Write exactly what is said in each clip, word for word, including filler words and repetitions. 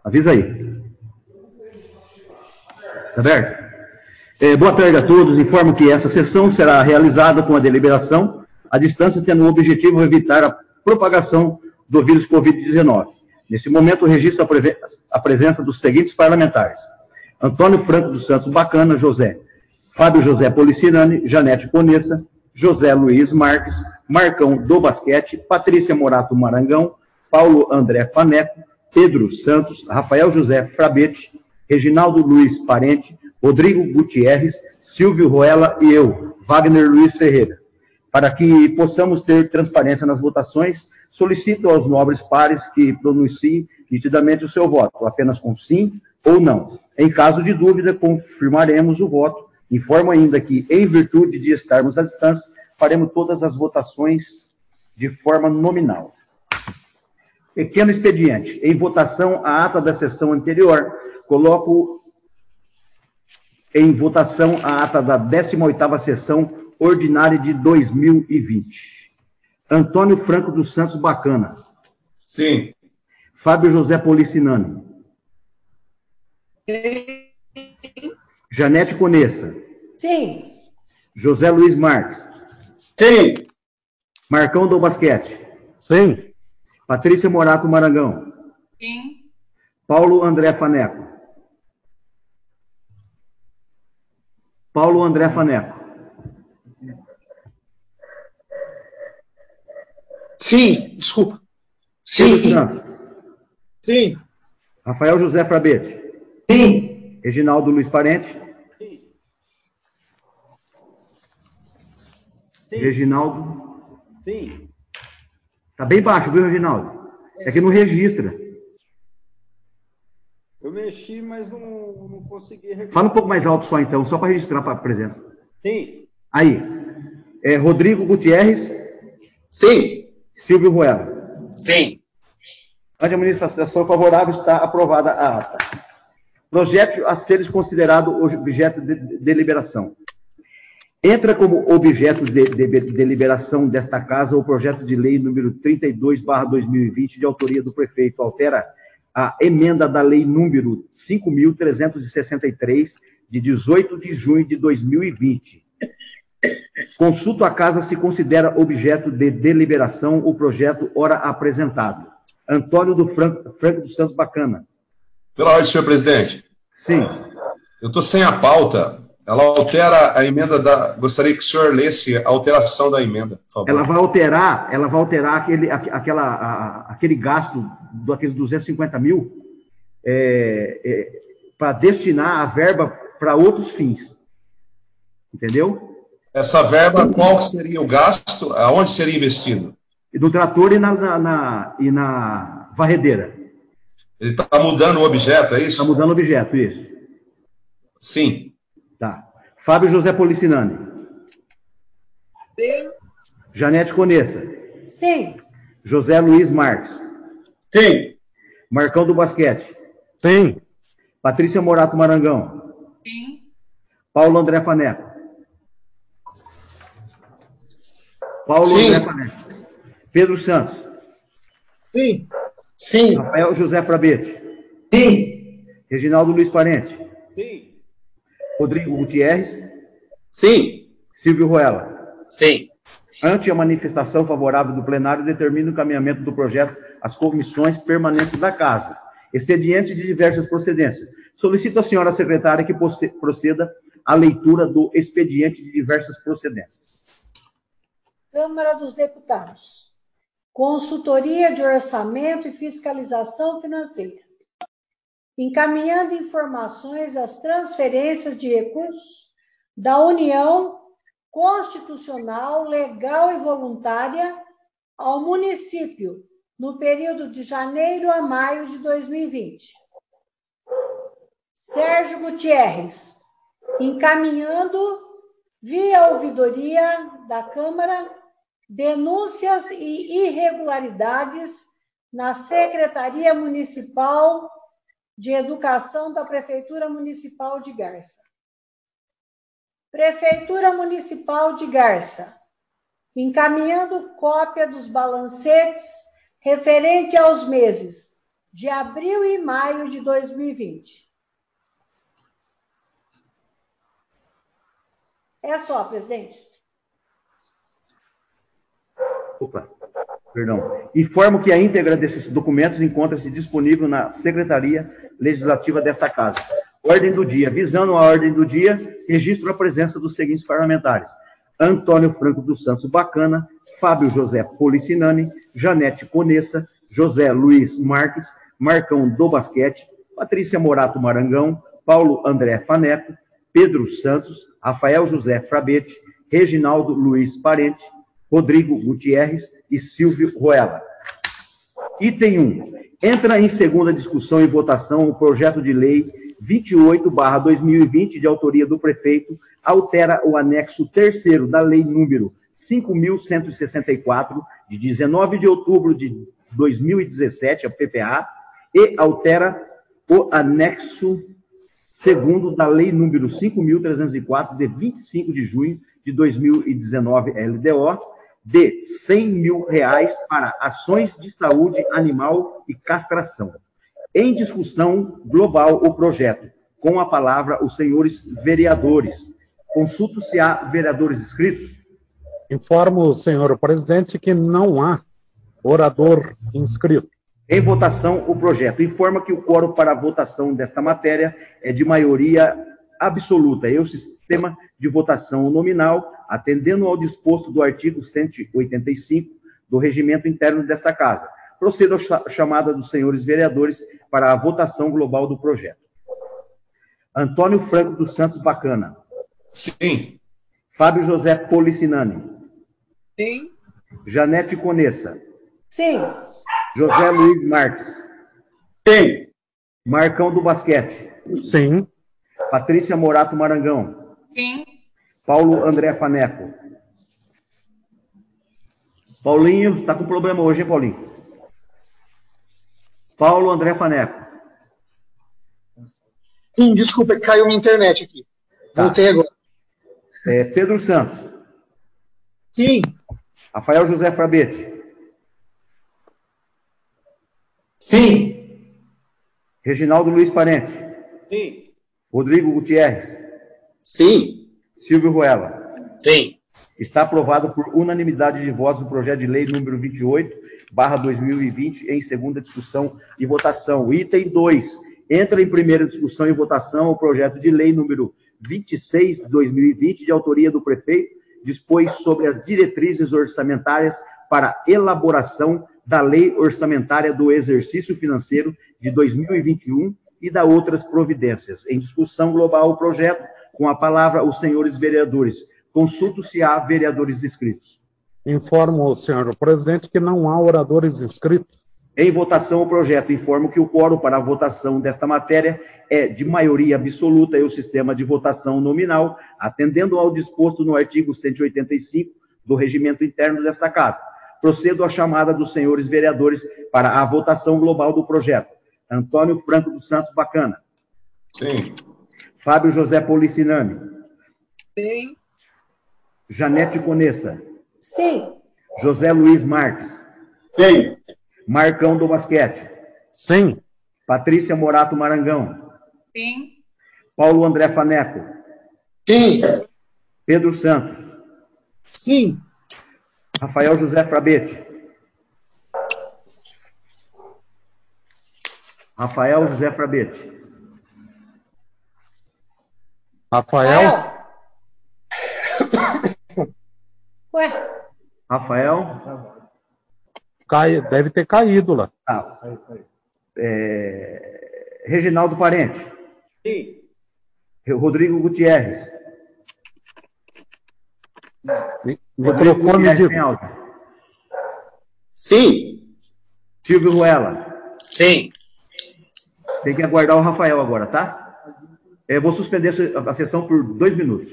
Avisa aí. Tá aberto? É, boa tarde a todos. Informo que essa sessão será realizada com a deliberação à distância, tendo o objetivo de evitar a propagação do vírus covid dezenove. Nesse momento, registro a presença dos seguintes parlamentares: Antônio Franco dos Santos Bacana, José. Fábio José Policirani, Janete Conessa, José Luiz Marques, Marcão do Basquete, Patrícia Morato Marangão, Paulo André Faneco, Pedro Santos, Rafael José Frabete, Reginaldo Luiz Parente, Rodrigo Gutierrez, Silvio Ruela e eu, Wagner Luiz Ferreira. Para que possamos ter transparência nas votações, solicito aos nobres pares que pronunciem nitidamente o seu voto, apenas com sim ou não. Em caso de dúvida, confirmaremos o voto. Informo ainda que, em virtude de estarmos à distância, faremos todas as votações de forma nominal. Pequeno expediente. Em votação, a ata da sessão anterior, coloco em votação a ata da décima oitava sessão ordinária de dois mil e vinte. Antônio Franco dos Santos Bacana. Sim. Fábio José Policinani. Sim. Janete Conessa. Sim. José Luiz Marques. Sim. Marcão do Basquete. Sim. Patrícia Morato Marangão. Sim. Paulo André Faneco. Paulo André Faneco. Sim, desculpa. Pedro Sim. Santos. Sim. Rafael José Frabete. Sim. Reginaldo Luiz Parente. Sim. Reginaldo. Sim. Tá bem baixo, viu, Reginaldo? É que não registra. Eu mexi, mas não, não consegui registrar. Fala um pouco mais alto só, então, só para registrar a presença. Sim. Aí. É, Rodrigo Gutierrez. Sim. Silvio Ruela. Sim. Ante a manifestação favorável, está aprovada a ata. Projeto a ser considerado objeto de deliberação. Entra como objeto de, de, de deliberação desta Casa o projeto de lei número trinta e dois barra dois mil e vinte, de autoria do prefeito, altera a emenda da lei número cinco mil trezentos e sessenta e três, de dezoito de junho de dois mil e vinte. Consulto a Casa se considera objeto de deliberação o projeto ora apresentado. Antônio do Franco, Franco dos Santos Bacana. Pela ordem, senhor presidente. Sim. Eu estou sem a pauta. Ela altera a emenda da... Gostaria que o senhor lesse a alteração da emenda, por favor. Ela vai alterar, ela vai alterar aquele, aquela, a, aquele gasto daqueles duzentos e cinquenta mil é, é, para destinar a verba para outros fins. Entendeu? Essa verba, qual seria o gasto? Aonde seria investido? No trator e na, na, na, e na varredeira. Ele está mudando o objeto, é isso? Está mudando o objeto, isso. Sim. Tá. Fábio José Policinani. Sim. Janete Conessa. Sim. José Luiz Marques. Sim. Marcão do Basquete. Sim. Patrícia Morato Marangão. Sim. Paulo André Faneco. Paulo Sim. André Faneco. Pedro Santos. Sim. Sim. Rafael José Frabete. Sim. Reginaldo Luiz Parente. Sim. Rodrigo Gutierrez. Sim. Silvio Ruela. Sim. Ante a manifestação favorável do plenário, determina o encaminhamento do projeto às comissões permanentes da Casa. Expediente de diversas procedências. Solicito à senhora secretária que proceda à leitura do expediente de diversas procedências. Câmara dos Deputados. Consultoria de Orçamento e Fiscalização Financeira. Encaminhando informações às transferências de recursos da União constitucional, legal e voluntária ao município no período de janeiro a maio de dois mil e vinte. Sérgio Gutierrez, encaminhando via ouvidoria da Câmara denúncias e irregularidades na Secretaria Municipal de Educação da Prefeitura Municipal de Garça. Prefeitura Municipal de Garça, encaminhando cópia dos balancetes referente aos meses de abril e maio de dois mil e vinte. É só, presidente. Opa, perdão. Informo que a íntegra desses documentos encontra-se disponível na Secretaria Legislativa desta Casa. Ordem do dia. Visando a ordem do dia, registro a presença dos seguintes parlamentares: Antônio Franco dos Santos Bacana, Fábio José Policinani, Janete Conessa, José Luiz Marques, Marcão do Basquete, Patrícia Morato Marangão, Paulo André Faneco, Pedro Santos, Rafael José Frabete, Reginaldo Luiz Parente, Rodrigo Gutierrez e Silvio Ruela. Item um. Entra em segunda discussão e votação o projeto de lei vinte e oito barra dois mil e vinte, de autoria do prefeito, altera o anexo terceiro da lei número cinco mil cento e sessenta e quatro, de dezenove de outubro de dois mil e dezessete, a P P A, e altera o anexo segundo da lei número cinco mil trezentos e quatro, de vinte e cinco de junho de dois mil e dezenove, L D O, de cem mil reais para ações de saúde animal e castração. Em discussão global o projeto. Com a palavra os senhores vereadores. Consulto se há vereadores inscritos. Informo, senhor presidente, que não há orador inscrito. Em votação, o projeto informa que o quórum para a votação desta matéria é de maioria absoluta e o sistema de votação nominal, atendendo ao disposto do artigo cento e oitenta e cinco do regimento interno desta Casa. Procedo à chamada dos senhores vereadores para a votação global do projeto. Antônio Franco dos Santos Bacana. Sim. Fábio José Policinani. Sim. Janete Conessa. Sim. José Luiz Marques. Sim. Marcão do Basquete. Sim. Patrícia Morato Marangão. Sim. Paulo André Faneco. Paulinho, está com problema hoje, hein, Paulinho? Paulo André Faneco. Sim, desculpa, caiu minha internet aqui. Tá. Voltei agora. É, Pedro Santos. Sim. Rafael José Frabete. Sim. Reginaldo Luiz Parente. Sim. Rodrigo Gutierrez. Sim. Silvio Ruela. Sim. Está aprovado por unanimidade de votos o projeto de lei número vinte e oito barra dois mil e vinte em segunda discussão e votação. Item dois. Entra em primeira discussão e votação o projeto de lei número vinte e seis de dois mil e vinte, de autoria do prefeito, dispõe sobre as diretrizes orçamentárias para elaboração da lei orçamentária do exercício financeiro de dois mil e vinte e um e da outras providências. Em discussão global o projeto, com a palavra os senhores vereadores. Consulto se há vereadores inscritos. Informo, senhor presidente, que não há oradores inscritos. Em votação o projeto. Informo que o quórum para a votação desta matéria é de maioria absoluta e o sistema de votação nominal, atendendo ao disposto no artigo cento e oitenta e cinco do regimento interno desta Casa. Procedo à chamada dos senhores vereadores para a votação global do projeto. Antônio Franco dos Santos Bacana. Sim. Fábio José Policinani. Sim. Janete Conessa. Sim. José Luiz Marques. Sim. Marcão do Basquete. Sim. Patrícia Morato Marangão. Sim. Paulo André Faneco. Sim. Pedro Santos. Sim. Rafael José Frabete. Rafael José Frabete. Rafael? Ué, Rafael. Cai, deve ter caído lá. Ah, é, Reginaldo Parente. Sim. Rodrigo Gutierrez. Mi- Rodrigo Microfone Gutierrez de... tem áudio. Sim. Silvio Ruela. Sim. Tem que aguardar o Rafael agora, tá? Eu vou suspender a sessão por dois minutos.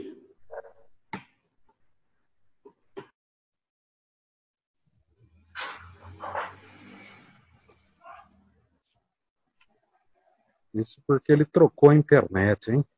Isso porque ele trocou a internet, hein?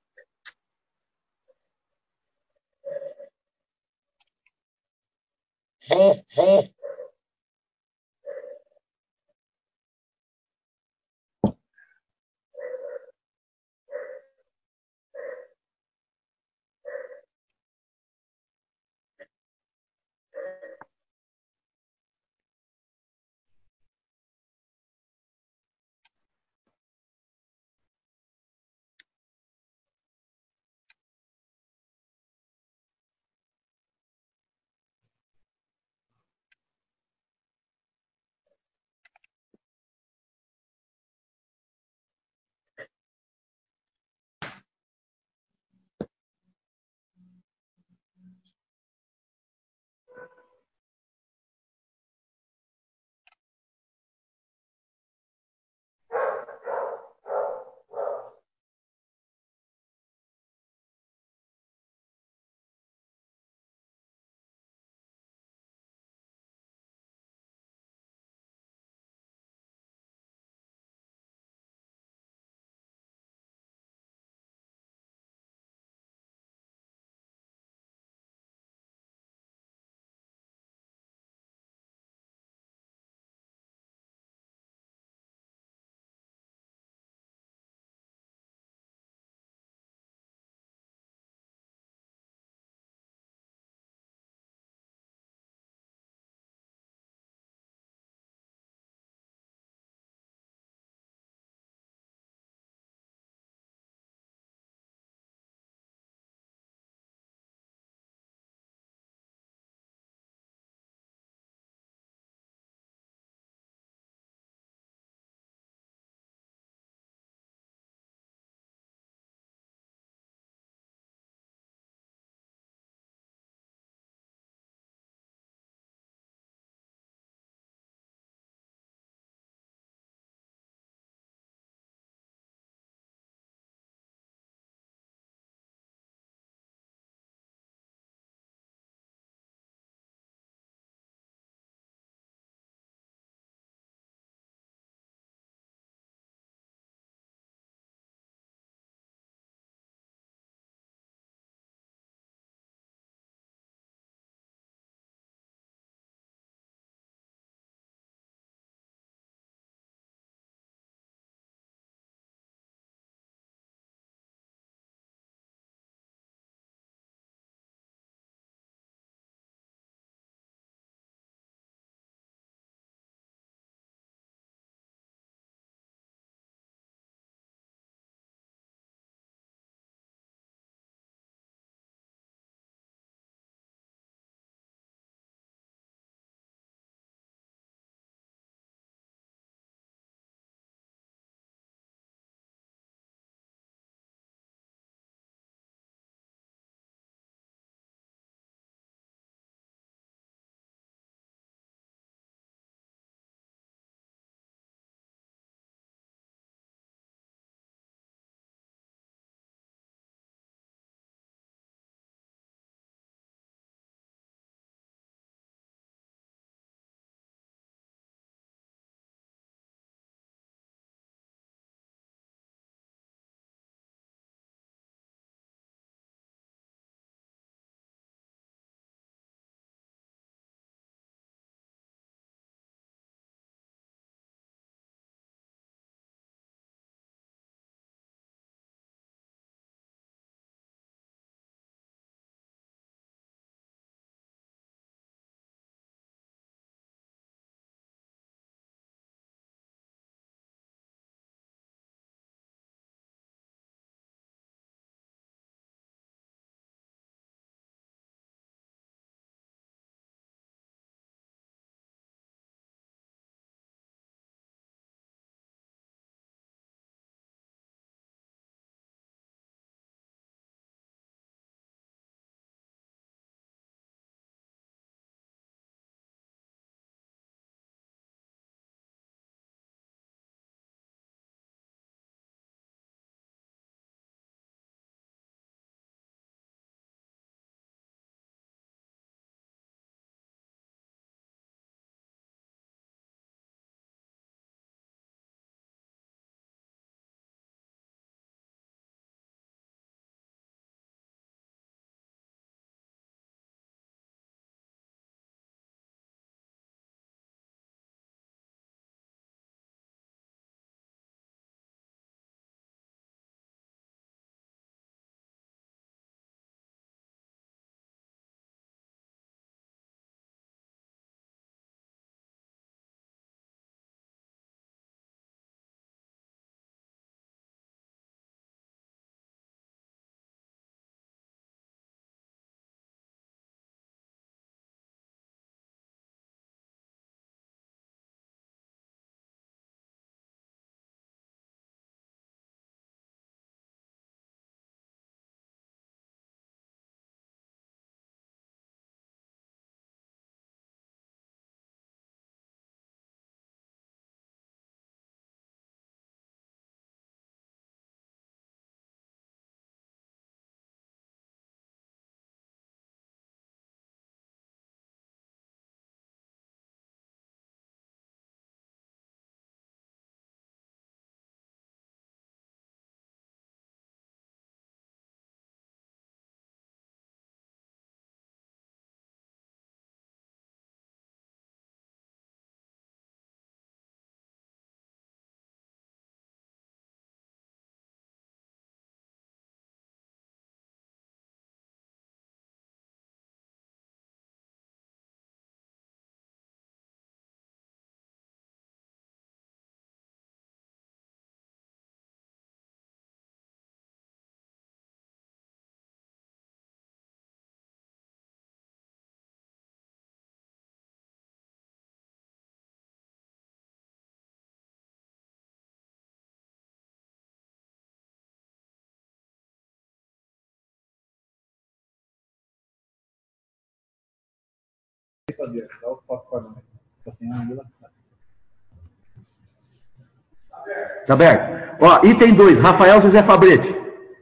Tá aberto. Ó, item dois, Rafael José Fabretti.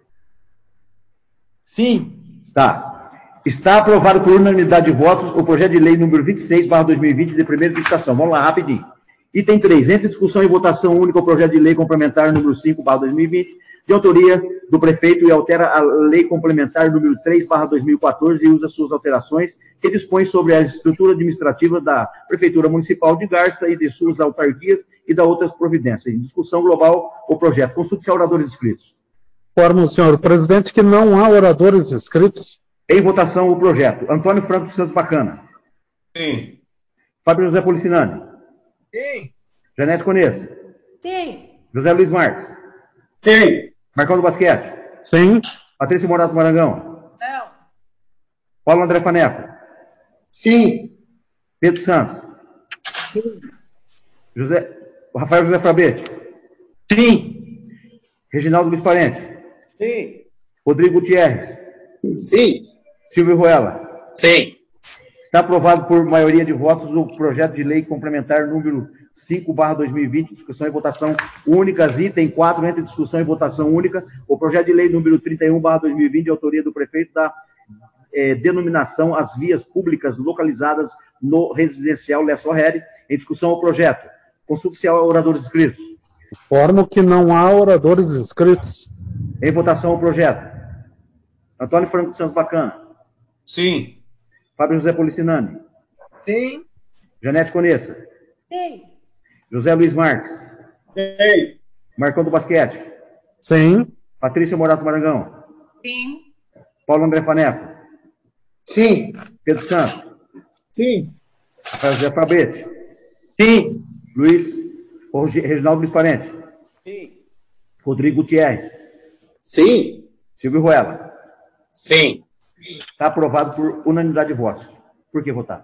Sim. Tá. Está aprovado por unanimidade de votos o projeto de lei número vinte e seis, barra dois mil e vinte, de primeira discussão. Vamos lá, rapidinho. Item três, entre discussão e votação única o projeto de lei complementar número cinco, barra dois mil e vinte, de autoria do prefeito e altera a lei complementar número três, barra dois mil e quatorze e usa suas alterações que dispõe sobre a estrutura administrativa da Prefeitura Municipal de Garça e de suas autarquias e da outras providências. Em discussão global, o projeto. Consulte-se a oradores inscritos. Informo o senhor presidente que não há oradores inscritos. Em votação, o projeto. Antônio Franco dos Santos Bacana. Sim. Fábio José Policinani. Sim. Janete Conesa. Sim. José Luiz Marques. Sim. Marcão do Basquete. Sim. Patrícia Morato Marangão. Não. Paulo André Faneco. Sim. Pedro Santos. Sim. José, Rafael José Frabete. Sim. Reginaldo Luiz Parente. Sim. Rodrigo Gutierrez. Sim. Silvio Ruela. Sim. Está aprovado por maioria de votos o projeto de lei complementar número cinco, barra dois mil e vinte, discussão e votação únicas, item quatro, entre discussão e votação única, o projeto de lei número trinta e um, barra dois mil e vinte, de autoria do prefeito da eh, denominação as vias públicas localizadas no residencial Lessó Rede, em discussão o projeto. Consulte-se a oradores inscritos. Informo que não há oradores inscritos. Em votação o projeto. Antônio Franco dos Santos Bacana. Sim. Fábio José Policinani. Sim. Janete Conessa. Sim. José Luiz Marques. Sim. Marcão do Basquete. Sim. Patrícia Morato Marangão. Sim. Paulo André Faneco. Sim. Pedro Santos. Sim. Rafael José Fabete. Sim. Luiz. Reginaldo Luiz Parente. Sim. Rodrigo Gutierrez. Sim. Silvio Ruela. Sim. Está aprovado por unanimidade de votos. Por que votar?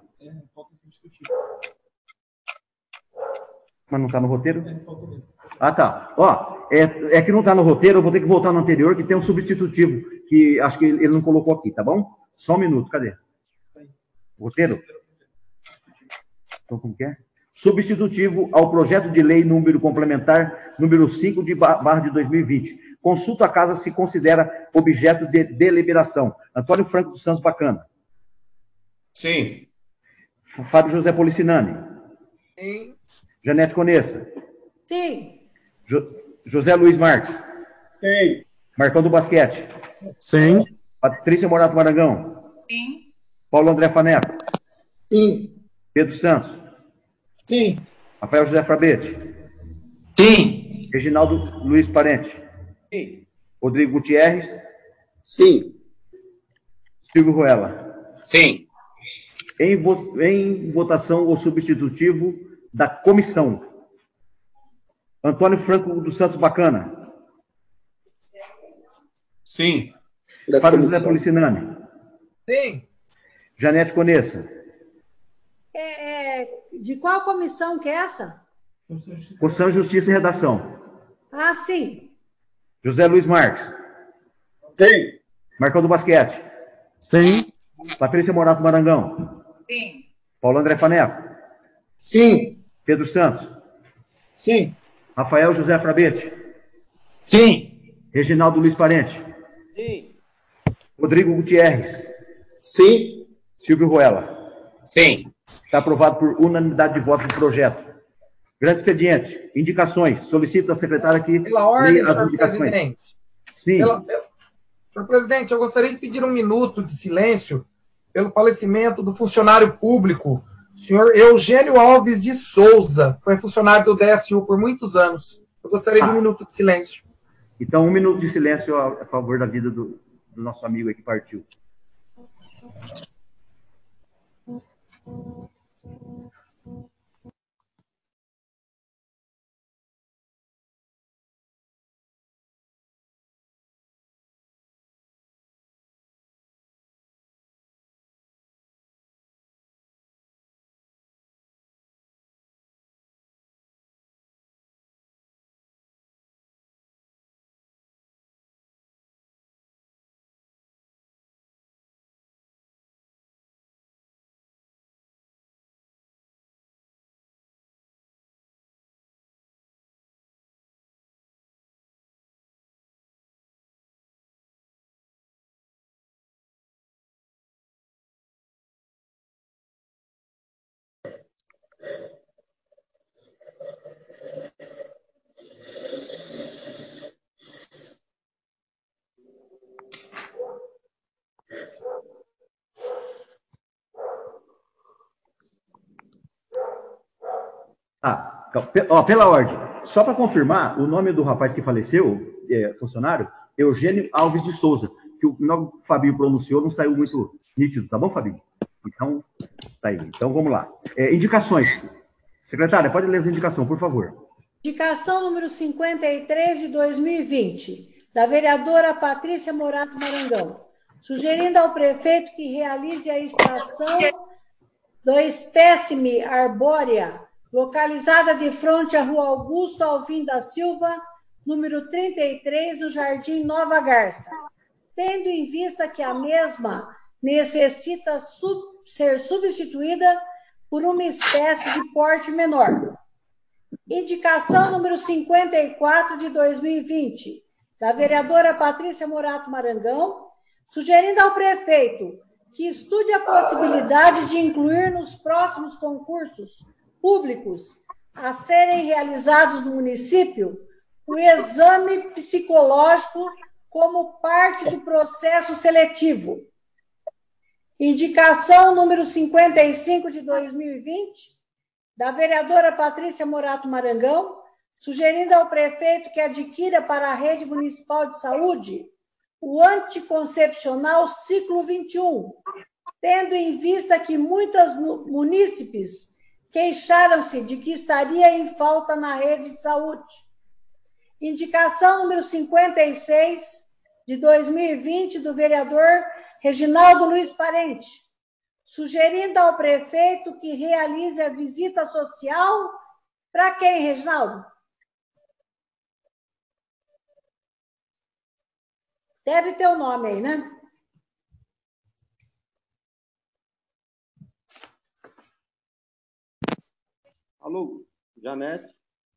Mas não está no roteiro? Ah, tá. Ó, é, é que não está no roteiro, eu vou ter que voltar no anterior, que tem um substitutivo, que acho que ele não colocou aqui, tá bom? Só um minuto, cadê? Roteiro? Então, como que é? Substitutivo ao projeto de lei número complementar, número cinco de barra de dois mil e vinte. Consulta a casa se considera objeto de deliberação. Antônio Franco dos Santos Bacana. Sim. Fábio José Policinani. Sim. Janete Conessa. Sim. Jo José Luiz Marques. Sim. Marcão do Basquete. Sim. Patrícia Morato Marangão. Sim. Paulo André Faneco. Sim. Pedro Santos. Sim. Rafael José Frabete. Sim. Reginaldo Luiz Parente. Sim. Rodrigo Gutierrez. Sim. Silvio Ruela. Sim. Em, vo em votação, o substitutivo da comissão. Antônio Franco dos Santos Bacana. Sim. Fábio José Policinani. Sim. Janete Conessa. É, é, de qual comissão que é essa? Constituição, Justiça e Redação. Ah, sim. José Luiz Marques. Sim. Marcão do Basquete. Sim. Patrícia Morato Marangão. Sim. Paulo André Faneco. Sim. Pedro Santos. Sim. Rafael José Frabete. Sim. Reginaldo Luiz Parente. Sim. Rodrigo Gutierrez. Sim. Silvio Ruela. Sim. Está aprovado por unanimidade de votos do projeto. Grande expediente. Indicações. Solicito a secretária que Pela ordem, leia as senhor indicações. presidente. Sim. Pela, eu- senhor presidente, eu gostaria de pedir um minuto de silêncio pelo falecimento do funcionário público, senhor Eugênio Alves de Souza, foi funcionário do D S U por muitos anos. Eu gostaria de um Ah. minuto de silêncio. Então, um minuto de silêncio a, a favor da vida do, do nosso amigo aí que partiu. Ah, ó, pela ordem, só para confirmar, o nome do rapaz que faleceu, é, funcionário, Eugênio Alves de Souza, que o nome que o Fabinho pronunciou não saiu muito nítido, tá bom, Fabinho? Então, tá aí. Então, vamos lá. É, indicações. Secretária, pode ler as indicações, por favor. Indicação número cinquenta e três de dois mil e vinte, da vereadora Patrícia Morato Marangão, sugerindo ao prefeito que realize a estação do espécime arbórea, localizada de frente à Rua Augusto Alvim da Silva, número trinta e três, no Jardim Nova Garça, tendo em vista que a mesma necessita sub, ser substituída por uma espécie de porte menor. Indicação número cinquenta e quatro de dois mil e vinte, da vereadora Patrícia Morato Marangão, sugerindo ao prefeito que estude a possibilidade de incluir nos próximos concursos públicos a serem realizados no município o exame psicológico como parte do processo seletivo. Indicação número cinquenta e cinco de dois mil e vinte, da vereadora Patrícia Morato Marangão, sugerindo ao prefeito que adquira para a rede municipal de saúde o anticoncepcional ciclo vinte e um, tendo em vista que muitas munícipes queixaram-se de que estaria em falta na rede de saúde. Indicação número cinquenta e seis de dois mil e vinte, do vereador Reginaldo Luiz Parente, sugerindo ao prefeito que realize a visita social. Para quem, Reginaldo? Deve ter o nome aí, né? Alô, Janete?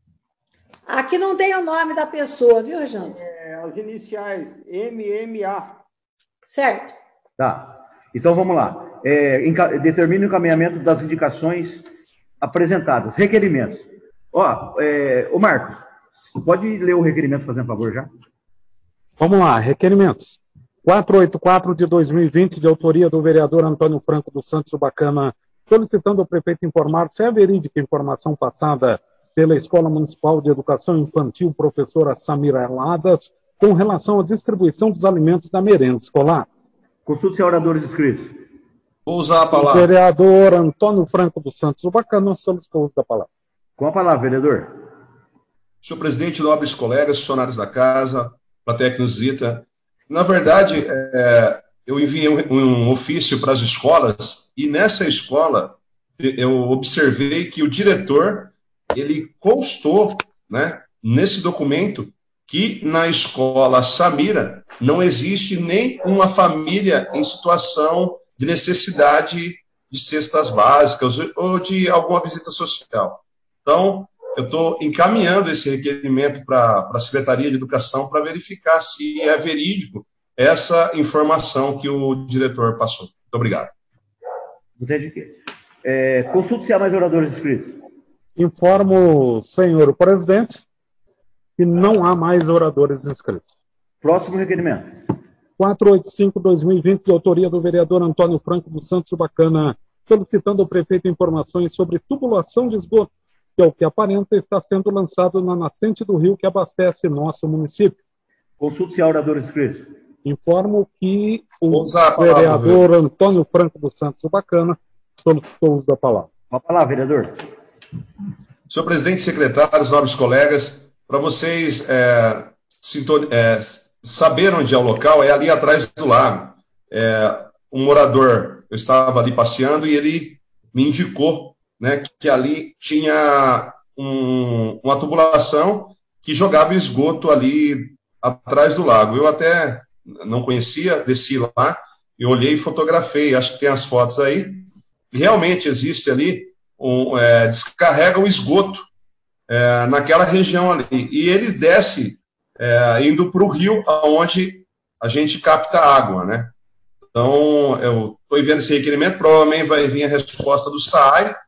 Aqui não tem o nome da pessoa, viu, Reginaldo? É, as iniciais, M M A. Certo. Tá. Então, vamos lá. É, enca... Determine o encaminhamento das indicações apresentadas. Requerimentos. Ó, é... Ô, Marcos, pode ler o requerimento, fazendo favor, já? Vamos lá, requerimentos. quatrocentos e oitenta e quatro de dois mil e vinte, de autoria do vereador Antônio Franco dos Santos Bacana, solicitando ao prefeito informar se é verídica a informação passada pela Escola Municipal de Educação Infantil professora Samira Ladas com relação à distribuição dos alimentos da merenda escolar. Consulte-se a oradores inscritos. Vou usar a palavra. O vereador Antônio Franco dos Santos Bacana solicitou o uso da palavra. Com a palavra, vereador. Senhor presidente, nobres colegas, funcionários da casa, plateia que nos visita. Na verdade, é, eu enviei um, um ofício para as escolas e nessa escola eu observei que o diretor, ele constou, né, nesse documento que na escola Samira não existe nem uma família em situação de necessidade de cestas básicas ou de alguma visita social. Então, eu estou encaminhando esse requerimento para a Secretaria de Educação para verificar se é verídico essa informação que o diretor passou. Muito obrigado. Entendi que. É, consulte-se a mais oradores inscritos. Informo, senhor presidente, que não há mais oradores inscritos. Próximo requerimento. quatrocentos e oitenta e cinco de dois mil e vinte, de autoria do vereador Antônio Franco dos Santos Bacana, solicitando ao prefeito informações sobre tubulação de esgoto, que, ao que aparenta, está sendo lançado na nascente do rio que abastece nosso município. Consulte-se a oradores inscritos. Informo que o palavra, vereador vereador. Antônio Franco dos Santos Bacana solicitou o uso da palavra. Com a palavra, vereador. Senhor presidente, secretários, nobres colegas, para vocês é, sinton... é, saberem onde é o local, é ali atrás do lago. É, um morador, eu estava ali passeando e ele me indicou, né, que ali tinha um, uma tubulação que jogava esgoto ali atrás do lago. Eu até não conhecia, desci lá, e olhei e fotografei, acho que tem as fotos aí. Realmente existe ali, um, é, descarrega o esgoto é, naquela região ali. E ele desce é, indo para o rio, onde a gente capta água, né? Então, eu estou enviando esse requerimento, provavelmente vai vir a resposta do S A I,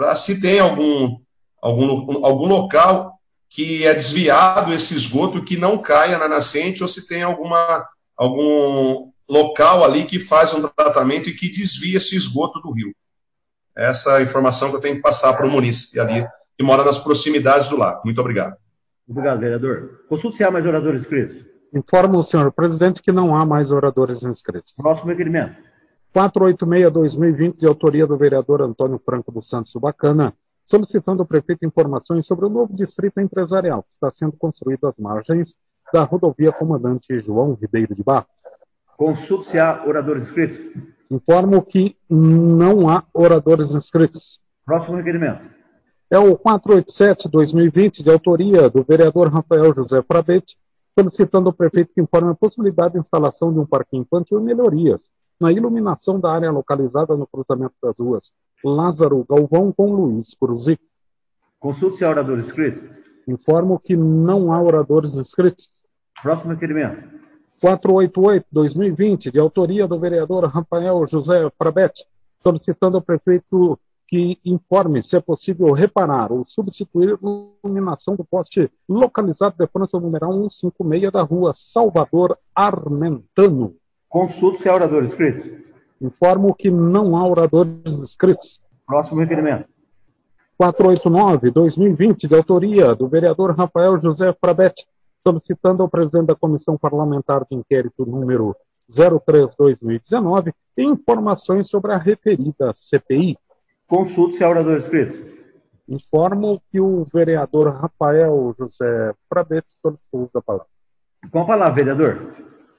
para se tem algum, algum, algum local que é desviado esse esgoto que não caia na nascente, ou se tem alguma, algum local ali que faz um tratamento e que desvia esse esgoto do rio. Essa é a informação que eu tenho que passar para o munícipe ali, que mora nas proximidades do lago. Muito obrigado. Obrigado, vereador. Consulte se há mais oradores inscritos. Informo o senhor presidente que não há mais oradores inscritos. Próximo requerimento. quatrocentos e oitenta e seis barra dois mil e vinte, de autoria do vereador Antônio Franco dos Santos Bacana, solicitando ao prefeito informações sobre o novo distrito empresarial que está sendo construído às margens da rodovia Comandante João Ribeiro de Barros. Consulte se há oradores inscritos. Informo que não há oradores inscritos. Próximo requerimento. É o quatrocentos e oitenta e sete barra dois mil e vinte, de autoria do vereador Rafael José Frabete, solicitando ao prefeito que informe a possibilidade de instalação de um parquinho infantil e melhorias na iluminação da área localizada no cruzamento das ruas Lázaro Galvão com Luiz Cruzic. Consulte se há oradores inscritos. Informo que não há oradores inscritos. Próximo requerimento. quatrocentos e oitenta e oito barra dois mil e vinte, de autoria do vereador Rafael José Frabete, solicitando ao prefeito que informe se é possível reparar ou substituir a iluminação do poste localizado de frente ao numeral cento e cinquenta e seis da rua Salvador Armentano. Consulte se há oradores inscritos. Informo que não há oradores inscritos. Próximo requerimento. quatrocentos e oitenta e nove barra dois mil e vinte, de autoria do vereador Rafael José Frabete, solicitando ao presidente da Comissão Parlamentar de Inquérito número zero três barra dois mil e dezenove informações sobre a referida C P I. Consulte se há oradores inscritos. Informo que o vereador Rafael José Frabete solicitou o uso da palavra. Com a palavra, vereador.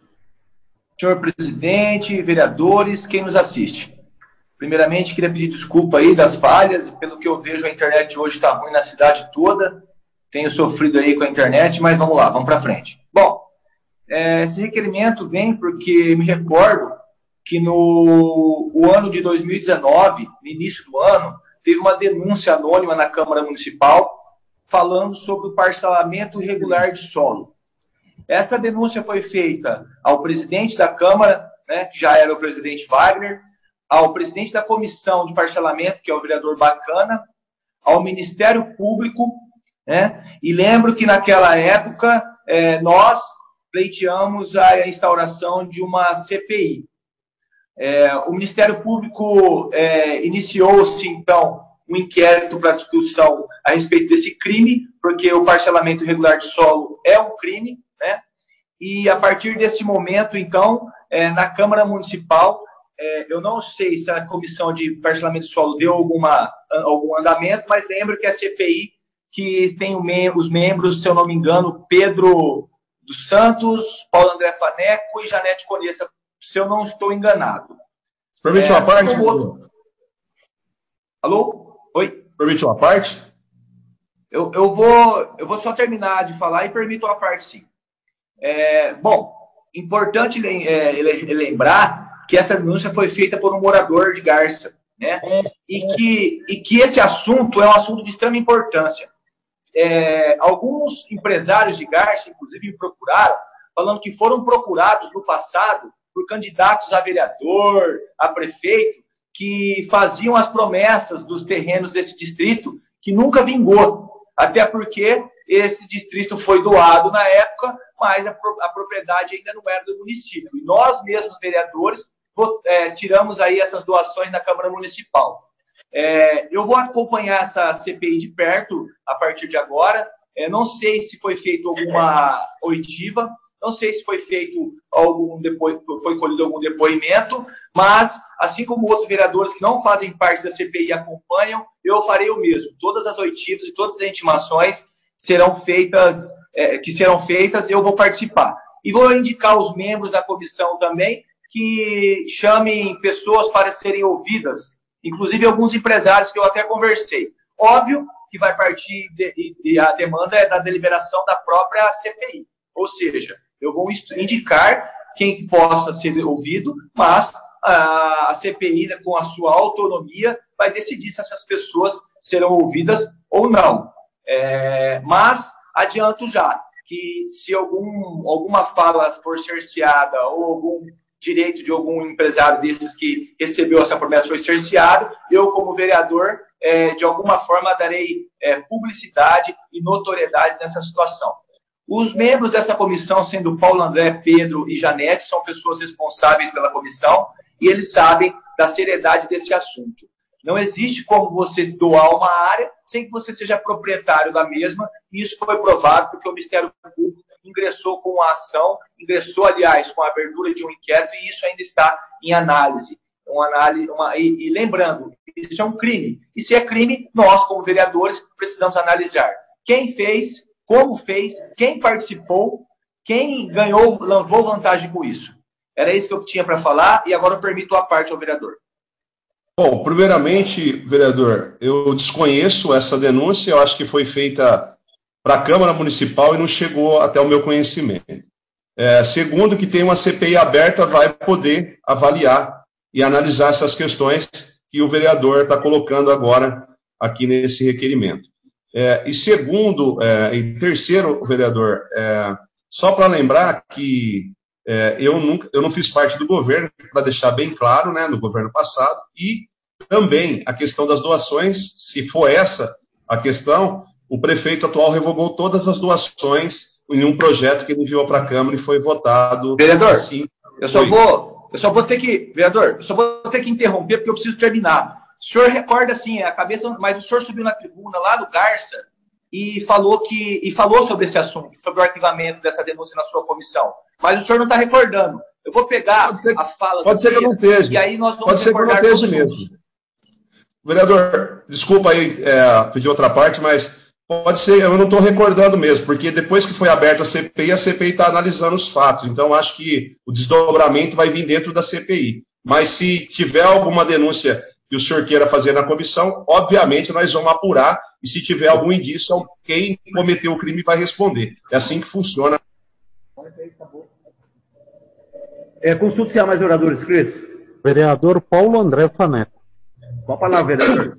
Senhor presidente, vereadores, quem nos assiste. Primeiramente, queria pedir desculpa aí das falhas, pelo que eu vejo a internet hoje está ruim na cidade toda, tenho sofrido aí com a internet, mas vamos lá, vamos para frente. Bom, é, esse requerimento vem porque me recordo que no o ano de dois mil e dezenove, no início do ano, teve uma denúncia anônima na Câmara Municipal falando sobre o parcelamento irregular de solo. Essa denúncia foi feita ao presidente da Câmara, né, que já era o presidente Wagner, ao presidente da Comissão de Parcelamento, que é o vereador Bacana, ao Ministério Público, né, e lembro que naquela época é, nós pleiteamos a instauração de uma C P I. É, o Ministério Público é, iniciou-se, então, um inquérito para discussão a respeito desse crime, porque o parcelamento irregular de solo é um crime, né? E a partir desse momento, então, é, na Câmara Municipal, é, eu não sei se a comissão de parcelamento de solo deu alguma, algum andamento, mas lembro que a C P I, que tem os membros, se eu não me engano, Pedro dos Santos, Paulo André Faneco e Janete Conheça, se eu não estou enganado. Permite é, uma parte? Como... Alô? Oi? Permite uma parte? Eu, eu, vou, eu vou só terminar de falar e permito uma parte, sim. É, bom, importante é, lembrar que essa denúncia foi feita por um morador de Garça, né? E que, e que esse assunto é um assunto de extrema importância. É, alguns empresários de Garça, inclusive, me procuraram, falando que foram procurados no passado por candidatos a vereador, a prefeito, que faziam as promessas dos terrenos desse distrito, que nunca vingou. Até porque esse distrito foi doado na época, mas a, a propriedade ainda não era do município. E nós mesmos, vereadores, é, tiramos aí essas doações na Câmara Municipal. É, eu vou acompanhar essa C P I de perto a partir de agora. É, não sei se foi feita alguma oitiva, não sei se foi feito algum depo... foi colhido algum depoimento, mas, assim como outros vereadores que não fazem parte da C P I acompanham, eu farei o mesmo. Todas as oitivas e todas as intimações serão feitas, é, que serão feitas, eu vou participar. E vou indicar os membros da comissão também que chamem pessoas para serem ouvidas, inclusive alguns empresários que eu até conversei. Óbvio que vai partir, de, de, a demanda é da deliberação da própria C P I. Ou seja, eu vou indicar quem possa ser ouvido, mas a, a C P I, com a sua autonomia, vai decidir se essas pessoas serão ouvidas ou não. É, mas adianto já que se algum, alguma fala for cerceada ou algum direito de algum empresário desses que recebeu essa promessa foi cerceado, eu, como vereador, é, de alguma forma, darei é, publicidade e notoriedade nessa situação. Os membros dessa comissão, sendo Paulo André, Pedro e Janete, são pessoas responsáveis pela comissão e eles sabem da seriedade desse assunto. Não existe como você doar uma área sem que você seja proprietário da mesma, e isso foi provado porque o Ministério Público ingressou com a ação, ingressou, aliás, com a abertura de um inquérito, e isso ainda está em análise. Uma análise uma, e, e lembrando, isso é um crime. E se é crime, nós, como vereadores, precisamos analisar quem fez, como fez, quem participou, quem ganhou, levou vantagem com isso. Era isso que eu tinha para falar, e agora eu permito a parte ao vereador. Bom, primeiramente, vereador, eu desconheço essa denúncia, eu acho que foi feita para a Câmara Municipal e não chegou até o meu conhecimento. É, segundo, que tem uma C P I aberta, vai poder avaliar e analisar essas questões que o vereador está colocando agora aqui nesse requerimento. É, e segundo, é, e terceiro, vereador, é, só para lembrar que é, eu, nunca, eu não fiz parte do governo, para deixar bem claro, né, no governo passado, e também a questão das doações, se for essa a questão, o prefeito atual revogou todas as doações em um projeto que ele enviou para a Câmara e foi votado. Vereador, assim, eu só vou, eu só vou ter que, vereador, eu só vou ter que interromper porque eu preciso terminar. O senhor recorda assim, a cabeça, mas o senhor subiu na tribuna lá do Garça e falou que e falou sobre esse assunto, sobre o arquivamento dessa denúncia na sua comissão. Mas o senhor não está recordando. Eu vou pegar ser, a fala pode ser que eu não esteja. E aí nós vamos pode ser que eu não esteja mesmo. Vereador, desculpa aí é, pedir outra parte, mas pode ser, eu não estou recordando mesmo, porque depois que foi aberta a C P I, a C P I está analisando os fatos, então acho que o desdobramento vai vir dentro da C P I. Mas se tiver alguma denúncia que o senhor queira fazer na comissão, obviamente nós vamos apurar, e se tiver algum indício, quem cometeu o crime vai responder. É assim que funciona. É, consulte se há mais oradores inscritos. Vereador Paulo André Faneco. Com a palavra, vereador.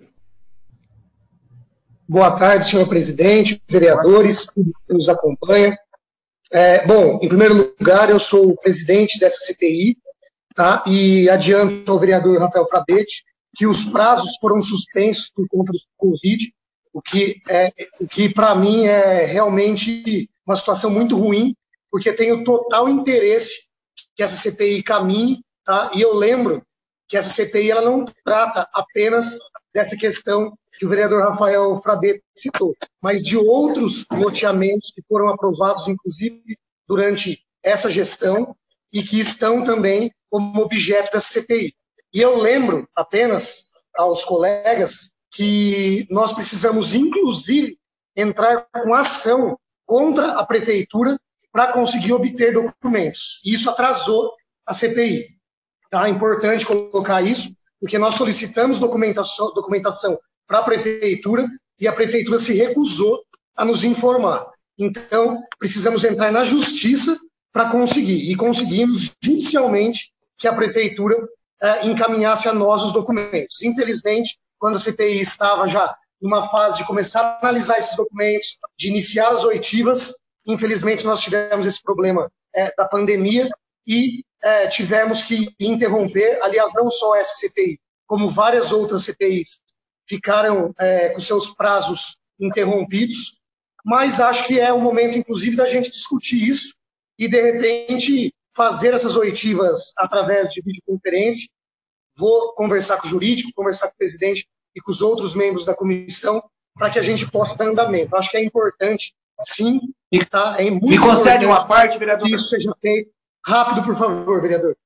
Boa tarde, senhor presidente, vereadores que nos acompanham. É, bom, em primeiro lugar, eu sou o presidente dessa C P I, tá? E adianto ao vereador Rafael Frabete que os prazos foram suspensos por conta do Covid, o que, é, o que para mim é realmente uma situação muito ruim, porque tenho total interesse que essa C P I caminhe, tá? E eu lembro que essa C P I ela não trata apenas dessa questão que o vereador Rafael Frabete citou, mas de outros loteamentos que foram aprovados, inclusive, durante essa gestão e que estão também como objeto dessa C P I. E eu lembro apenas aos colegas que nós precisamos, inclusive, entrar com ação contra a prefeitura para conseguir obter documentos. E isso atrasou a C P I. Tá? É importante colocar isso, porque nós solicitamos documentação, documentação para a prefeitura e a prefeitura se recusou a nos informar. Então, precisamos entrar na justiça para conseguir. E conseguimos, judicialmente, que a prefeitura eh, encaminhasse a nós os documentos. Infelizmente, quando a C P I estava já numa fase de começar a analisar esses documentos, de iniciar as oitivas, infelizmente nós tivemos esse problema eh, da pandemia e eh, tivemos que interromper. Aliás, não só essa C P I, como várias outras C P Is ficaram eh, com seus prazos interrompidos, mas acho que é o momento, inclusive, da gente discutir isso e, de repente, fazer essas oitivas através de videoconferência. Vou conversar com o jurídico, conversar com o presidente e com os outros membros da comissão para que a gente possa dar andamento. Acho que é importante, sim, tá? É muito Me concede uma importante parte, vereador? que isso seja feito. Rápido, por favor, vereador.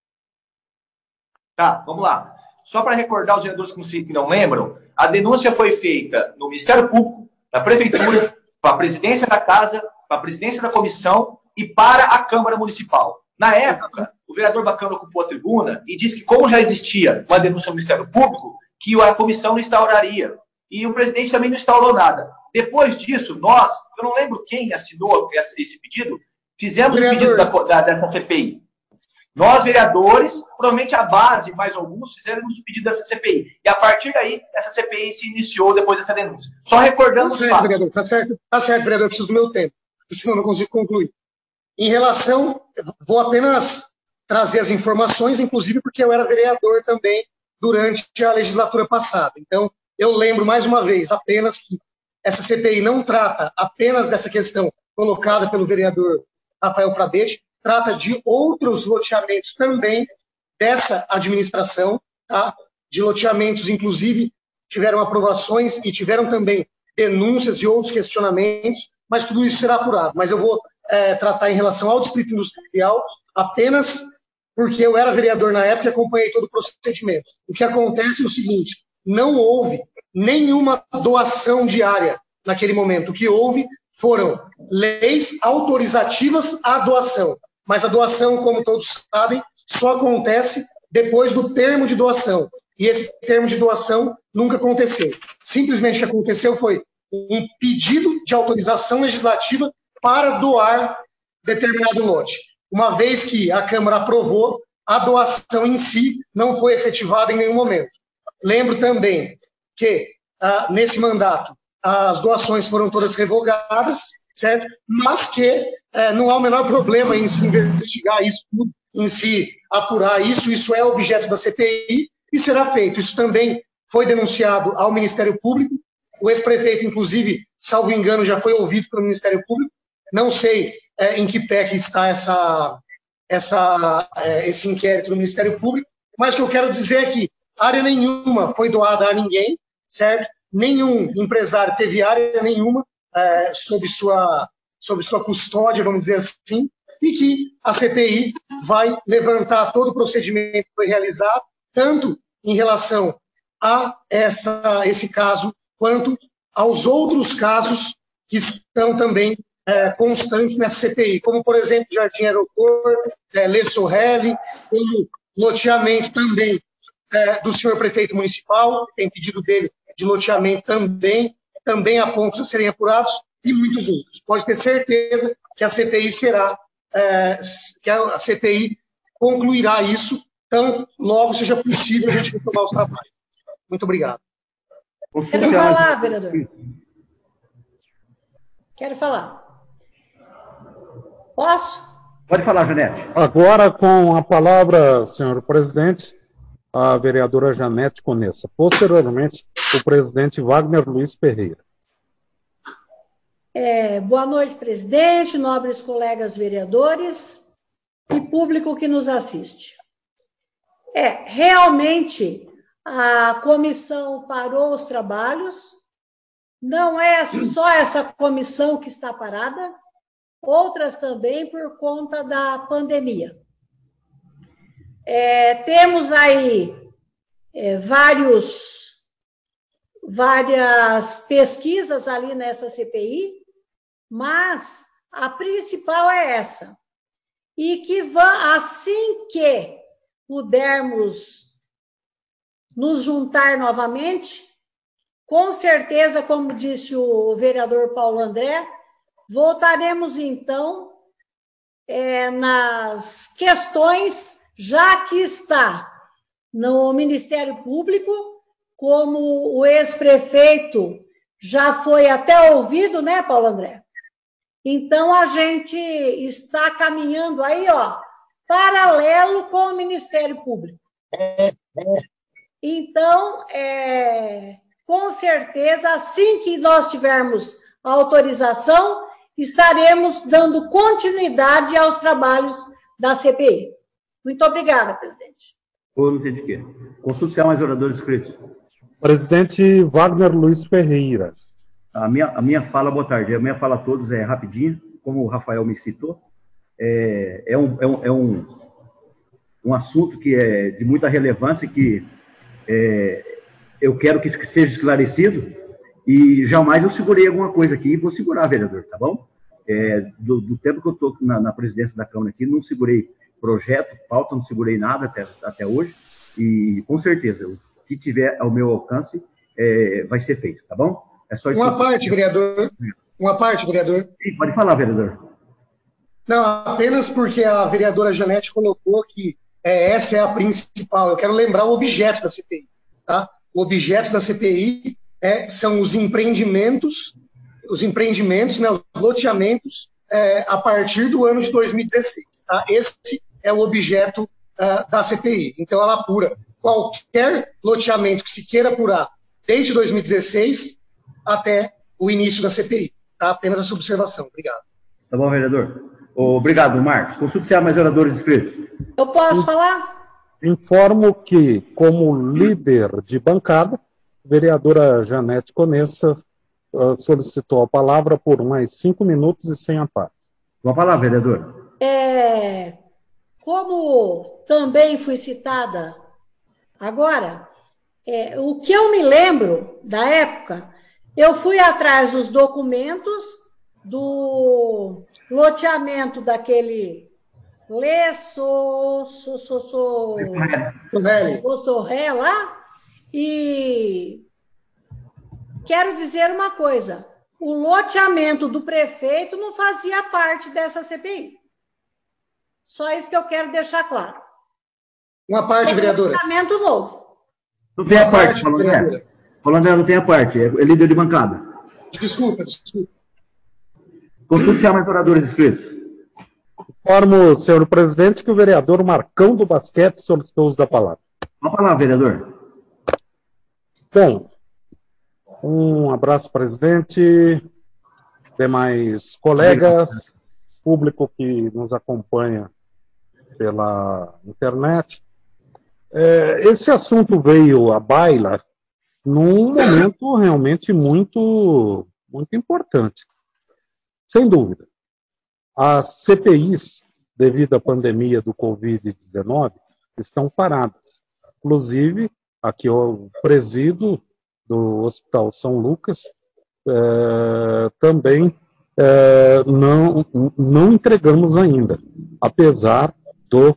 Tá, vamos lá. Só para recordar os vereadores que não lembram, a denúncia foi feita no Ministério Público, na Prefeitura, para a presidência da Casa, para a presidência da comissão e para a Câmara Municipal. Na época, o vereador Bacana ocupou a tribuna e disse que, como já existia uma denúncia no Ministério Público, que a comissão não instauraria. E o presidente também não instaurou nada. Depois disso, nós, eu não lembro quem assinou esse pedido, fizemos o pedido da, da, dessa C P I. Nós, vereadores, provavelmente a base, mais alguns, fizeram o pedido dessa C P I. E a partir daí, essa C P I se iniciou depois dessa denúncia. Só recordando os fatos. Tá certo, vereador, tá certo, tá certo, vereador, eu preciso do meu tempo, senão eu não consigo concluir. Em relação, vou apenas trazer as informações, inclusive porque eu era vereador também durante a legislatura passada. Então, eu lembro mais uma vez apenas que essa C P I não trata apenas dessa questão colocada pelo vereador Rafael Frabetti, trata de outros loteamentos também dessa administração, tá? De loteamentos, inclusive, tiveram aprovações e tiveram também denúncias e outros questionamentos, mas tudo isso será apurado. Mas eu vou é, tratar em relação ao Distrito Industrial apenas porque eu era vereador na época e acompanhei todo o procedimento. O que acontece é o seguinte, não houve nenhuma doação diária naquele momento. O que houve foram leis autorizativas à doação. Mas a doação, como todos sabem, só acontece depois do termo de doação. E esse termo de doação nunca aconteceu. Simplesmente o que aconteceu foi um pedido de autorização legislativa para doar determinado lote. Uma vez que a Câmara aprovou, a doação em si não foi efetivada em nenhum momento. Lembro também que, ah, nesse mandato, as doações foram todas revogadas, certo? Mas que eh, não há o menor problema em se investigar isso, em se apurar isso, isso é objeto da C P I e será feito. Isso também foi denunciado ao Ministério Público, o ex-prefeito, inclusive, salvo engano, já foi ouvido pelo Ministério Público, não sei é, em que pé que está essa, essa, é, esse inquérito no Ministério Público, mas o que eu quero dizer é que área nenhuma foi doada a ninguém, certo? Nenhum empresário teve área nenhuma é, sob, sua, sob sua custódia, vamos dizer assim, e que a C P I vai levantar todo o procedimento que foi realizado, tanto em relação a essa, esse caso, quanto aos outros casos que estão também é, constantes nessa C P I, como, por exemplo, Jardim Aeroporto, é, Le Sorrel, como loteamento também é, do senhor prefeito municipal, tem pedido dele de loteamento também, também há pontos a serem apurados, e muitos outros. Pode ter certeza que a C P I será, é, que a C P I concluirá isso, então logo seja possível a gente retomar os trabalhos. Muito obrigado. Quero falar, vereador. Quero falar. Posso? Pode falar, Janete. Agora, com a palavra, senhor presidente, a vereadora Janete Conessa. Posteriormente, o presidente Wagner Luiz Ferreira. É, boa noite, presidente, nobres colegas vereadores e público que nos assiste. É, realmente, a comissão parou os trabalhos, não é só essa comissão que está parada, outras também por conta da pandemia. É, temos aí é, vários, várias pesquisas ali nessa C P I, mas a principal é essa. E que vá, assim que pudermos nos juntar novamente, com certeza, como disse o vereador Paulo André, voltaremos então é, nas questões, já que está no Ministério Público, como o ex-prefeito já foi até ouvido, né, Paulo André? Então, a gente está caminhando aí, ó, paralelo com o Ministério Público. Então, é, com certeza, assim que nós tivermos a autorização, estaremos dando continuidade aos trabalhos da C P I. Muito obrigada, presidente. Ou não sei de quê. Consulte se há mais oradores inscritos. Presidente Wagner Luiz Ferreira. A minha, a minha fala, boa tarde, a minha fala a todos é rapidinha, como o Rafael me citou. É, é, um, é, um, é um, um assunto que é de muita relevância e que é, eu quero que seja esclarecido e jamais eu segurei alguma coisa aqui e vou segurar, vereador, tá bom? É, do, do tempo que eu estou na, na presidência da Câmara aqui, não segurei projeto, pauta, não segurei nada até, até hoje e com certeza, o que tiver ao meu alcance é, vai ser feito, tá bom? É só isso. Uma parte, vereador. Uma parte, vereador. Sim, pode falar, vereador. Não, apenas porque a vereadora Janete colocou que é, essa é a principal. Eu quero lembrar o objeto da C P I. Tá? O objeto da C P I é, são os empreendimentos, os empreendimentos, né, os loteamentos, é, a partir do ano de dois mil e dezesseis. Tá? Esse é o objeto uh, da C P I. Então, ela apura qualquer loteamento que se queira apurar desde dois mil e dezesseis até o início da C P I. Tá? Apenas essa observação. Obrigado. Tá bom, vereador. Obrigado, Marcos. Consulte se há mais oradores inscritos. Eu posso falar? Informo que, como líder de bancada, a vereadora Janete Conessa uh, solicitou a palavra por mais cinco minutos e sem a parte. Com a palavra, vereador. É, como também fui citada agora, é, o que eu me lembro da época, eu fui atrás dos documentos do loteamento daquele Lê, sou, sou, sou, sou, sou ré lá, e quero dizer uma coisa, o loteamento do prefeito não fazia parte dessa C P I. Só isso que eu quero deixar claro. Uma parte, vereadora. Loteamento novo. Não tem a parte, falando dela. Falando dela, não tem a parte, é líder de bancada. Desculpa, desculpa. Consulte se há mais oradores inscritos. Informo, senhor presidente, que o vereador Marcão do Basquete solicitou o uso da palavra. Uma palavra, vereador. Bom, um abraço, presidente, demais colegas, público que nos acompanha pela internet. É, esse assunto veio à baila num momento realmente muito, muito importante. Sem dúvida. As C P Is, devido à pandemia do covid dezenove, estão paradas. Inclusive, aqui eu presido do Hospital São Lucas, é, também é, não, não entregamos ainda, apesar do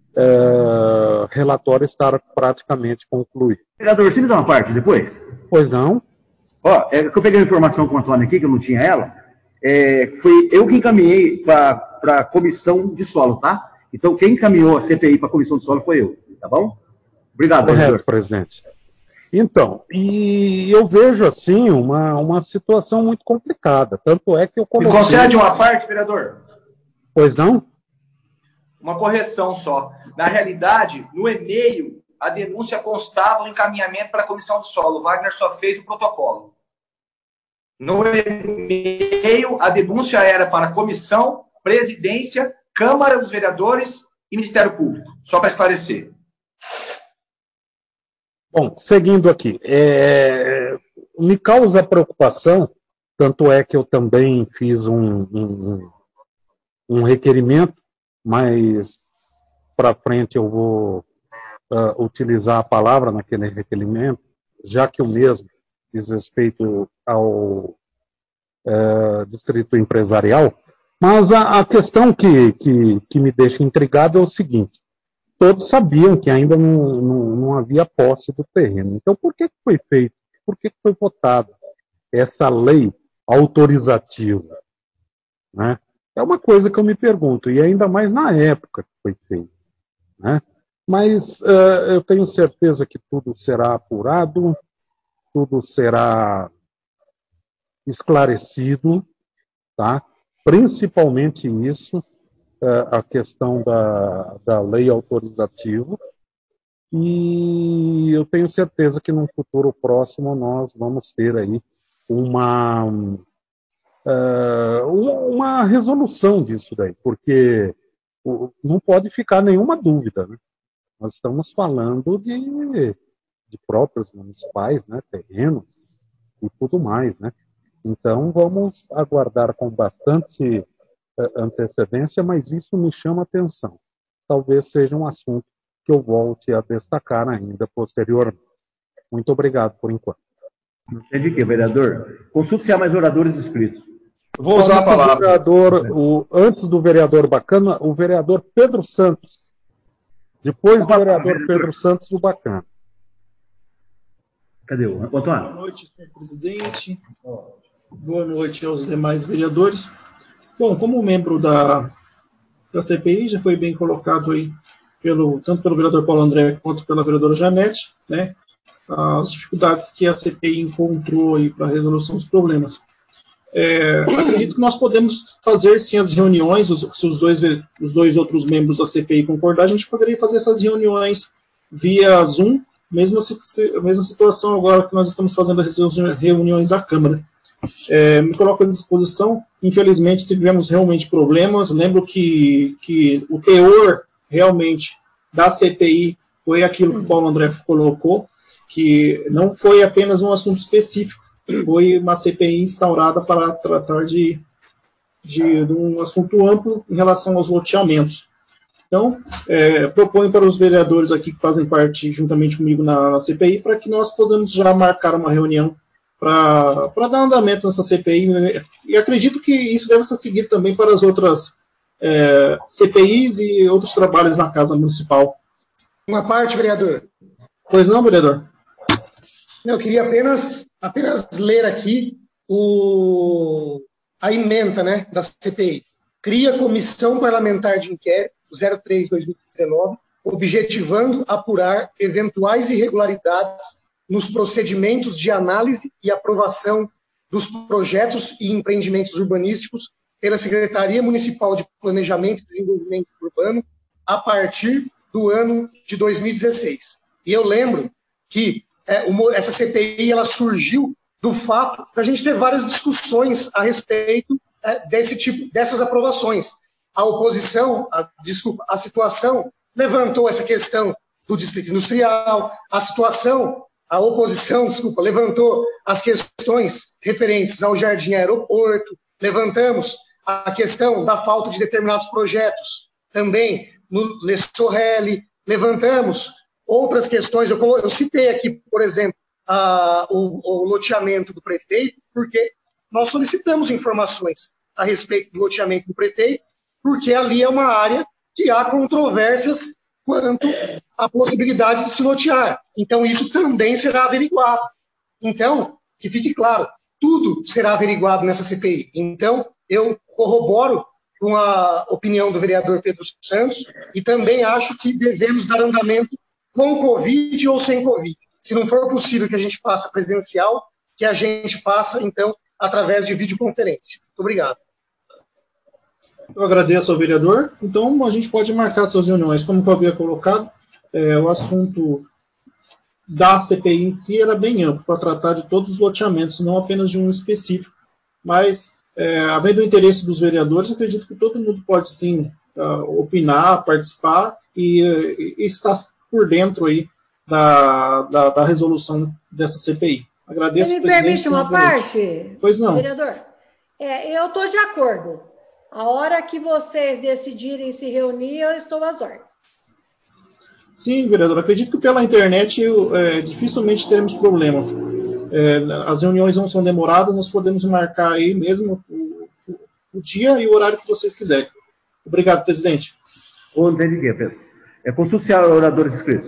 é, relatório estar praticamente concluído. Vereador, você me dá uma parte depois? Pois não. Ó, é que eu peguei a informação com o Antônio aqui, que eu não tinha ela. É, foi eu que encaminhei para a comissão de solo, tá? Então, quem encaminhou a C P I para a comissão de solo foi eu, tá bom? Obrigado, correto, vereador. Presidente. Então, e eu vejo, assim, uma, uma situação muito complicada, tanto é que eu coloquei... Me concede uma parte, vereador? Pois não? Uma correção só. Na realidade, no e-mail, a denúncia constava o encaminhamento para a comissão de solo. O Wagner só fez o protocolo. No e-mail, a denúncia era para a comissão, presidência, Câmara dos Vereadores e Ministério Público. Só para esclarecer. Bom, seguindo aqui. É, me causa preocupação, tanto é que eu também fiz um, um, um requerimento, mas para frente eu vou uh, utilizar a palavra naquele requerimento, já que o mesmo diz respeito ao é, distrito empresarial, mas a, a questão que, que, que me deixa intrigado é o seguinte, todos sabiam que ainda não, não, não havia posse do terreno, então por que foi feito, por que foi votada essa lei autorizativa? Né? É uma coisa que eu me pergunto, e ainda mais na época que foi feito. Né? Mas uh, eu tenho certeza que tudo será apurado, tudo será esclarecido, tá? Principalmente isso, a questão da, da lei autorizativa, e eu tenho certeza que no futuro próximo nós vamos ter aí uma, uma resolução disso daí, porque não pode ficar nenhuma dúvida, né? Nós estamos falando de de próprios municipais, né, terrenos e tudo mais, né? Então, vamos aguardar com bastante uh, antecedência, mas isso me chama atenção. Talvez seja um assunto que eu volte a destacar ainda posteriormente. Muito obrigado por enquanto. Não sei de quê, vereador. Consulte se há mais oradores inscritos. Vou usar a palavra. O vereador, o, antes do vereador Bacana, o vereador Pedro Santos. Depois do vereador Pedro Santos, o Bacana. Cadê o Antônio? Boa noite, senhor presidente. Boa noite aos demais vereadores. Bom, como membro da, da C P I, já foi bem colocado aí, pelo, tanto pelo vereador Paulo André quanto pela vereadora Janete, né, as dificuldades que a C P I encontrou aí para a resolução dos problemas. É, acredito que nós podemos fazer, sim, as reuniões, os, se os dois, os dois outros membros da C P I concordar, a gente poderia fazer essas reuniões via Zoom, mesma, mesma situação agora que nós estamos fazendo as reuniões da Câmara. É, me coloco à disposição. Infelizmente, tivemos realmente problemas. Lembro que, que o teor, realmente, da C P I foi aquilo que o Paulo André colocou, que não foi apenas um assunto específico, foi uma C P I instaurada para tratar de, de, de um assunto amplo em relação aos loteamentos. Então, é, proponho para os vereadores aqui que fazem parte, juntamente comigo, na, na C P I, para que nós podemos já marcar uma reunião para dar andamento nessa C P I, e acredito que isso deve ser seguido também para as outras é, C P Is e outros trabalhos na Casa Municipal. Uma parte, vereador. Pois não, vereador? Eu queria apenas, apenas ler aqui o, a ementa, né, da C P I. Cria Comissão Parlamentar de Inquérito zero três barra dois mil e dezenove, objetivando apurar eventuais irregularidades nos procedimentos de análise e aprovação dos projetos e empreendimentos urbanísticos pela Secretaria Municipal de Planejamento e Desenvolvimento Urbano a partir do ano de dois mil e dezesseis. E eu lembro que é, uma, essa C P I ela surgiu do fato da gente ter várias discussões a respeito é, desse tipo, dessas aprovações. A oposição, a, desculpa, a situação levantou essa questão do Distrito Industrial, a situação A oposição, desculpa, levantou as questões referentes ao Jardim Aeroporto, levantamos a questão da falta de determinados projetos, também no Le Sorrelli, levantamos outras questões, eu, eu citei aqui, por exemplo, a, o, o loteamento do prefeito, porque nós solicitamos informações a respeito do loteamento do prefeito, porque ali é uma área que há controvérsias quanto à possibilidade de se lotear. Então, isso também será averiguado. Então, que fique claro, tudo será averiguado nessa C P I. Então, eu corroboro com a opinião do vereador Pedro Santos e também acho que devemos dar andamento com Covid ou sem Covid. Se não for possível que a gente faça presencial, que a gente faça, então, através de videoconferência. Muito obrigado. Eu agradeço ao vereador. Então, a gente pode marcar suas reuniões. Como eu havia colocado, é, o assunto da C P I em si era bem amplo, para tratar de todos os loteamentos, não apenas de um específico. Mas, é, havendo o interesse dos vereadores, acredito que todo mundo pode, sim, uh, opinar, participar e, e estar por dentro aí da, da, da resolução dessa C P I. Agradeço. Você me permite uma parte? Pois não. Vereador, é, eu estou de acordo. A hora que vocês decidirem se reunir, eu estou às ordens. Sim, vereador. Acredito que pela internet é, dificilmente teremos problema. É, as reuniões não são demoradas, nós podemos marcar aí mesmo o, o, o dia e o horário que vocês quiserem. Obrigado, presidente. Ou não tem de quê, Pedro? É consulciar oradores inscritos.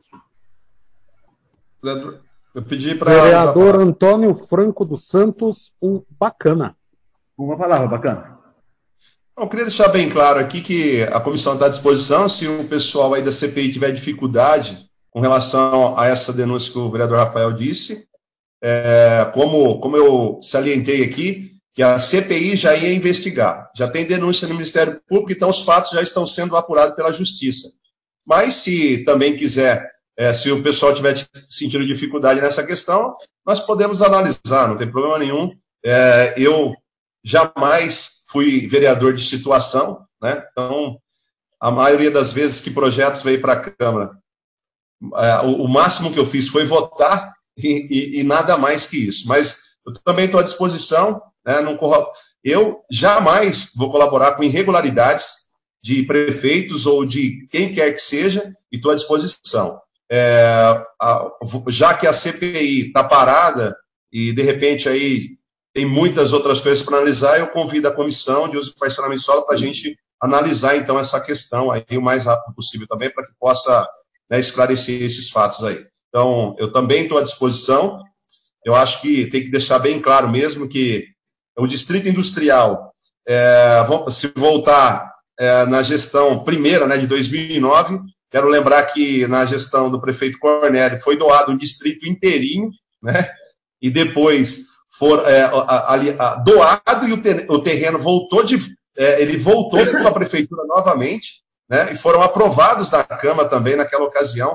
Eu pedi para... Vereador Antônio Franco dos Santos, um bacana. Uma palavra, bacana. Eu queria deixar bem claro aqui que a comissão está à disposição, se o pessoal aí da C P I tiver dificuldade com relação a essa denúncia que o vereador Rafael disse, é, como, como eu salientei aqui, que a C P I já ia investigar, já tem denúncia no Ministério Público, então os fatos já estão sendo apurados pela Justiça. Mas se também quiser, é, se o pessoal tiver sentido dificuldade nessa questão, nós podemos analisar, não tem problema nenhum. É, eu jamais fui vereador de situação, né? Então, a maioria das vezes que projetos veio para a Câmara, é, o, o máximo que eu fiz foi votar e, e, e nada mais que isso. Mas eu também estou à disposição, né? Não corro... Eu jamais vou colaborar com irregularidades de prefeitos ou de quem quer que seja, e estou à disposição. É, a, já que a C P I está parada e, de repente, aí tem muitas outras coisas para analisar, eu convido a comissão de uso e parcelamento de solo para a gente analisar, então, essa questão aí o mais rápido possível também, para que possa, né, esclarecer esses fatos aí. Então, eu também estou à disposição. Eu acho que tem que deixar bem claro mesmo que o Distrito Industrial, é, se voltar é, na gestão primeira, né, de dois mil e nove, quero lembrar que na gestão do prefeito Cornélio foi doado um distrito inteirinho, né, e depois for é, a, a, a, doado e o, ter, o terreno voltou de, é, ele voltou para a prefeitura novamente, né, e foram aprovados da Câmara também naquela ocasião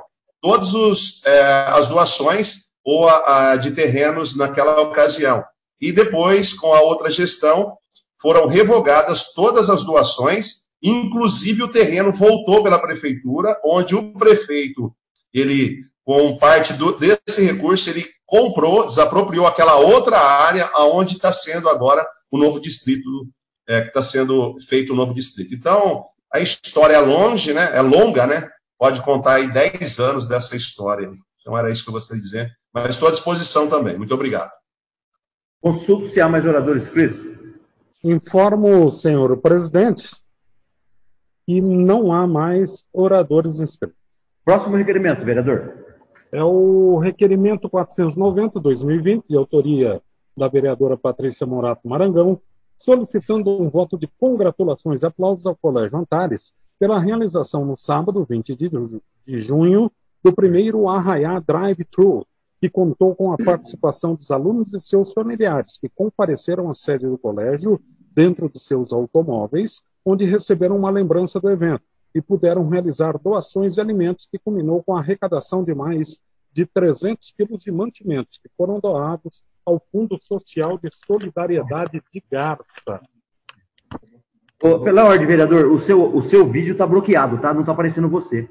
todas é, as doações ou a, a de terrenos naquela ocasião. E depois, com a outra gestão, foram revogadas todas as doações, inclusive o terreno voltou pela prefeitura, onde o prefeito, ele, com parte do, desse recurso, ele comprou, desapropriou aquela outra área onde está sendo agora o novo distrito, é, que está sendo feito o novo distrito. Então, a história é longe, né? É longa, né? Pode contar aí dez anos dessa história. Então, era isso que eu gostaria de dizer. Mas estou à disposição também. Muito obrigado. Consulto se há mais oradores inscritos. Informo, senhor presidente, que não há mais oradores inscritos. Próximo requerimento, vereador. É o requerimento quatrocentos e noventa, dois mil e vinte, de autoria da vereadora Patrícia Morato Marangão, solicitando um voto de congratulações e aplausos ao Colégio Antares pela realização no sábado, vinte de junho, do primeiro Arraiá Drive-Thru, que contou com a participação dos alunos e seus familiares, que compareceram à sede do colégio dentro de seus automóveis, onde receberam uma lembrança do evento e puderam realizar doações de alimentos, que culminou com a arrecadação de mais de trezentos quilos de mantimentos, que foram doados ao Fundo Social de Solidariedade de Garça. Ô, pela ordem, vereador, o seu, o seu vídeo está bloqueado, tá? Não está aparecendo você.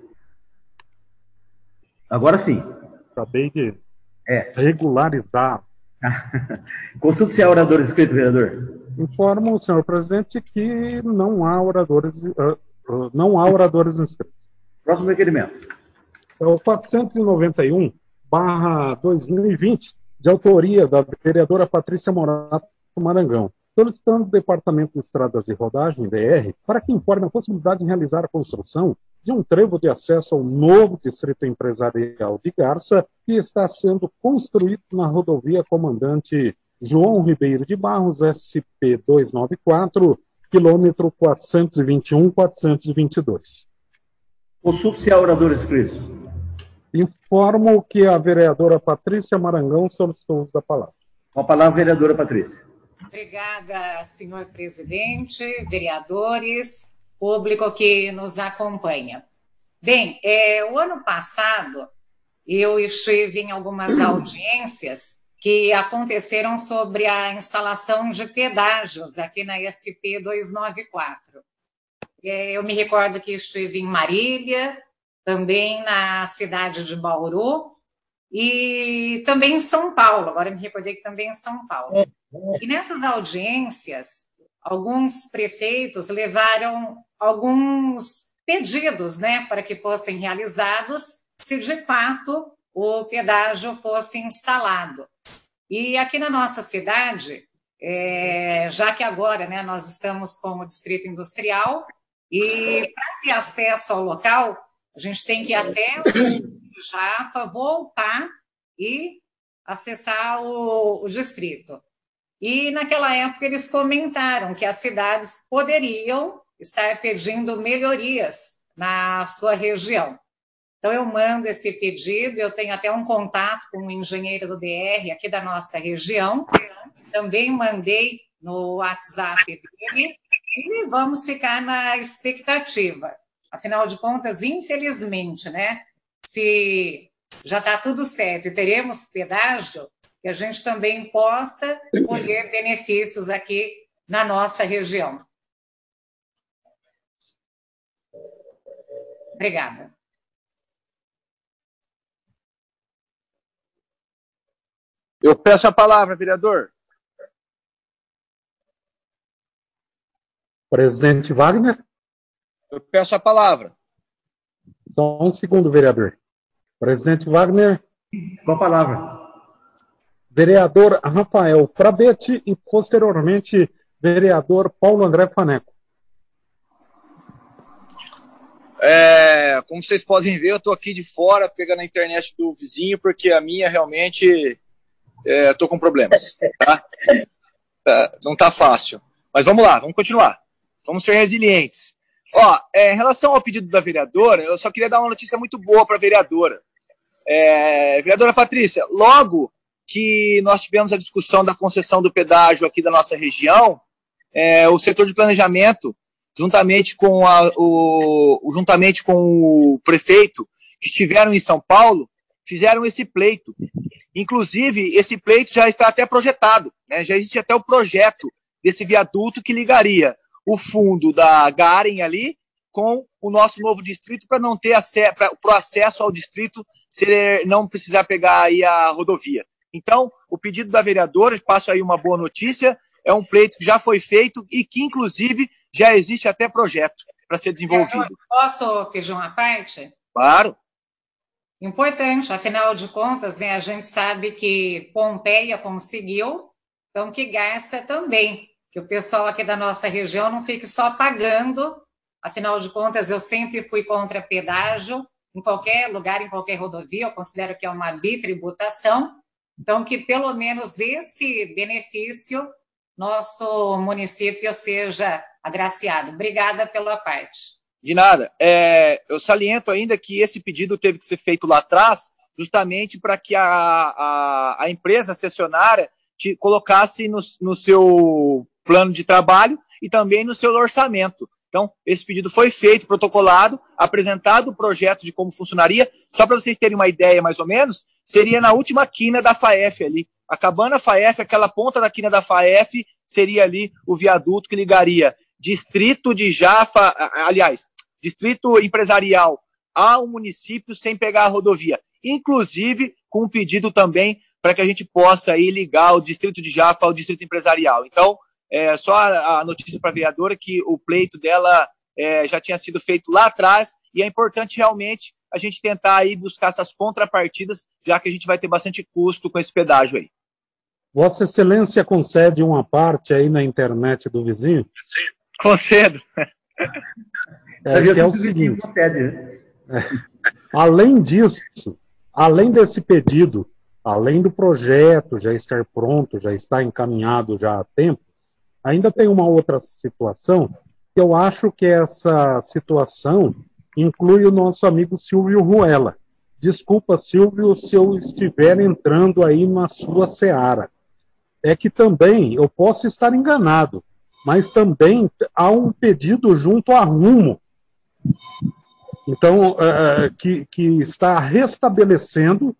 Agora sim. Acabei de é. regularizar. Consulta se há oradores inscritos, vereador. Informo, senhor presidente, que não há oradores, uh, uh, não há oradores inscritos. Próximo requerimento. É o quatrocentos e noventa e um barra dois mil e vinte, de autoria da vereadora Patrícia Morato Marangão, solicitando o Departamento de Estradas e Rodagem, D R, para que informe a possibilidade de realizar a construção de um trevo de acesso ao novo distrito empresarial de Garça, que está sendo construído na rodovia Comandante João Ribeiro de Barros, S P duzentos e noventa e quatro, quilômetro quatrocentos e vinte e um, quatrocentos e vinte e dois. Consulto se há oradores inscritos. Informo que a vereadora Patrícia Marangão solicitou o uso da palavra. Com a palavra, vereadora Patrícia. Obrigada, senhor presidente, vereadores, público que nos acompanha. Bem, é, o ano passado eu estive em algumas audiências que aconteceram sobre a instalação de pedágios aqui na S P duzentos e noventa e quatro. É, eu me recordo que estive em Marília, também na cidade de Bauru e também em São Paulo. Agora me recordei que também em São Paulo. E nessas audiências, alguns prefeitos levaram alguns pedidos, né, para que fossem realizados, se de fato o pedágio fosse instalado. E aqui na nossa cidade, é, já que agora, né, nós estamos com o Distrito Industrial, e para ter acesso ao local, a gente tem que ir até o Distrito de Jafa, voltar e acessar o, o distrito. E naquela época eles comentaram que as cidades poderiam estar pedindo melhorias na sua região. Então eu mando esse pedido, eu tenho até um contato com um engenheiro do D R aqui da nossa região, também mandei no WhatsApp dele e vamos ficar na expectativa. Afinal de contas, infelizmente, né, se já está tudo certo e teremos pedágio, que a gente também possa colher benefícios aqui na nossa região. Obrigada. Eu peço a palavra, vereador. Presidente Wagner. Eu peço a palavra. Só um segundo, vereador. Presidente Wagner. Com a palavra. Vereador Rafael Frabetti e, posteriormente, vereador Paulo André Faneco. É, como vocês podem ver, eu estou aqui de fora, pegando a internet do vizinho, porque a minha realmente estou é, com problemas. Tá? É, não está fácil. Mas vamos lá, vamos continuar. Vamos ser resilientes. Ó, é, em relação ao pedido da vereadora, eu só queria dar uma notícia muito boa para a vereadora. É, vereadora Patrícia, logo que nós tivemos a discussão da concessão do pedágio aqui da nossa região, é, o setor de planejamento, juntamente com, a, o, juntamente com o prefeito, que estiveram em São Paulo fizeram esse pleito. Inclusive, esse pleito já está até projetado, né? Já existe até o projeto desse viaduto que ligaria o fundo da Garen ali com o nosso novo distrito para não ter acesso, para o acesso ao distrito ser, não precisar pegar aí a rodovia. Então, o pedido da vereadora, passo aí uma boa notícia, é um pleito que já foi feito e que, inclusive, já existe até projeto para ser desenvolvido. Posso pedir uma parte? Claro. Importante, afinal de contas, né, a gente sabe que Pompeia conseguiu, então que Garça também, que o pessoal aqui da nossa região não fique só pagando, afinal de contas eu sempre fui contra pedágio, em qualquer lugar, em qualquer rodovia, eu considero que é uma bitributação, então que pelo menos esse benefício nosso município seja agraciado. Obrigada pela parte. De nada. É, eu saliento ainda que esse pedido teve que ser feito lá atrás, justamente para que a, a, a empresa cessionária te colocasse no, no seu plano de trabalho e também no seu orçamento. Então, esse pedido foi feito, protocolado, apresentado o projeto de como funcionaria. Só para vocês terem uma ideia, mais ou menos, seria na última quina da FAEF ali. Acabando a FAEF, aquela ponta da quina da FAEF seria ali o viaduto que ligaria distrito de Jafa, aliás, distrito empresarial ao município sem pegar a rodovia. Inclusive com um pedido também para que a gente possa aí ligar o distrito de Jafa ao distrito empresarial. Então, é, só a, a notícia para a vereadora que o pleito dela é, já tinha sido feito lá atrás e é importante realmente a gente tentar aí buscar essas contrapartidas, já que a gente vai ter bastante custo com esse pedágio aí. Vossa Excelência concede uma parte aí na internet do vizinho? Sim. Concedo. É, que é o seguinte, é, além disso, além desse pedido, além do projeto já estar pronto, já está encaminhado já há tempo, ainda tem uma outra situação, que eu acho que essa situação inclui o nosso amigo Silvio Ruela. Desculpa, Silvio, se eu estiver entrando aí na sua seara. É que também, eu posso estar enganado, mas também há um pedido junto à Rumo, então, é, que, que está restabelecendo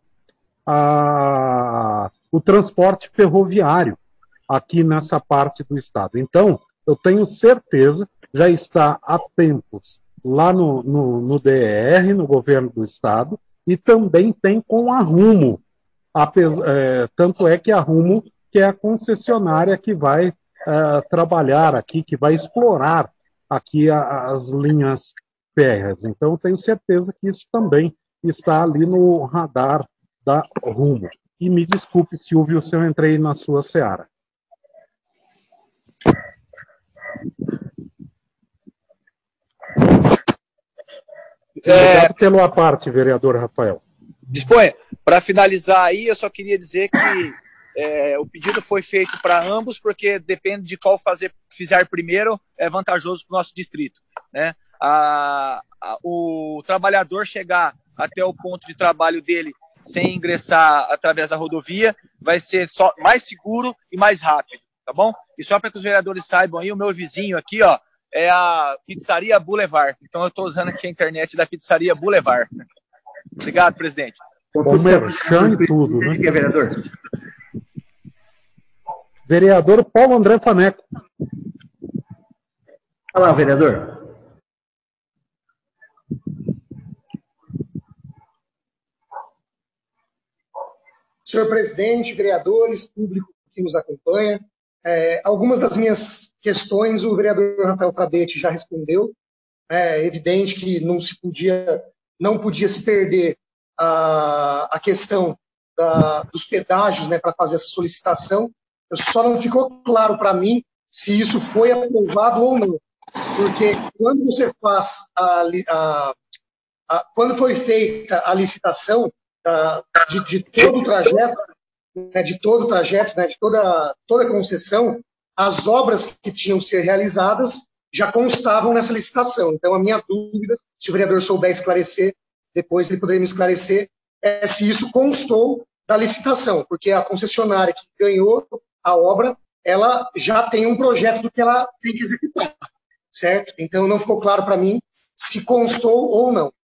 a, o transporte ferroviário aqui nessa parte do estado. Então, eu tenho certeza, já está há tempos lá no, no, no D E R, no governo do estado, e também tem com a Rumo. Apes, é, tanto é que a Rumo, que é a concessionária que vai é, trabalhar aqui, que vai explorar aqui a, as linhas férreas. Então, eu tenho certeza que isso também está ali no radar da Rumo. E me desculpe, Silvio, se eu entrei na sua seara. Obrigado é... pela parte, vereador Rafael. Disponha. Para finalizar aí, eu só queria dizer que é, o pedido foi feito para ambos, porque depende de qual fazer, fizer primeiro, é vantajoso para o nosso distrito, né? A, a, o trabalhador chegar até o ponto de trabalho dele sem ingressar através da rodovia vai ser só mais seguro e mais rápido, tá bom? E só para que os vereadores saibam aí, o meu vizinho aqui, ó, é a Pizzaria Boulevard. Então eu estou usando aqui a internet da Pizzaria Boulevard. Obrigado, presidente. O merchan e tudo, né? Quem é vereador? Vereador Paulo André Faneco. Olá, vereador. Senhor presidente, vereadores, público que nos acompanha, é, algumas das minhas questões o vereador Rafael Frabete já respondeu. É evidente que não se podia, não podia se perder a, a questão da, dos pedágios, né, para fazer essa solicitação. Eu só não ficou claro para mim se isso foi aprovado ou não, porque quando você faz a, a, a quando foi feita a licitação da, de, de todo o trajeto, né, de todo o trajeto, né, de toda toda a concessão, as obras que tinham que ser realizadas já constavam nessa licitação. Então, a minha dúvida, se o vereador souber esclarecer, depois ele poderia me esclarecer, é se isso constou da licitação, porque a concessionária que ganhou a obra, ela já tem um projeto do que ela tem que executar, certo? Então, não ficou claro para mim se constou ou não.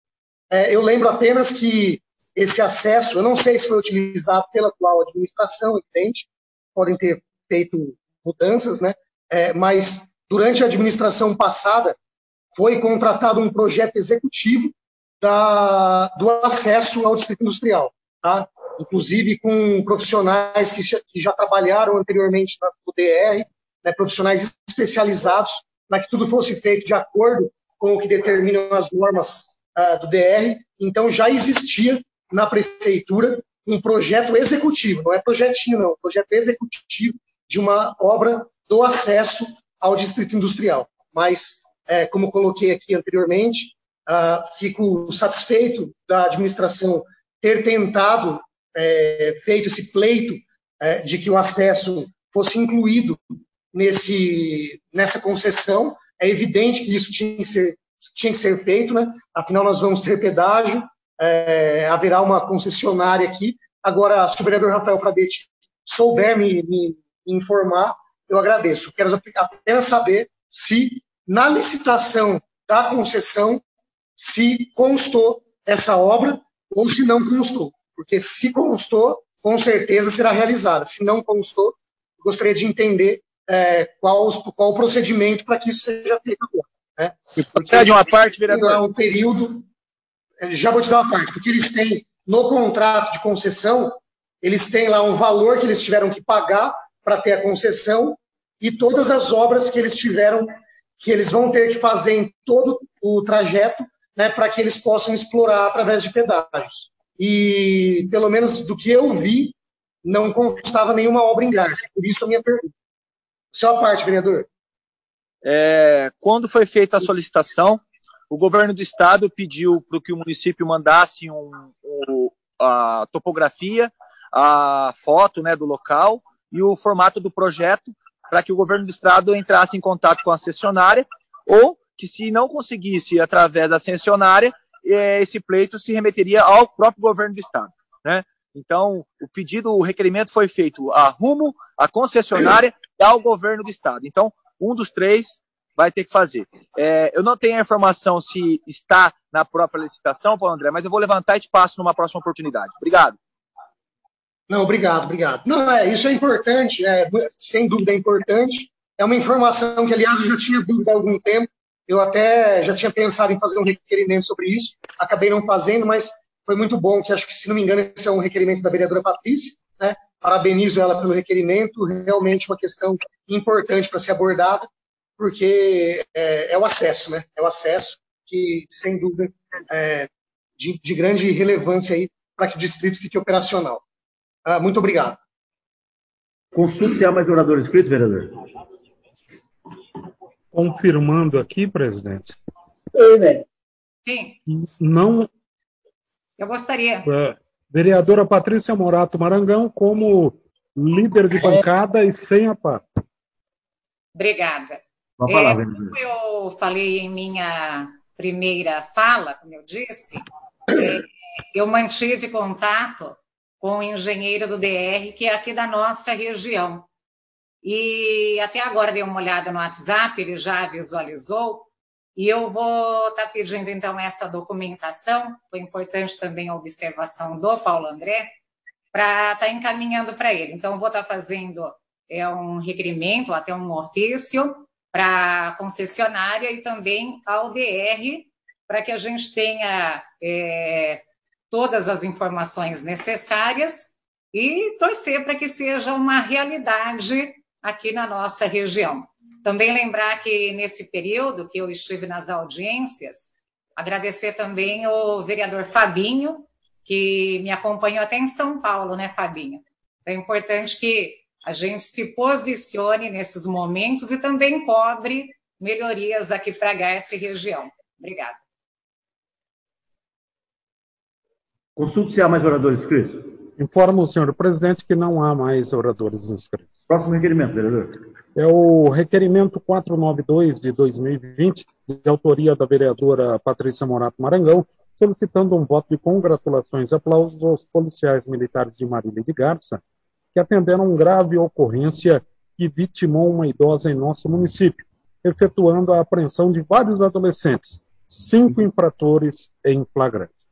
É, eu lembro apenas que esse acesso, eu não sei se foi utilizado pela atual administração, entende? Podem ter feito mudanças, né? É, mas durante a administração passada foi contratado um projeto executivo da, do acesso ao distrito industrial, tá? Inclusive com profissionais que, que já trabalharam anteriormente no D R, né, profissionais especializados, para que tudo fosse feito de acordo com o que determinam as normas uh, do D R. Então, já existia na prefeitura um projeto executivo, não é projetinho, não, projeto executivo de uma obra do acesso ao distrito industrial. Mas, é, como coloquei aqui anteriormente, uh, fico satisfeito da administração ter tentado, é, feito esse pleito é, de que o acesso fosse incluído nesse, nessa concessão. É evidente que isso tinha que ser, tinha que ser feito, né? Afinal, nós vamos ter pedágio, é, haverá uma concessionária aqui. Agora, se o vereador Rafael Frabetti souber me, me, me informar, eu agradeço. Quero apenas saber se, na licitação da concessão, se constou essa obra ou se não constou. Porque se constou, com certeza será realizada. Se não constou, gostaria de entender é, qual, qual o procedimento para que isso seja feito agora. Né? Porque de uma parte, vereador. Um período, já vou te dar uma parte, porque eles têm, no contrato de concessão, eles têm lá um valor que eles tiveram que pagar para ter a concessão e todas as obras que eles tiveram, que eles vão ter que fazer em todo o trajeto, né, para que eles possam explorar através de pedágios. E, pelo menos do que eu vi, não constava nenhuma obra em Garça. Por isso a minha pergunta. Só a parte, vereador. É, quando foi feita a solicitação, o governo do estado pediu para que o município mandasse um, um, a topografia, a foto, né, do local e o formato do projeto para que o governo do estado entrasse em contato com a cessionária ou que, se não conseguisse através da cessionária, esse pleito se remeteria ao próprio governo do estado, né? Então, o pedido, o requerimento foi feito a rumo, à concessionária e ao governo do estado. Então, um dos três vai ter que fazer. É, eu não tenho a informação se está na própria licitação, Paulo André, mas eu vou levantar e te passo numa próxima oportunidade. Obrigado. Não, obrigado, obrigado. Não, é, isso é importante, é, sem dúvida é importante. É uma informação que, aliás, eu já tinha dúvida há algum tempo. Eu até já tinha pensado em fazer um requerimento sobre isso, acabei não fazendo, mas foi muito bom, que acho que, se não me engano, esse é um requerimento da vereadora Patrícia, né? Parabenizo ela pelo requerimento, realmente uma questão importante para ser abordada, porque é, é o acesso, né? É o acesso que, sem dúvida, é de, de grande relevância aí para que o distrito fique operacional. Ah, muito obrigado. Consulte se há mais oradores inscritos, vereador. Confirmando aqui, presidente. Sim. Não. Eu gostaria. É, vereadora Patrícia Morato Marangão, como líder de bancada e sem a pata. Obrigada. Vamos falar, é, vereador. como eu falei em minha primeira fala, como eu disse, é, eu mantive contato com o engenheiro do D R, que é aqui da nossa região. E até agora dei uma olhada no WhatsApp, ele já visualizou, e eu vou estar tá pedindo, então, essa documentação, foi importante também a observação do Paulo André, para estar tá encaminhando para ele. Então, eu vou estar tá fazendo é, um requerimento, até um ofício, para a concessionária e também ao D R, para que a gente tenha é, todas as informações necessárias e torcer para que seja uma realidade aqui na nossa região. Também lembrar que, nesse período que eu estive nas audiências, agradecer também o vereador Fabinho, que me acompanhou até em São Paulo, né, Fabinho? É importante que a gente se posicione nesses momentos e também cobre melhorias aqui para a Garça e região. Obrigada. Consulte se há mais oradores inscritos. Informo o senhor presidente que não há mais oradores inscritos. Próximo requerimento, vereador. É o requerimento quatrocentos e noventa e dois de dois mil e vinte, de autoria da vereadora Patrícia Morato Marangão, solicitando um voto de congratulações e aplausos aos policiais militares de Marília e de Garça, que atenderam grave ocorrência que vitimou uma idosa em nosso município, efetuando a apreensão de vários adolescentes, cinco infratores em flagrante.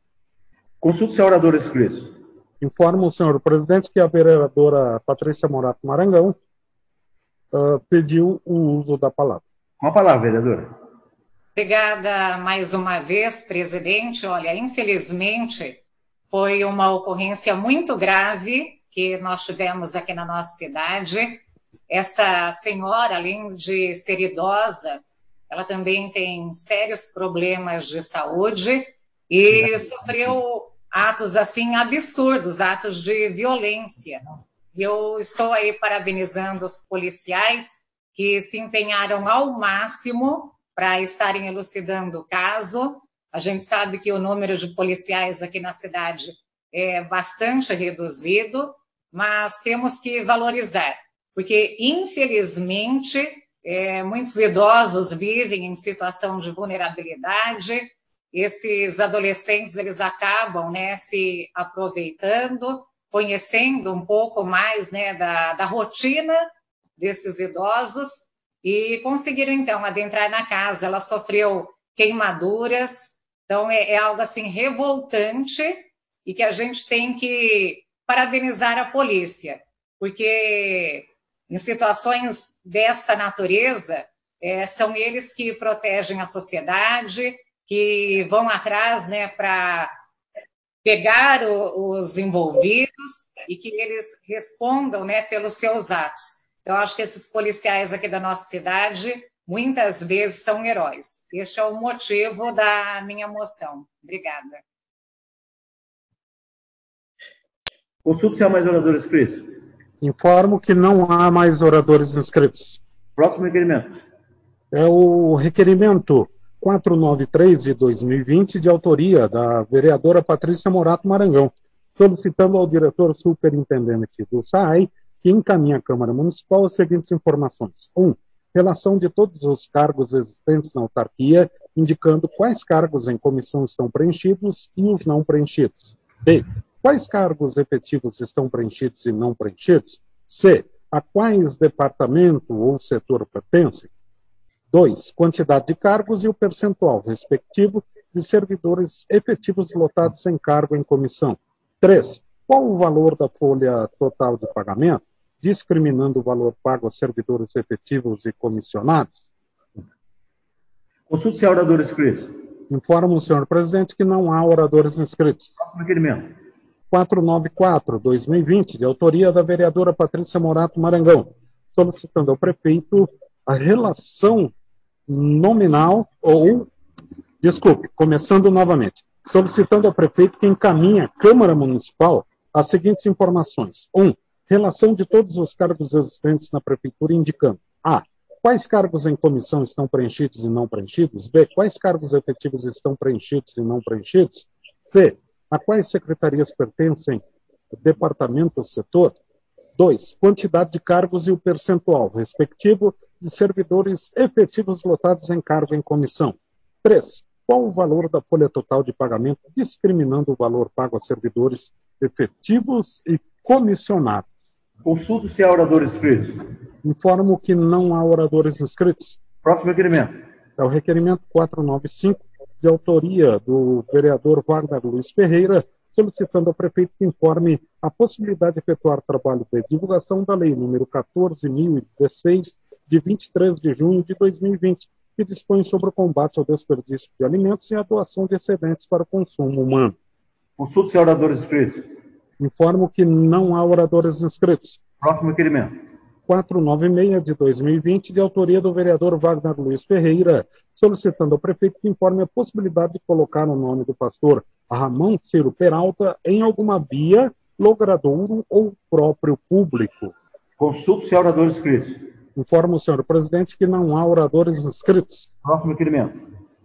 Consulta o senhor orador inscrito. Informo o senhor presidente que a vereadora Patrícia Morato Maranhão uh, pediu o uso da palavra. Com a palavra, vereadora. Obrigada mais uma vez, presidente. Olha, infelizmente, foi uma ocorrência muito grave que nós tivemos aqui na nossa cidade. Essa senhora, além de ser idosa, ela também tem sérios problemas de saúde e sofreu atos assim absurdos, atos de violência. E eu estou aí parabenizando os policiais que se empenharam ao máximo para estarem elucidando o caso. A gente sabe que o número de policiais aqui na cidade é bastante reduzido, mas temos que valorizar, porque, infelizmente, é, muitos idosos vivem em situação de vulnerabilidade. Esses adolescentes, eles acabam, né, se aproveitando, conhecendo um pouco mais, né, da, da rotina desses idosos e conseguiram, então, adentrar na casa. Ela sofreu queimaduras, então é, é algo, assim, revoltante e que a gente tem que parabenizar a polícia, porque em situações desta natureza, é, são eles que protegem a sociedade, que vão atrás, né, para pegar o, os envolvidos e que eles respondam, né, pelos seus atos. Então, acho que esses policiais aqui da nossa cidade, muitas vezes, são heróis. Este é o motivo da minha moção. Obrigada. Consulta se há mais oradores inscritos. Informo que não há mais oradores inscritos. Próximo requerimento. É o requerimento quatrocentos e noventa e três de dois mil e vinte, de autoria da vereadora Patrícia Morato Maranhão, solicitando ao diretor superintendente do S A I que encaminhe à Câmara Municipal as seguintes informações. um. Relação de todos os cargos existentes na autarquia, indicando quais cargos em comissão estão preenchidos e os não preenchidos. B. Quais cargos efetivos estão preenchidos e não preenchidos? C. A quais departamento ou setor pertencem? dois. Quantidade de cargos e o percentual respectivo de servidores efetivos lotados em cargo em comissão. três. Qual o valor da folha total de pagamento, discriminando o valor pago a servidores efetivos e comissionados? Consulte se há oradores inscritos. Informo o senhor presidente que não há oradores inscritos. Próximo requerimento. quatrocentos e noventa e quatro de dois mil e vinte, de autoria da vereadora Patrícia Morato Maranhão, solicitando ao prefeito a relação nominal ou, desculpe, começando novamente, solicitando ao prefeito que encaminhe à Câmara Municipal as seguintes informações. um. Relação de todos os cargos existentes na prefeitura, indicando a. Quais cargos em comissão estão preenchidos e não preenchidos? B. Quais cargos efetivos estão preenchidos e não preenchidos? C. A quais secretarias pertencem o departamento ou setor? dois. Quantidade de cargos e o percentual respectivo de servidores efetivos lotados em cargo em comissão. três. Qual o valor da folha total de pagamento, discriminando o valor pago a servidores efetivos e comissionados? Consulto se há oradores inscritos. Informo que não há oradores inscritos. Próximo requerimento. É o requerimento quatrocentos e noventa e cinco, de autoria do vereador Wagner Luiz Ferreira, solicitando ao prefeito que informe a possibilidade de efetuar trabalho de divulgação da lei número quatorze mil e dezesseis, de vinte e três de junho de dois mil e vinte, que dispõe sobre o combate ao desperdício de alimentos e a doação de excedentes para o consumo humano. Consulto se há oradores inscritos. Informo que não há oradores inscritos. Próximo requerimento. quatrocentos e noventa e seis de dois mil e vinte, de autoria do vereador Wagner Luiz Ferreira, solicitando ao prefeito que informe a possibilidade de colocar o nome do pastor Ramon Ciro Peralta em alguma via, logradouro ou próprio público. Consulto se há oradores inscritos. Informo o senhor presidente que não há oradores inscritos. Próximo requerimento.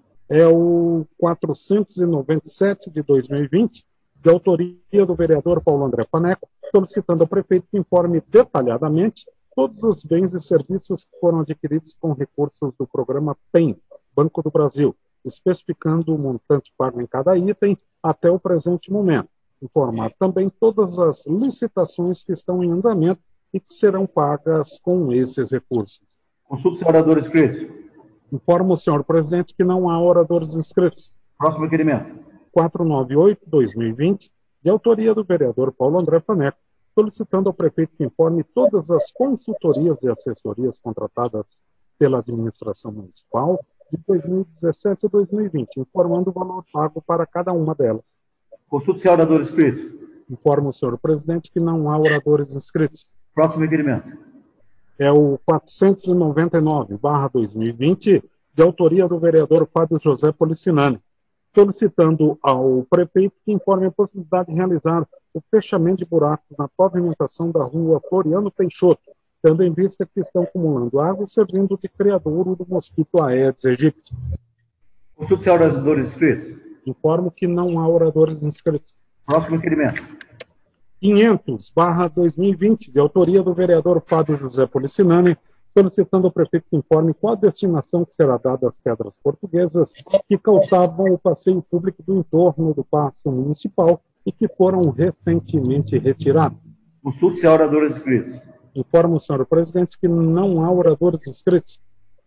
É o quatrocentos e noventa e sete de dois mil e vinte, de autoria do vereador Paulo André Paneco, solicitando ao prefeito que informe detalhadamente todos os bens e serviços que foram adquiridos com recursos do programa P E M, Banco do Brasil, especificando o montante pago em cada item até o presente momento. Informar também todas as licitações que estão em andamento e que serão pagas com esses recursos. Consulta se há oradores inscritos. Informo o senhor presidente que não há oradores inscritos. Próximo requerimento. quatrocentos e noventa e oito barra dois mil e vinte, de autoria do vereador Paulo André Faneco, solicitando ao prefeito que informe todas as consultorias e assessorias contratadas pela administração municipal de dois mil e dezessete a dois mil e vinte, informando o valor pago para cada uma delas. Consulte se há oradores inscritos. Informo o senhor presidente que não há oradores inscritos. Próximo requerimento. É o quatrocentos e noventa e nove barra dois mil e vinte, de autoria do vereador Fábio José Policinani, solicitando ao prefeito que informe a possibilidade de realizar o fechamento de buracos na pavimentação da rua Floriano Peixoto, tendo em vista que estão acumulando água servindo de criadouro do mosquito Aedes aegypti. Consulte se há oradores inscritos. Informo que não há oradores inscritos. Próximo requerimento. quinhentos barra dois mil e vinte, de autoria do vereador Fábio José Policinani, solicitando ao prefeito que informe qual a destinação que será dada às pedras portuguesas que calçavam o passeio público do entorno do Paço Municipal e que foram recentemente retiradas. Consulte se há oradores inscritos. Informo o senhor presidente que não há oradores inscritos.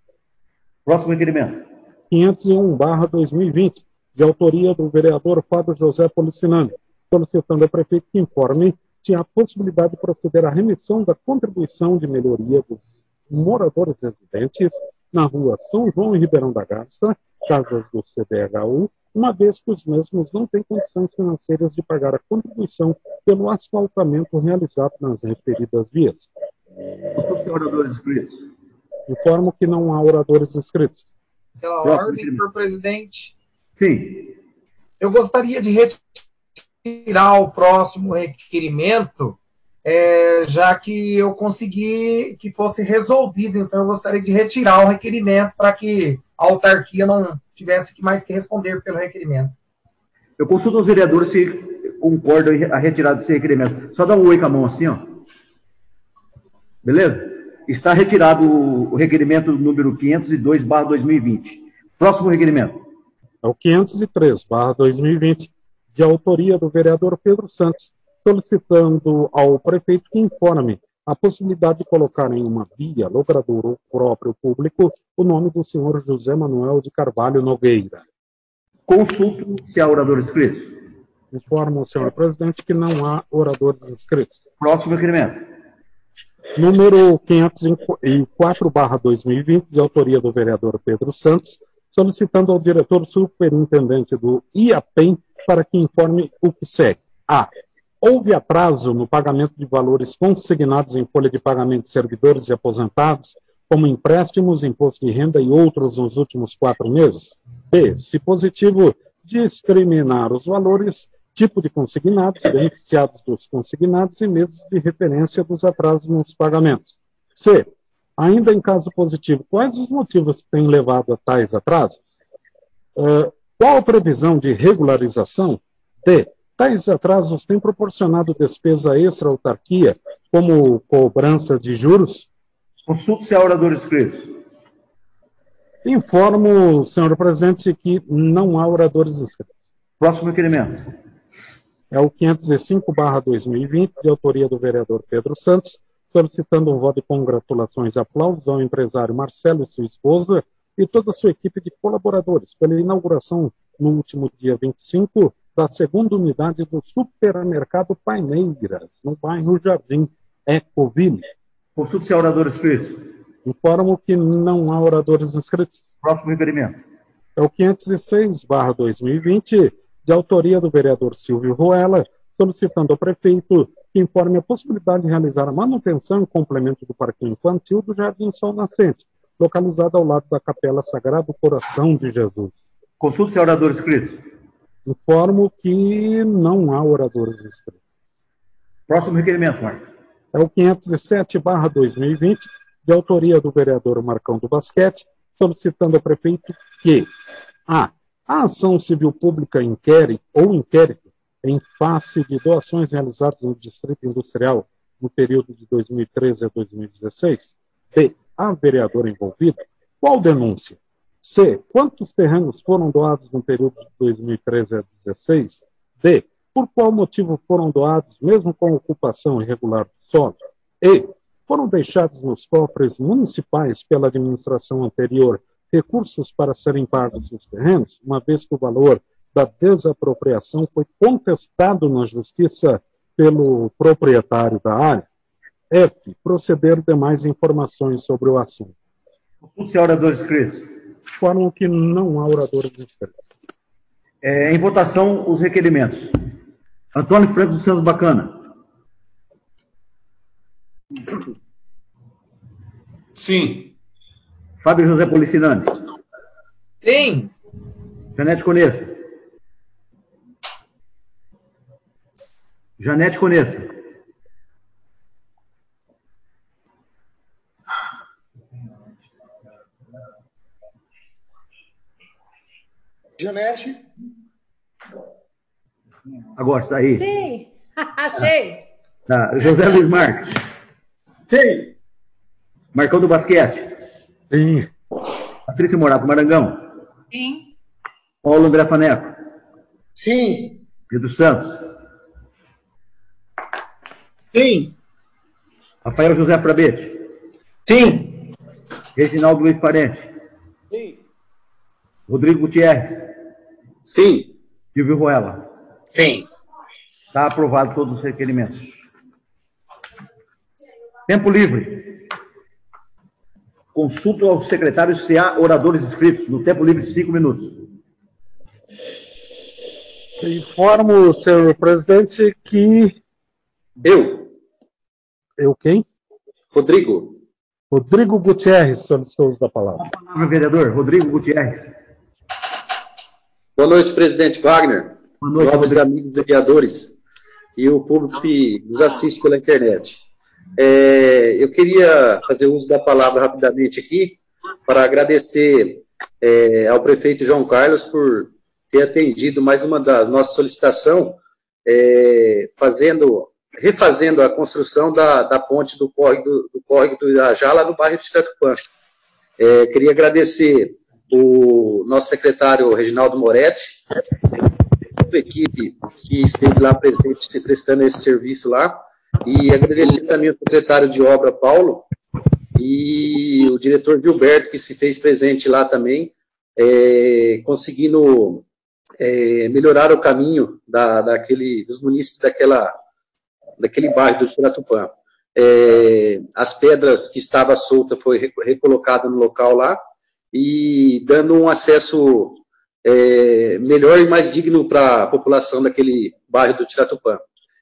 Próximo requerimento. quinhentos e um barra dois mil e vinte, de autoria do vereador Fábio José Policinani, solicitando ao prefeito que informe se há possibilidade de proceder à remissão da contribuição de melhoria dos moradores residentes na rua São João e Ribeirão da Garça, casas do C D H U, uma vez que os mesmos não têm condições financeiras de pagar a contribuição pelo asfaltamento realizado nas referidas vias. Consulte se há oradores inscritos. Informo que não há oradores inscritos. Pela ordem, senhor presidente. Sim. Eu gostaria de retirar o próximo requerimento, é, já que eu consegui que fosse resolvido. Então, eu gostaria de retirar o requerimento para que a autarquia não tivesse mais que responder pelo requerimento. Eu consulto os vereadores se concordam a retirada desse requerimento. Só dá um oi com a mão assim, ó. Beleza? Está retirado o requerimento número quinhentos e dois barra dois mil e vinte. Próximo requerimento. É o quinhentos e três barra dois mil e vinte, de autoria do vereador Pedro Santos, solicitando ao prefeito que informe a possibilidade de colocar em uma via, logrador ou próprio público, o nome do senhor José Manuel de Carvalho Nogueira. Consulto se há oradores inscritos. Informo o senhor presidente que não há oradores inscritos. Próximo requerimento. Número quinhentos e quatro barra dois mil e vinte, de autoria do vereador Pedro Santos, solicitando ao diretor superintendente do I A P E M para que informe o que segue. A. Houve atraso no pagamento de valores consignados em folha de pagamento de servidores e aposentados, como empréstimos, imposto de renda e outros nos últimos quatro meses. B. Se positivo, discriminar os valores, tipo de consignados, beneficiados dos consignados e meses de referência dos atrasos nos pagamentos. C. Ainda em caso positivo, quais os motivos que têm levado a tais atrasos? Uh, qual a previsão de regularização? D. Tais atrasos têm proporcionado despesa extra à autarquia, como cobrança de juros? Consulte se há oradores inscritos. Informo, senhor presidente, que não há oradores inscritos. Próximo requerimento. É o quinhentos e cinco barra dois mil e vinte, de autoria do vereador Pedro Santos, solicitando um voto de congratulações e aplausos ao empresário Marcelo e sua esposa e toda a sua equipe de colaboradores pela inauguração no último dia vinte e cinco da segunda unidade do supermercado Paineiras, no bairro Jardim Ecoville. Consulte se há oradores inscritos. Informo que não há oradores inscritos. Próximo requerimento. É o quinhentos e seis barra dois mil e vinte, de autoria do vereador Silvio Ruela, solicitando ao prefeito que informe a possibilidade de realizar a manutenção e complemento do parquinho infantil do Jardim Sol Nascente, localizado ao lado da Capela Sagrado Coração de Jesus. Consulte se há oradores inscritos. Informo que não há oradores inscritos. Próximo requerimento, Marcos. É o quinhentos e sete barra dois mil e vinte, de autoria do vereador Marcão do Basquete, solicitando ao prefeito que a. A ação civil pública inquérito ou inquérito em face de doações realizadas no Distrito Industrial no período de dois mil e treze a dois mil e dezesseis. B. A vereadora envolvida. Qual denúncia? C. Quantos terrenos foram doados no período de dois mil e treze a dezesseis? D. Por qual motivo foram doados, mesmo com ocupação irregular do solo? E. Foram deixados nos cofres municipais pela administração anterior recursos para serem pagos os terrenos, uma vez que o valor da desapropriação foi contestado na Justiça pelo proprietário da área. F. Proceder demais informações sobre o assunto. Consulte-se a oradores inscritos. Informam que não há oradores inscritos. É, em votação, os requerimentos. Antônio Franco dos Santos Bacana. Sim. Fábio José Policinante. Sim. Janete Conessa. Janete Conessa. Janete. Agora, está aí. Sim, achei. Tá. José Luiz Marques. Sim. Marcão do Basquete. Sim. Patrícia Morato Marangão. Sim. Paulo André Faneco. Sim. Pedro Santos. Sim. Rafael José Frabete. Sim. Reginaldo Luiz Parente. Sim. Rodrigo Gutierrez. Sim. Silvio Ruela. Sim. Está aprovado todos os requerimentos. Tempo livre. Consulta aos secretários se há oradores inscritos. No tempo livre, cinco minutos. Informo, senhor presidente, que... Eu. Eu quem? Rodrigo. Rodrigo Gutierrez solicitou o uso da palavra. Palavra, vereador. Rodrigo Gutierrez. Boa noite, presidente Wagner. Boa noite, Nobres Rodrigo. amigos vereadores e o público que nos assiste pela internet. É, eu queria fazer uso da palavra rapidamente aqui para agradecer é, ao prefeito João Carlos por ter atendido mais uma das nossas solicitações, é, fazendo, refazendo a construção da, da ponte do córrego do, do, córrego do Irajá, lá no bairro de Tratupã. É, queria agradecer o nosso secretário Reginaldo Moretti, a equipe que esteve lá presente, se prestando esse serviço lá, e agradecer também ao secretário de obra, Paulo, e o diretor Gilberto, que se fez presente lá também, é, conseguindo é, melhorar o caminho da, daquele, dos munícipes daquela, daquele bairro do Tiratupã. É, as pedras que estavam soltas foi recolocada no local lá, e dando um acesso é, melhor e mais digno para a população daquele bairro do Tiratupã.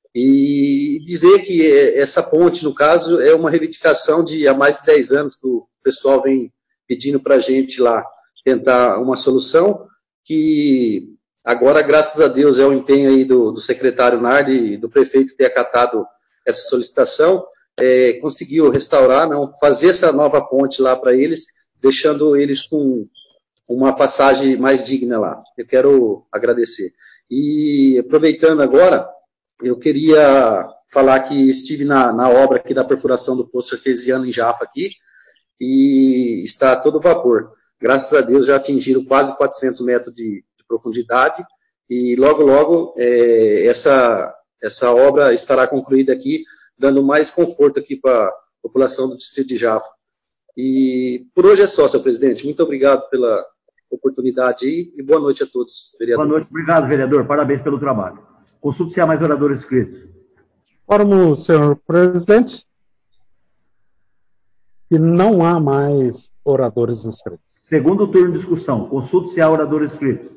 E dizer que essa ponte, no caso, é uma reivindicação de há mais de dez anos que o pessoal vem pedindo para a gente lá tentar uma solução, que agora, graças a Deus, é o empenho aí do, do secretário Nardi e do prefeito ter acatado essa solicitação, é, conseguiu restaurar, não, fazer essa nova ponte lá para eles, deixando eles com uma passagem mais digna lá. Eu quero agradecer. E aproveitando agora, eu queria falar que estive na, na obra aqui da perfuração do poço artesiano em Jafa aqui, e está a todo vapor. Graças a Deus já atingiram quase quatrocentos metros de, de profundidade, e logo, logo é, essa, essa obra estará concluída aqui, dando mais conforto aqui para a população do distrito de Jafa. E por hoje é só, senhor presidente. Muito obrigado pela oportunidade aí, e boa noite a todos, vereador. Boa noite, obrigado, vereador. Parabéns pelo trabalho. Consulte se há mais oradores inscritos. Informo, senhor presidente, que não há mais oradores inscritos. Segundo turno de discussão. Consulte se há oradores inscritos.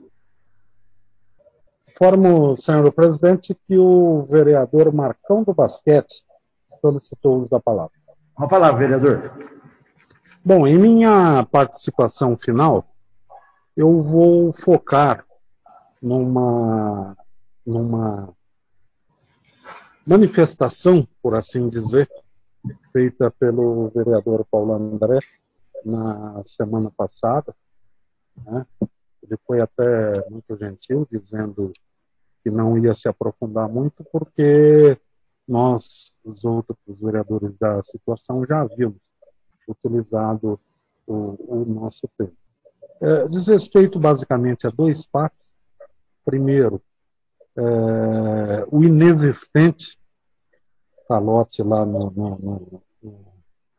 Informo, senhor presidente, que o vereador Marcão do Basquete solicitou o uso da palavra. Uma palavra, vereador. Bom, em minha participação final, eu vou focar numa, numa manifestação, por assim dizer, feita pelo vereador Paulo André na semana passada, né? Ele foi até muito gentil, dizendo que não ia se aprofundar muito, porque nós, os outros vereadores da situação, já havíamos utilizado o, o nosso tempo. É, diz respeito basicamente a dois fatos. Primeiro, é, o inexistente calote lá no, no, no, no,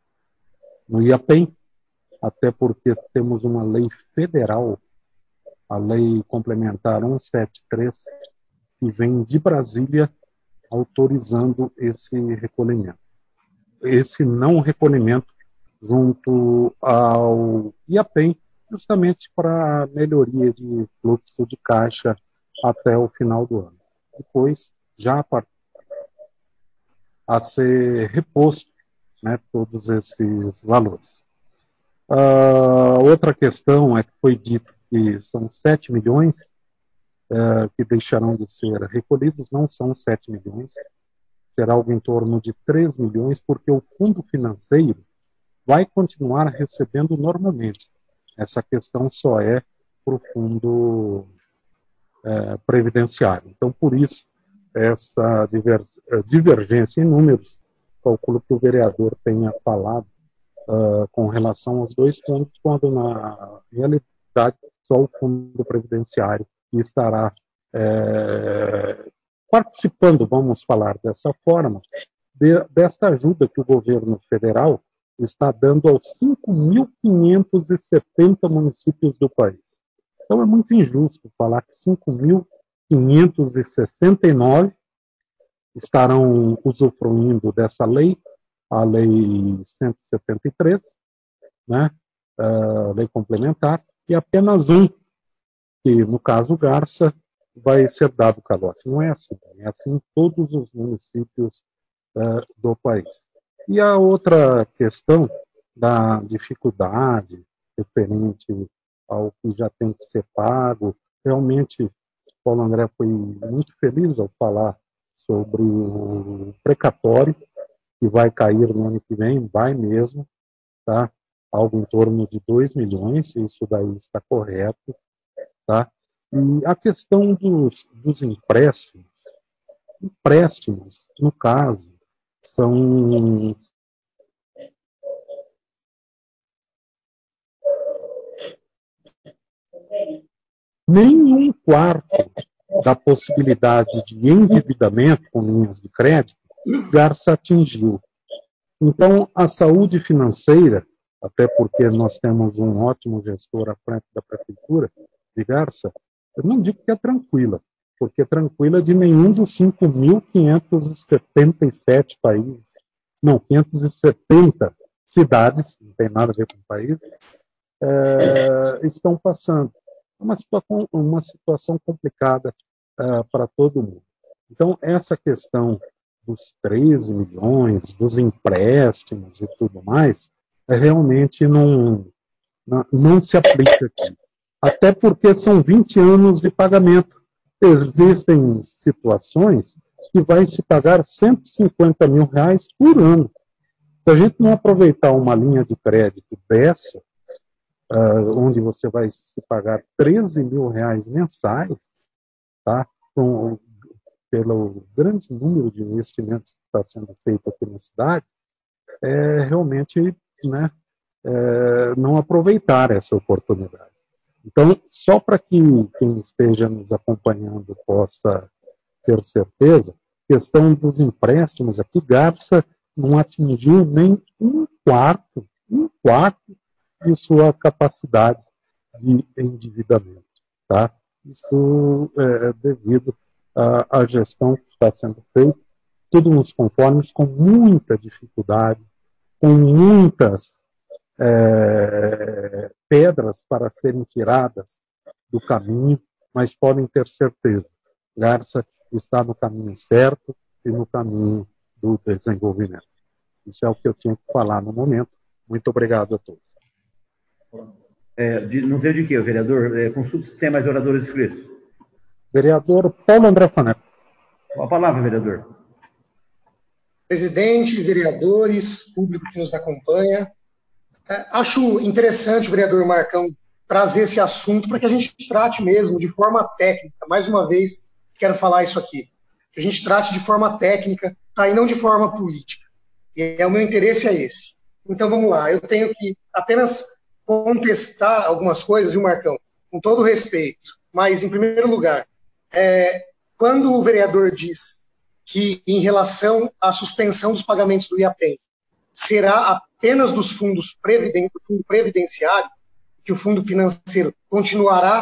no IAPEM, até porque temos uma lei federal a Lei Complementar cento e setenta e três, que vem de Brasília autorizando esse recolhimento. Esse não recolhimento junto ao IAPEM, justamente para melhoria de fluxo de caixa até o final do ano. Depois, já a, a ser reposto, né, todos esses valores. Uh, outra questão é que foi dito que são sete milhões uh, que deixarão de ser recolhidos, não são sete milhões, será algo em torno de três milhões, porque o fundo financeiro vai continuar recebendo normalmente. Essa questão só é para o fundo é, previdenciário. Então, por isso, essa diver, divergência em números, calculo que o vereador tenha falado uh, com relação aos dois fundos, quando na realidade só o fundo previdenciário estará é, participando, vamos falar dessa forma, de, desta ajuda que o governo federal está dando aos cinco mil quinhentos e setenta municípios do país. Então é muito injusto falar que cinco mil quinhentos e sessenta e nove estarão usufruindo dessa lei, a Lei cento e setenta e três, né, a lei complementar, e apenas um, que no caso Garça, vai ser dado calote. Não é assim, é assim em todos os municípios uh, do país. E a outra questão da dificuldade referente ao que já tem que ser pago, realmente Paulo André foi muito feliz ao falar sobre o precatório, que vai cair no ano que vem, vai mesmo, tá? Algo em torno de dois milhões, isso daí está correto, tá? E a questão dos, dos empréstimos, empréstimos, no caso, são nem um quarto da possibilidade de endividamento com linhas de crédito, Garça atingiu. Então, a saúde financeira, até porque nós temos um ótimo gestor à frente da prefeitura de Garça, eu não digo que é tranquila, porque é tranquila de nenhum dos cinco mil quinhentos e setenta e sete países, não, quinhentos e setenta cidades, não tem nada a ver com o país, é, estão passando. É uma situação, uma situação complicada é, para todo mundo. Então, essa questão dos treze milhões, dos empréstimos e tudo mais, é, realmente não, não, não se aplica aqui. Até porque são vinte anos de pagamento. Existem situações que vai se pagar cento e cinquenta mil reais por ano. Se a gente não aproveitar uma linha de crédito dessa, uh, onde você vai se pagar treze mil reais mensais, tá? Com, pelo grande número de investimentos que está sendo feito aqui na cidade, é realmente, né, é, não aproveitar essa oportunidade. Então, só para que quem esteja nos acompanhando possa ter certeza, questão dos empréstimos aqui, Garça não atingiu nem um quarto, um quarto de sua capacidade de endividamento, tá? Isso é devido à, à gestão que está sendo feita, tudo nos conformes, com muita dificuldade, com muitas É, pedras para serem tiradas do caminho, mas podem ter certeza, Garça está no caminho certo e no caminho do desenvolvimento. Isso é o que eu tinha que falar no momento. Muito obrigado a todos. É, de, não sei de que, vereador, é, consulta se tem mais oradores inscritos. Vereador Paulo André Faneco. A palavra, vereador. Presidente, vereadores, público que nos acompanha, É, acho interessante o vereador Marcão trazer esse assunto para que a gente trate mesmo de forma técnica. Mais uma vez, quero falar isso aqui. Que a gente trate de forma técnica, tá? E não de forma política. E é, o meu interesse é esse. Então, vamos lá. Eu tenho que apenas contestar algumas coisas, viu, Marcão? Com todo respeito. Mas, em primeiro lugar, é, quando o vereador diz que, em relação à suspensão dos pagamentos do IAPEM, será apenas dos fundos previden do fundo previdenciário, que o fundo financeiro continuará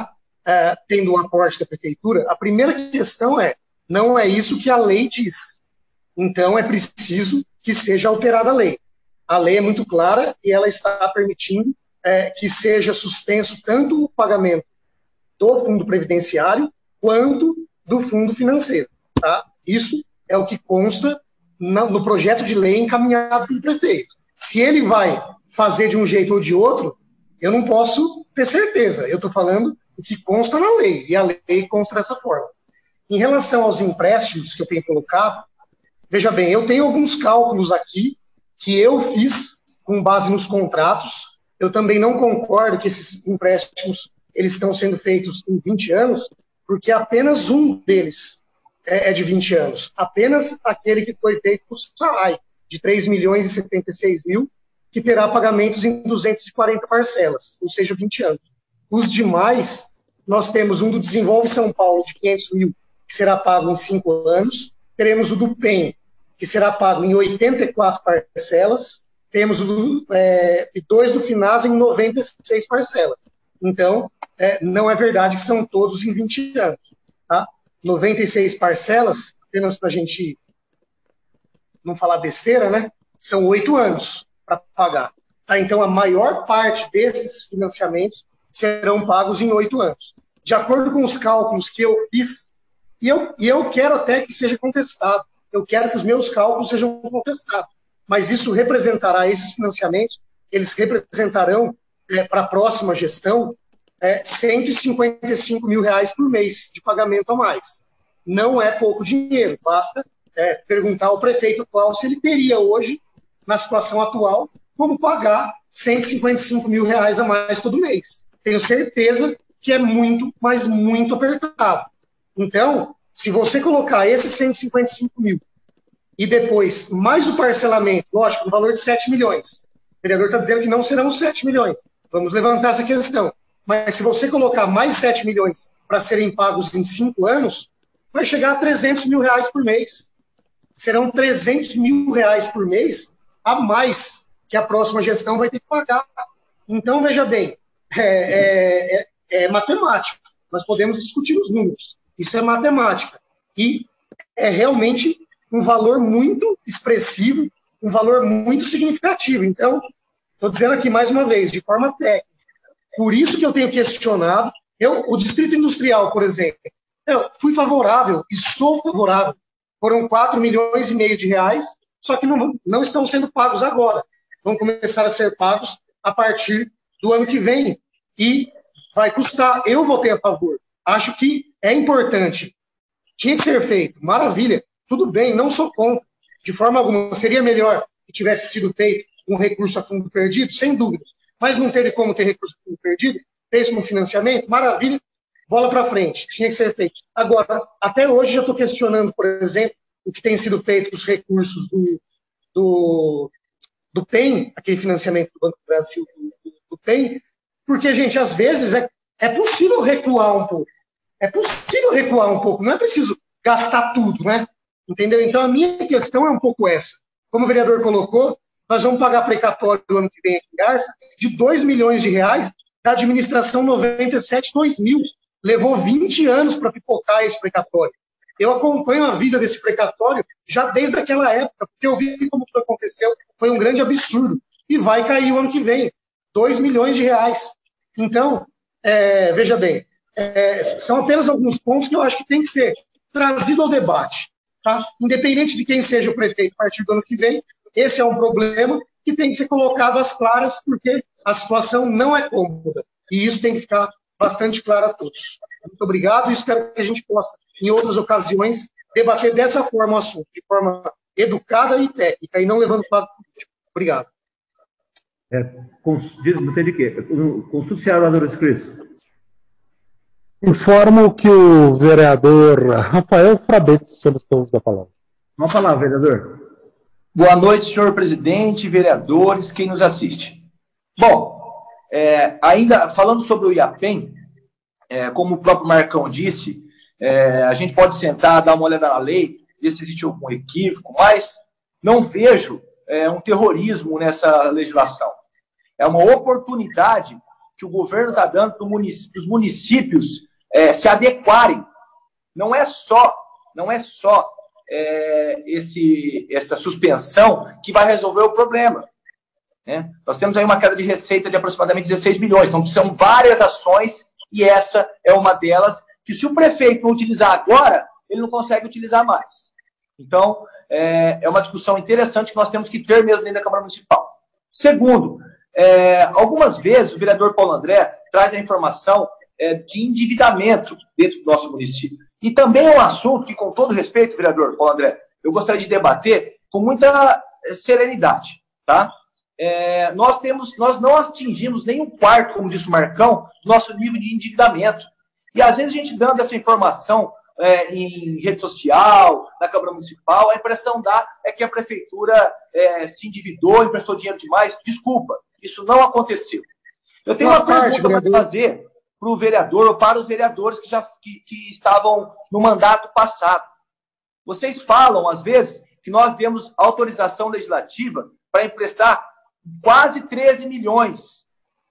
é, tendo o aporte da prefeitura, a primeira questão é, não é isso que a lei diz. Então, é preciso que seja alterada a lei. A lei é muito clara e ela está permitindo é, que seja suspenso tanto o pagamento do fundo previdenciário quanto do fundo financeiro. Tá? Isso é o que consta no, no projeto de lei encaminhado pelo prefeito. Se ele vai fazer de um jeito ou de outro, eu não posso ter certeza. Eu estou falando o que consta na lei, e a lei consta dessa forma. Em relação aos empréstimos que eu tenho colocado, veja bem, eu tenho alguns cálculos aqui que eu fiz com base nos contratos. Eu também não concordo que esses empréstimos eles estão sendo feitos em vinte anos, porque apenas um deles é, é de vinte anos. Apenas aquele que foi feito por S A I, de três milhões e setenta e seis mil, que terá pagamentos em duzentas e quarenta parcelas, ou seja, vinte anos. Os demais, nós temos um do Desenvolve São Paulo, de quinhentos mil, que será pago em cinco anos. Teremos o do P E M, que será pago em oitenta e quatro parcelas. Temos o do, é, dois do Finasa em noventa e seis parcelas. Então, é, não é verdade que são todos em vinte anos. Tá? noventa e seis parcelas, apenas para a gente não falar besteira, né? São oito anos para pagar. Tá? Então, a maior parte desses financiamentos serão pagos em oito anos. De acordo com os cálculos que eu fiz, e eu, e eu quero até que seja contestado, eu quero que os meus cálculos sejam contestados, mas isso representará, esses financiamentos, eles representarão, é, para a próxima gestão, é, cento e cinquenta e cinco mil reais por mês de pagamento a mais. Não é pouco dinheiro, basta é, perguntar ao prefeito atual se ele teria hoje, na situação atual, como pagar cento e cinquenta e cinco mil reais a mais todo mês. Tenho certeza que é muito, mas muito apertado. Então, se você colocar esses cento e cinquenta e cinco mil e depois mais o parcelamento, lógico, no valor de sete milhões, o vereador está dizendo que não serão sete milhões. Vamos levantar essa questão. Mas se você colocar mais sete milhões para serem pagos em cinco anos, vai chegar a trezentos mil reais por mês. Serão trezentos mil reais por mês a mais que a próxima gestão vai ter que pagar. Então, veja bem, é, é, é matemática. Nós podemos discutir os números. Isso é matemática. E é realmente um valor muito expressivo, um valor muito significativo. Então, estou dizendo aqui mais uma vez, de forma técnica. Por isso que eu tenho questionado. Eu, o Distrito Industrial, por exemplo, eu fui favorável e sou favorável. Foram quatro milhões e meio de reais, só que não, não estão sendo pagos agora. Vão começar a ser pagos a partir do ano que vem. E vai custar. Eu votei a favor. Acho que é importante. Tinha que ser feito. Maravilha. Tudo bem, não sou contra. De forma alguma. Seria melhor que tivesse sido feito um recurso a fundo perdido? Sem dúvida. Mas não teve como ter recurso a fundo perdido? Fez com financiamento? Maravilha. Bola para frente. Tinha que ser feito. Agora, até hoje já estou questionando, por exemplo, o que tem sido feito com os recursos do, do, do P E M, aquele financiamento do Banco do Brasil, do, do P E M, porque, gente, às vezes é, é possível recuar um pouco. É possível recuar um pouco. Não é preciso gastar tudo, né? Entendeu? Então, a minha questão é um pouco essa. Como o vereador colocou, nós vamos pagar precatório do ano que vem aqui em Garça de dois milhões de reais da administração noventa e sete dois mil. Levou vinte anos para pipocar esse precatório. Eu acompanho a vida desse precatório já desde aquela época, porque eu vi como tudo aconteceu, foi um grande absurdo. E vai cair o ano que vem, dois milhões de reais. Então, é, veja bem, é, são apenas alguns pontos que eu acho que tem que ser trazido ao debate. Tá? Independente de quem seja o prefeito a partir do ano que vem, esse é um problema que tem que ser colocado às claras, porque a situação não é cômoda. E isso tem que ficar bastante claro a todos. Muito obrigado e espero que a gente possa, em outras ocasiões, debater dessa forma o assunto, de forma educada e técnica, e não levando para o político. Obrigado. É, consulta de quê? Consulta, vereador Cris. Informo que o vereador Rafael Frabetti solicitou o uso da palavra. Uma palavra, vereador. Boa noite, senhor presidente, vereadores, quem nos assiste. Bom, é, ainda falando sobre o IAPEM, é, como o próprio Marcão disse, é, a gente pode sentar, dar uma olhada na lei, ver se existe algum equívoco, mas não vejo é, um terrorismo nessa legislação. É uma oportunidade que o governo está dando para os municípios é, se adequarem. Não é só, não é só é, esse, essa suspensão que vai resolver o problema. Né? Nós temos aí uma queda de receita de aproximadamente dezesseis milhões, então são várias ações, e essa é uma delas, que se o prefeito não utilizar agora, ele não consegue utilizar mais. Então, é, é uma discussão interessante que nós temos que ter mesmo dentro da Câmara Municipal. Segundo, é, algumas vezes o vereador Paulo André traz a informação é, de endividamento dentro do nosso município. E também é um assunto que, com todo respeito, vereador Paulo André, eu gostaria de debater com muita serenidade, tá? É, nós, temos, nós não atingimos nem um quarto, como disse o Marcão, do nosso nível de endividamento. E às vezes a gente dando essa informação é, em rede social, na Câmara Municipal, a impressão dá é que a Prefeitura é, se endividou, emprestou dinheiro demais. Desculpa, isso não aconteceu. Eu tenho uma pergunta para fazer para o vereador, ou para os vereadores que, já, que, que estavam no mandato passado. Vocês falam, às vezes, que nós demos autorização legislativa para emprestar quase treze milhões.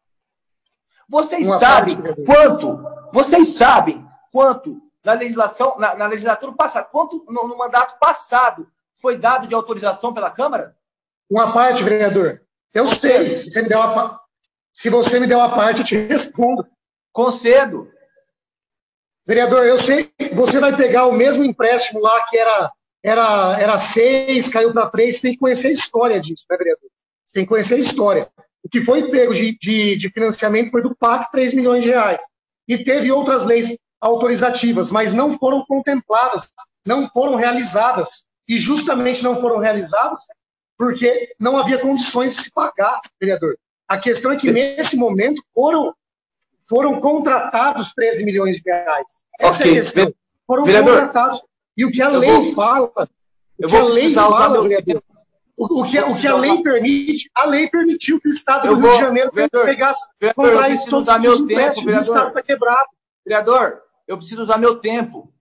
Vocês Uma sabem parte, quanto, vocês sabem quanto na legislação, na, na legislatura passada, quanto no, no mandato passado foi dado de autorização pela Câmara? Uma parte, vereador. Eu sei. Se você me der uma, se você me der uma parte, eu te respondo. Concedo. Vereador, eu sei, você vai pegar o mesmo empréstimo lá que era, era, era seis, caiu para três, você tem que conhecer a história disso, né, vereador? Você tem que conhecer a história. O que foi pego de, de, de financiamento foi do P A C, três milhões de reais. E teve outras leis autorizativas, mas não foram contempladas, não foram realizadas. E justamente não foram realizadas porque não havia condições de se pagar, vereador. A questão é que, nesse momento, foram, foram contratados treze milhões de reais. Essa okay. é a questão. Foram vereador, contratados. E o que a lei vou, fala, o que a lei fala, vereador, O, o, que, o que a lei permite, a lei permitiu que o Estado do Rio de Janeiro vereador, pegasse, contraísse todos os empréstimos, o Estado está quebrado. Vereador, eu preciso usar meu tempo.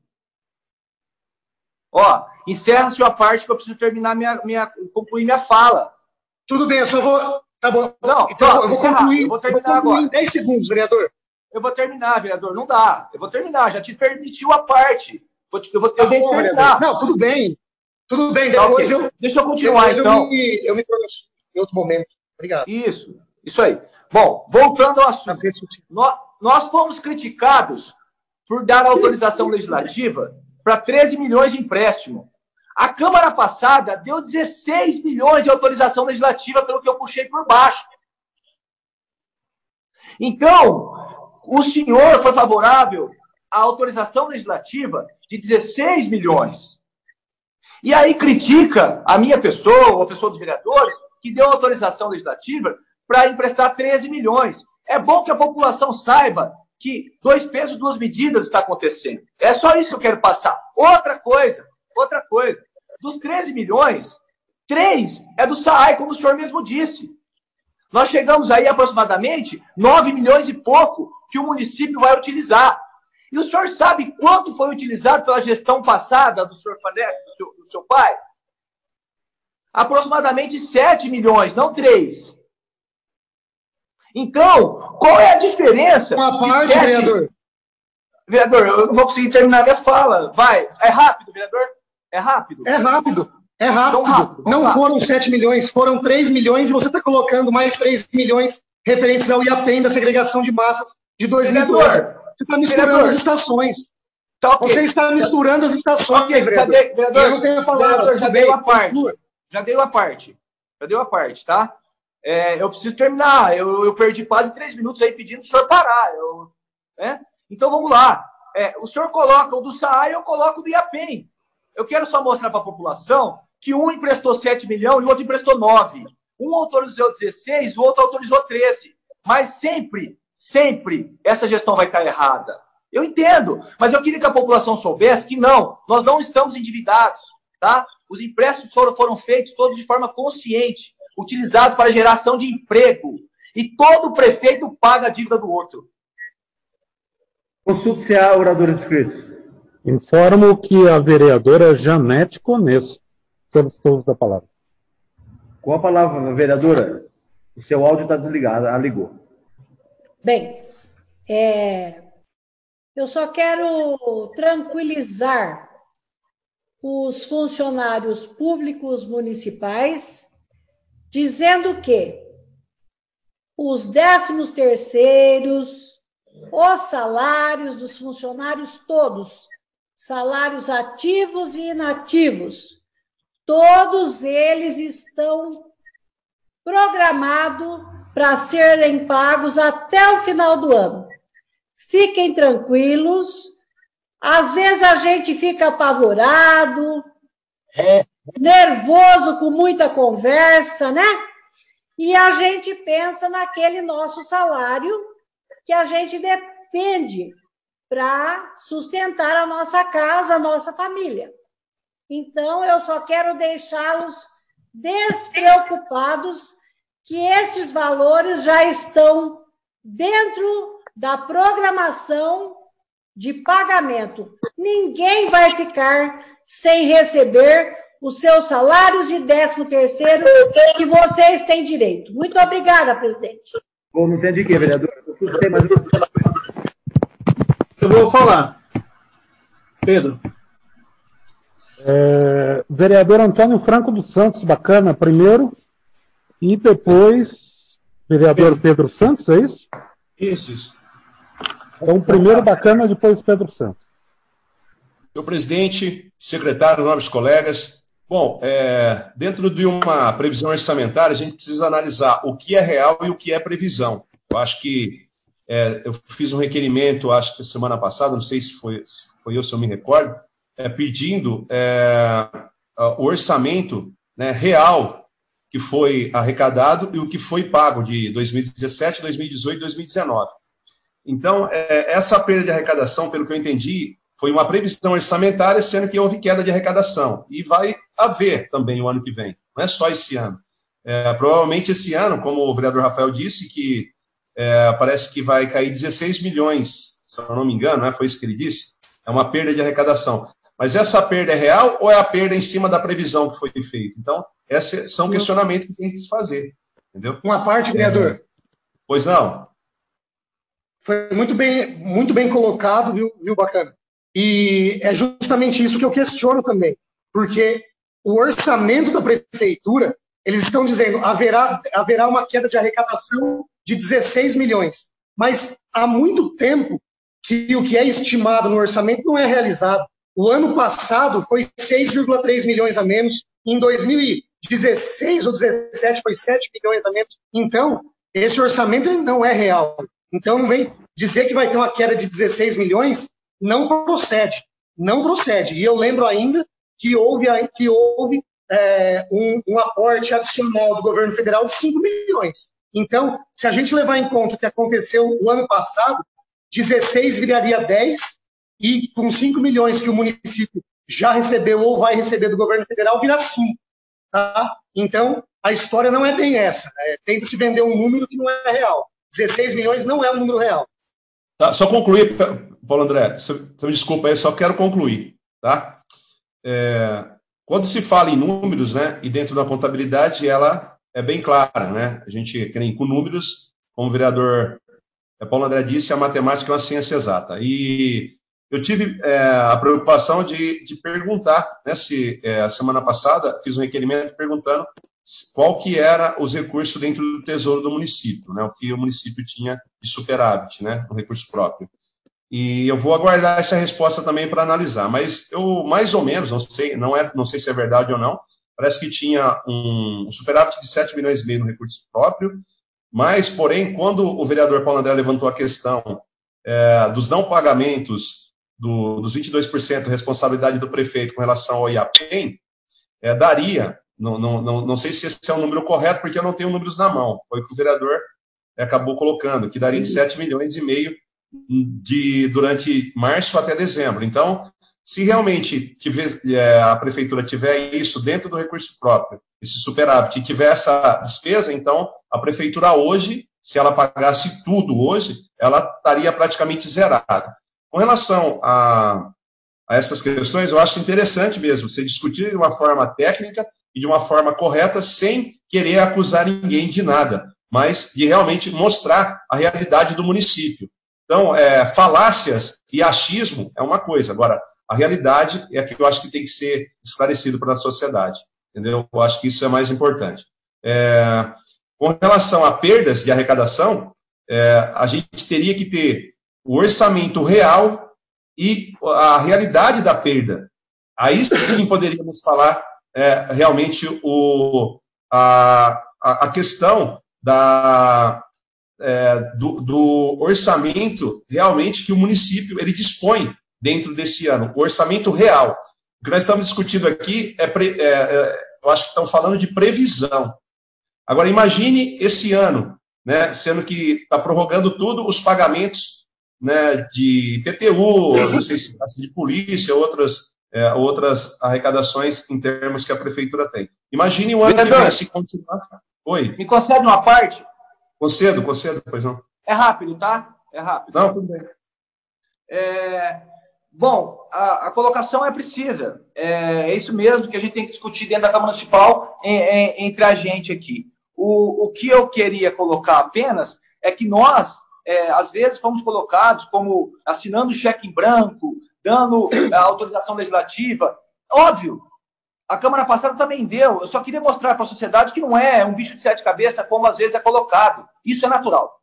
Ó, encerra a sua parte que eu preciso terminar minha, minha, concluir minha fala. Tudo bem, eu só vou... Tá bom. Não, então não, eu vou encerrar, concluir, eu vou terminar eu vou concluir agora. em dez segundos, vereador. Eu vou terminar, vereador, não dá. Eu vou terminar, já te permitiu a parte. Vou te, eu vou tá eu bom, terminar. Não, tudo bem. Tudo bem, depois tá, okay. eu... Deixa eu continuar, depois então. Eu me, eu me pronuncio em outro momento. Obrigado. Isso, isso aí. Bom, voltando ao assunto. Nós, nós fomos criticados por dar autorização legislativa para treze milhões de empréstimo. A Câmara passada deu dezesseis milhões de autorização legislativa, pelo que eu puxei por baixo. Então, o senhor foi favorável à autorização legislativa de dezesseis milhões. E aí critica a minha pessoa, ou a pessoa dos vereadores, que deu autorização legislativa para emprestar treze milhões. É bom que a população saiba que dois pesos, duas medidas está acontecendo. É só isso que eu quero passar. Outra coisa, outra coisa. Dos treze milhões, três é do S A A I, como o senhor mesmo disse. Nós chegamos aí a aproximadamente nove milhões e pouco que o município vai utilizar. E o senhor sabe quanto foi utilizado pela gestão passada do senhor Faneco, do seu, do seu pai? Aproximadamente sete milhões, não três. Então, qual é a diferença? Uma parte, sete... vereador. Vereador, eu não vou conseguir terminar minha fala. Vai. É rápido, vereador? É rápido? É rápido. É rápido. rápido não rápido. Foram sete milhões, foram três milhões e você está colocando mais três milhões referentes ao IAPEM da segregação de massas de dois mil e doze. Vereador, você está misturando vereador. as estações. Tá, okay. Você está misturando as estações, okay, vereador. Cadê, vereador. Eu não tenho palavra. Vereador, já deu a parte. Já deu a parte. Já deu a parte, tá? É, eu preciso terminar. Eu, eu perdi quase três minutos aí pedindo o senhor parar. Eu, né? Então vamos lá. É, o senhor coloca o do S A A I, eu coloco o do IAPEM. Eu quero só mostrar para a população que um emprestou sete milhões e o outro emprestou nove. Um autorizou dezesseis, o outro autorizou treze. Mas sempre, sempre, essa gestão vai estar errada. Eu entendo, mas eu queria que a população soubesse que não, nós não estamos endividados, tá? Os empréstimos foram, foram feitos todos de forma consciente, utilizados para geração de emprego. E todo prefeito paga a dívida do outro. Consulte-se a oradores inscritos. Informo que a vereadora Janete Conesso solicitou o uso da palavra. Com a palavra, vereadora, o seu áudio está desligado. Ah, ligou. Bem, é, Eu só quero tranquilizar os funcionários públicos municipais, dizendo que os décimos terceiros, os salários dos funcionários todos, salários ativos e inativos, todos eles estão programados para serem pagos até o final do ano. Fiquem tranquilos. Às vezes a gente fica apavorado, é. nervoso com muita conversa, né? E a gente pensa naquele nosso salário que a gente depende para sustentar a nossa casa, a nossa família. Então, eu só quero deixá-los despreocupados que estes valores já estão dentro da programação de pagamento. Ninguém vai ficar sem receber os seus salários de décimo terceiro que vocês têm direito. Muito obrigada, presidente. Bom, não entendi o que, vereador? Eu vou falar. Pedro. É, vereador Antônio Franco dos Santos, bacana, primeiro, e depois vereador Pedro, Pedro Santos, é isso? Isso, isso. Então, primeiro bacana, depois Pedro Santos. Senhor presidente, secretário, nobres colegas, bom, é, dentro de uma previsão orçamentária, a gente precisa analisar o que é real e o que é previsão. Eu acho que é, eu fiz um requerimento, acho que semana passada, não sei se foi, se foi eu, se eu me recordo, é, pedindo é, o orçamento, né, real que foi arrecadado e o que foi pago de dois mil e dezessete, dois mil e dezoito e dois mil e dezenove. Então, é, essa perda de arrecadação, pelo que eu entendi, foi uma previsão orçamentária, sendo que houve queda de arrecadação. E vai haver também o ano que vem, não é só esse ano. É, provavelmente esse ano, como o vereador Rafael disse, que é, parece que vai cair dezesseis milhões, se eu não me engano, né, foi isso que ele disse, é uma perda de arrecadação. Mas essa perda é real ou é a perda em cima da previsão que foi feita? Então, esses são questionamentos que tem que se fazer, entendeu? Uma parte, vereador. É, pois não. Foi muito bem, muito bem colocado, viu, viu, bacana? E é justamente isso que eu questiono também, porque o orçamento da prefeitura, eles estão dizendo haverá, haverá uma queda de arrecadação de dezesseis milhões, mas há muito tempo que o que é estimado no orçamento não é realizado. O ano passado foi seis vírgula três milhões a menos, em dois mil e dezesseis ou dezessete foi sete milhões a menos. Então, esse orçamento não é real. Então, não vem dizer que vai ter uma queda de dezesseis milhões, não procede, não procede. E eu lembro ainda que houve, que houve é, um, um aporte adicional do governo federal de cinco milhões. Então, se a gente levar em conta o que aconteceu no ano passado, dezesseis viraria dez, e com cinco milhões que o município já recebeu ou vai receber do governo federal, vira cinco. Tá? Então, a história não é bem essa. É, tenta se vender um número que não é real. dezesseis milhões não é um número real. Tá, só concluir, Paulo André, você me desculpa aí, só quero concluir, tá? É, quando se fala em números, né, e dentro da contabilidade, ela é bem clara, né? A gente, que nem com números, como o vereador Paulo André disse, a matemática é uma ciência exata. E eu tive é, a preocupação de, de perguntar, né, se é, a semana passada fiz um requerimento perguntando qual que era os recursos dentro do tesouro do município, né, o que o município tinha de superávit, né, no recurso próprio. E eu vou aguardar essa resposta também para analisar, mas eu, mais ou menos, não sei, não, é, não sei se é verdade ou não, parece que tinha um, um superávit de sete milhões e meio no recurso próprio, mas, porém, quando o vereador Paulo André levantou a questão é, dos não pagamentos do, dos vinte e dois por cento responsabilidade do prefeito com relação ao I A P E M, é, daria, não, não, não, não sei se esse é o número correto, porque eu não tenho números na mão, foi o que o vereador é, acabou colocando, que daria de sete milhões e meio de, durante março até dezembro. Então, se realmente tiver, é, a prefeitura tiver isso dentro do recurso próprio, esse superávit, e tiver essa despesa, então, a prefeitura hoje, se ela pagasse tudo hoje, ela estaria praticamente zerada. Com relação a, a essas questões, eu acho interessante mesmo você discutir de uma forma técnica e de uma forma correta, sem querer acusar ninguém de nada, mas de realmente mostrar a realidade do município. Então, é, falácias e achismo é uma coisa. Agora, a realidade é que eu acho que tem que ser esclarecido para a sociedade. Entendeu? Eu acho que isso é mais importante. É, com relação a perdas de arrecadação, é, a gente teria que ter o orçamento real e a realidade da perda. Aí sim poderíamos falar é, realmente o, a, a questão da, é, do, do orçamento realmente que o município ele dispõe dentro desse ano, o orçamento real. O que nós estamos discutindo aqui é, pre, é, é eu acho que estão falando de previsão. Agora, imagine esse ano, né, sendo que está prorrogando tudo os pagamentos, né, de I P T U, não sei se de polícia, outras, é, outras arrecadações em termos que a prefeitura tem. Imagine o ano Vereador, que vem, se continuar. Oi. Me concede uma parte? Concedo, concedo, pois não. É rápido, tá? É rápido. Não, tudo bem. É, bom, a, a colocação é precisa. É, é isso mesmo que a gente tem que discutir dentro da Câmara Municipal em, em, entre a gente aqui. O, o que eu queria colocar apenas é que nós, é, às vezes, fomos colocados como assinando cheque em branco, dando a autorização legislativa. Óbvio, a Câmara passada também deu. Eu só queria mostrar para a sociedade que não é um bicho de sete cabeças, como às vezes é colocado. Isso é natural.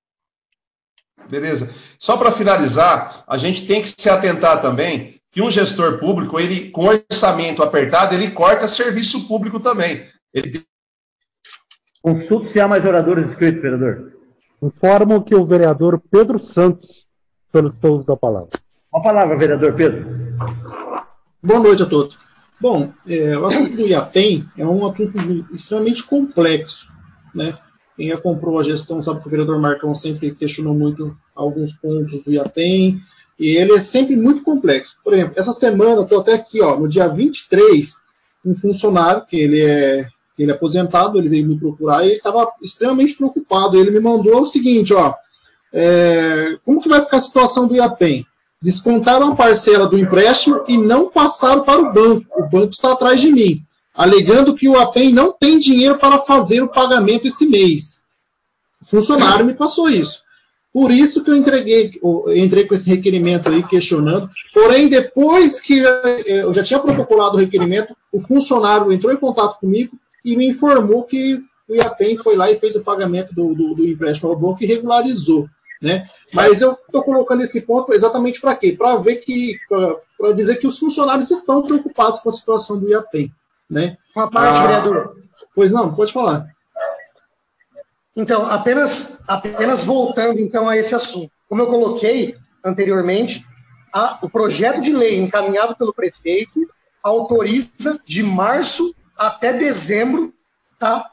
Beleza. Só para finalizar, a gente tem que se atentar também que um gestor público, ele com orçamento apertado, ele corta serviço público também. Ele... Consulte se há mais oradores inscritos, vereador. Informo que o vereador Pedro Santos solicitou o uso da palavra. Com a palavra, vereador Pedro. Boa noite a todos. Bom, é, o assunto do IAPEM é um assunto extremamente complexo, né? Quem já comprou a gestão sabe que o vereador Marcão sempre questionou muito alguns pontos do IAPEM, e ele é sempre muito complexo. Por exemplo, essa semana, eu estou até aqui, ó, no dia vinte e três, um funcionário, que ele é, ele é aposentado, ele veio me procurar, e ele estava extremamente preocupado. Ele me mandou o seguinte, ó, é, como que vai ficar a situação do IAPEM? Descontaram a parcela do empréstimo e não passaram para o banco. O banco está atrás de mim, alegando que o IAPEM não tem dinheiro para fazer o pagamento esse mês. O funcionário me passou isso. Por isso que eu entreguei, eu entrei com esse requerimento aí, questionando. Porém, depois que eu já tinha protocolado o requerimento, o funcionário entrou em contato comigo e me informou que o IAPEM foi lá e fez o pagamento do, do, do empréstimo ao banco e regularizou, né? Mas eu estou colocando esse ponto exatamente para quê? Para ver que, para dizer que os funcionários estão preocupados com a situação do IAPEM, né? Uma parte, ah, vereador. Pois não, pode falar. Então, apenas, apenas voltando então a esse assunto. Como eu coloquei anteriormente, a, o projeto de lei encaminhado pelo prefeito autoriza de março até dezembro, tá,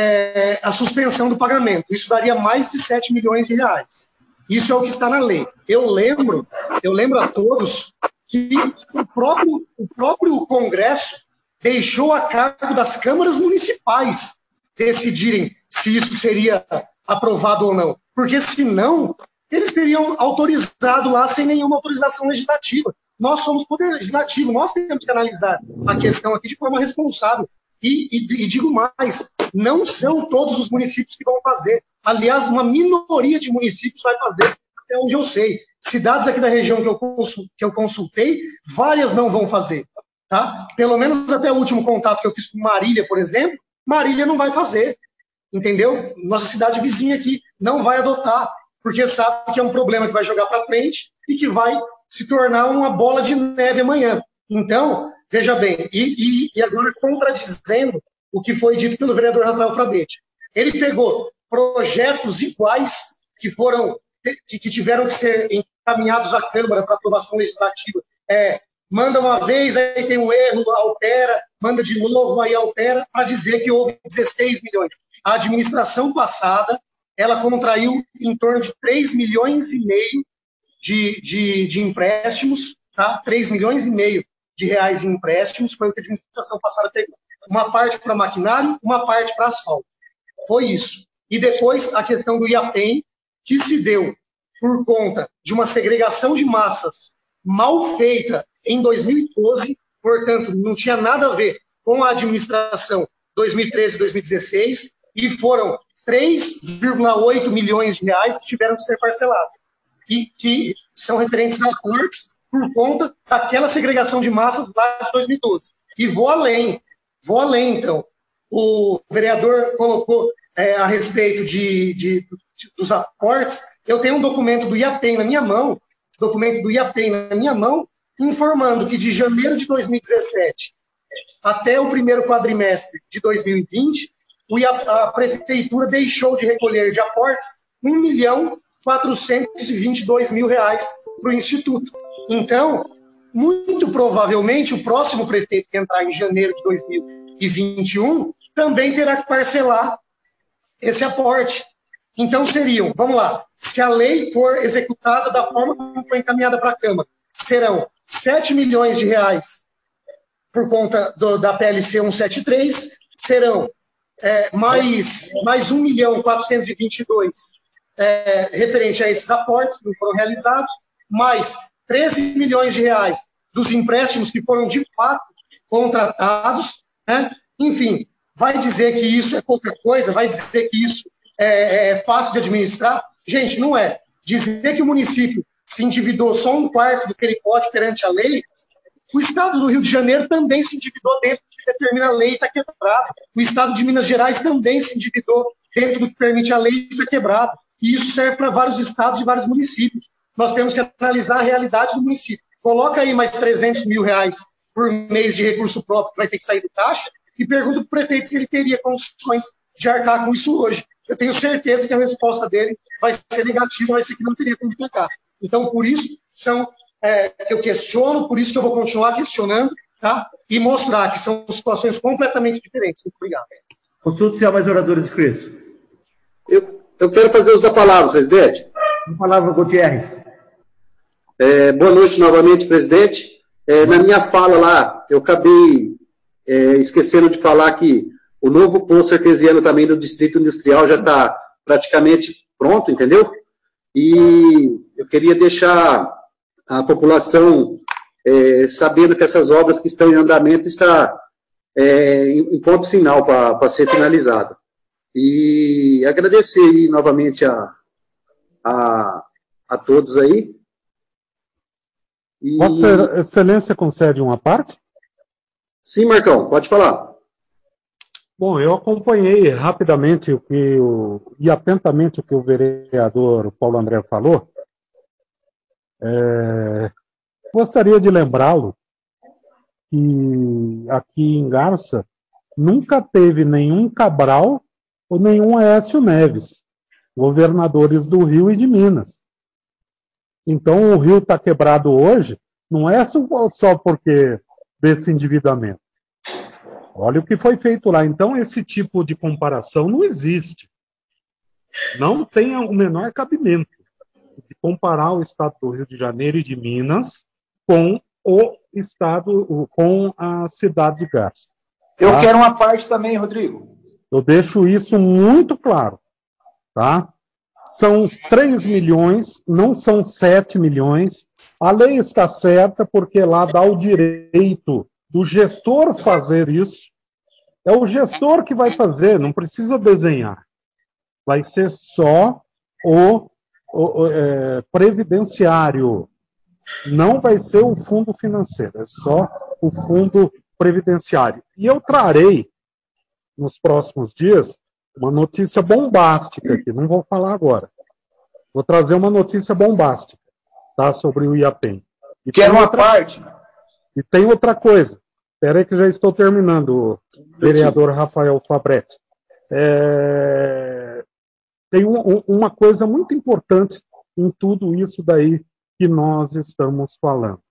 é, a suspensão do pagamento. Isso daria mais de sete milhões de reais. Isso é o que está na lei. Eu lembro, eu lembro a todos que o próprio, o próprio Congresso deixou a cargo das câmaras municipais decidirem se isso seria aprovado ou não. Porque, senão, eles teriam autorizado lá sem nenhuma autorização legislativa. Nós somos poder legislativo, nós temos que analisar a questão aqui de forma responsável. E, e, e digo mais, não são todos os municípios que vão fazer. Aliás, uma minoria de municípios vai fazer, até onde eu sei. Cidades aqui da região que eu, que eu consultei, várias não vão fazer. Tá? Pelo menos até o último contato que eu fiz com Marília, por exemplo, Marília não vai fazer, entendeu? Nossa cidade vizinha aqui não vai adotar, porque sabe que é um problema que vai jogar para frente e que vai se tornar uma bola de neve amanhã. Então, veja bem, e, e, e agora contradizendo o que foi dito pelo vereador Rafael Frabete. Ele pegou projetos iguais que foram, que, que tiveram que ser encaminhados à Câmara para aprovação legislativa, é, manda uma vez, aí tem um erro, altera, manda de novo, aí altera, para dizer que houve dezesseis milhões. A administração passada, ela contraiu em torno de três milhões e meio de, de, de empréstimos, tá? três milhões e meio de reais em empréstimos, foi o que a administração passada pegou. Uma parte para maquinário, uma parte para asfalto. Foi isso. E depois a questão do IAPEM, que se deu por conta de uma segregação de massas mal feita em dois mil e doze, portanto, não tinha nada a ver com a administração dois mil e treze e dois mil e dezesseis, e foram três vírgula oito milhões de reais que tiveram que ser parcelados. e que são referentes a aportes por conta daquela segregação de massas lá de dois mil e doze. E vou além, vou além, então. O vereador colocou é, a respeito de, de, de, dos aportes. Eu tenho um documento do IAPEM na minha mão, documento do IAPEM na minha mão, informando que de janeiro de dois mil e dezessete até o primeiro quadrimestre de dois mil e vinte, a prefeitura deixou de recolher de aportes um milhão quatrocentos e vinte e dois mil reais para o Instituto. Então, muito provavelmente, o próximo prefeito que entrar em janeiro de dois mil e vinte e um também terá que parcelar esse aporte. Então, seriam, vamos lá, se a lei for executada da forma como foi encaminhada para a Câmara, serão sete milhões de reais por conta do, da P L C cento e setenta e três, serão é, mais, mais um milhão quatrocentos e vinte e dois é, referente a esses aportes que não foram realizados, mais treze milhões de reais dos empréstimos que foram de fato contratados, né? Enfim, vai dizer que isso é pouca coisa, vai dizer que isso é, é fácil de administrar? Gente, não é. Dizer que o município se endividou só um quarto do que ele pode perante a lei, o Estado do Rio de Janeiro também se endividou dentro do que determina a lei e está quebrado. O Estado de Minas Gerais também se endividou dentro do que permite a lei e está quebrado. E isso serve para vários estados e vários municípios. Nós temos que analisar a realidade do município. Coloca aí mais trezentos mil reais por mês de recurso próprio que vai ter que sair do caixa e pergunta para o prefeito se ele teria condições de arcar com isso hoje. Eu tenho certeza que a resposta dele vai ser negativa, vai ser que não teria como pagar. Então, por isso, são, é, eu questiono, por isso que eu vou continuar questionando, tá? E mostrar que são situações completamente diferentes. Muito obrigado. Consulta se há mais oradores inscritos. Eu, eu quero fazer uso da palavra, presidente. A palavra, Gutierrez. É, boa noite novamente, presidente. É, na minha fala lá, eu acabei é, esquecendo de falar que o novo posto artesiano também do Distrito Industrial já está praticamente pronto, entendeu? E eu queria deixar a população é, sabendo que essas obras que estão em andamento estão é, em ponto final para ser finalizada. E agradecer aí, novamente a, a, a todos aí. E... Vossa Excelência concede uma parte? Sim, Marcão, pode falar. Bom, eu acompanhei rapidamente o que o, e atentamente o que o vereador Paulo André falou. É, gostaria de lembrá-lo que aqui em Garça nunca teve nenhum Cabral ou nenhum Aécio Neves, governadores do Rio e de Minas. Então o Rio está quebrado hoje, não é só porque desse endividamento. Olha o que foi feito lá. Então, esse tipo de comparação não existe. Não tem o menor cabimento de comparar o estado do Rio de Janeiro e de Minas com o estado, com a cidade de Garça. Eu tá? quero uma parte também, Rodrigo. Eu deixo isso muito claro. Tá? São três milhões, não são sete milhões. A lei está certa porque lá dá o direito do gestor fazer isso. É o gestor que vai fazer, não precisa desenhar. Vai ser só o, o é, previdenciário. Não vai ser o fundo financeiro, é só o fundo previdenciário. E eu trarei, nos próximos dias, uma notícia bombástica aqui, não vou falar agora. Vou trazer uma notícia bombástica, tá, sobre o IAPEM. E Quero uma outra... parte. E tem outra coisa. Espera aí que já estou terminando, vereador Rafael Fabretti. É... Tem um, uma coisa muito importante em tudo isso daí que nós estamos falando.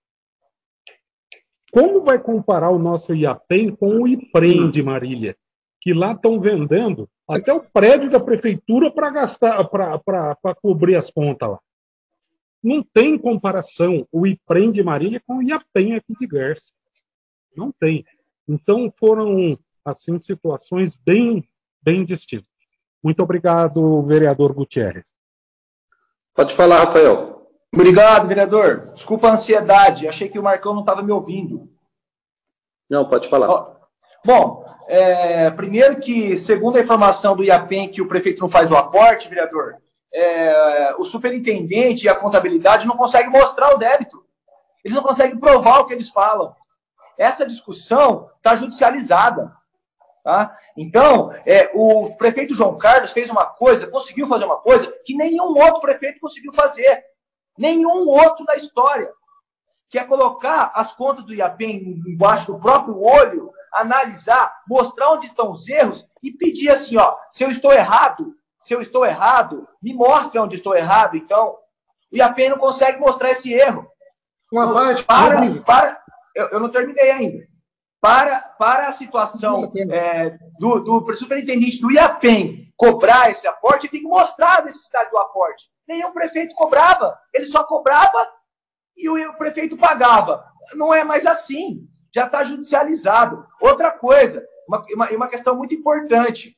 Como vai comparar o nosso IAPEM com o IPREM de Marília? Que lá estão vendendo até o prédio da prefeitura para gastar, para cobrir as contas lá. Não tem comparação o IPREM de Marília com o IAPEM aqui de Garça. Não tem. Então foram, assim, situações bem, bem distintas. Muito obrigado, vereador Gutierrez. Pode falar, Rafael. Obrigado, vereador. Desculpa a ansiedade, achei que o Marcão não estava me ouvindo. Não, pode falar. Bom, é, primeiro que, segundo a informação do IAPEM, que o prefeito não faz o aporte, vereador, é, o superintendente e a contabilidade não conseguem mostrar o débito. Eles não conseguem provar o que eles falam. Essa discussão está judicializada. Tá? Então, é, o prefeito João Carlos fez uma coisa, conseguiu fazer uma coisa que nenhum outro prefeito conseguiu fazer. Nenhum outro da história. Que é colocar as contas do IAPEM embaixo do próprio olho, analisar, mostrar onde estão os erros e pedir assim, ó, se eu estou errado, se eu estou errado, me mostre onde estou errado, então. O IAPEM não consegue mostrar esse erro. Uma parte... Para, para, eu, eu não terminei ainda. Para, para a situação é, do, do superintendente do IAPEM cobrar esse aporte, ele tem que mostrar a necessidade do aporte. Nenhum prefeito cobrava. Ele só cobrava e o, o prefeito pagava. Não é mais assim. Já está judicializado. Outra coisa, uma, uma, uma questão muito importante.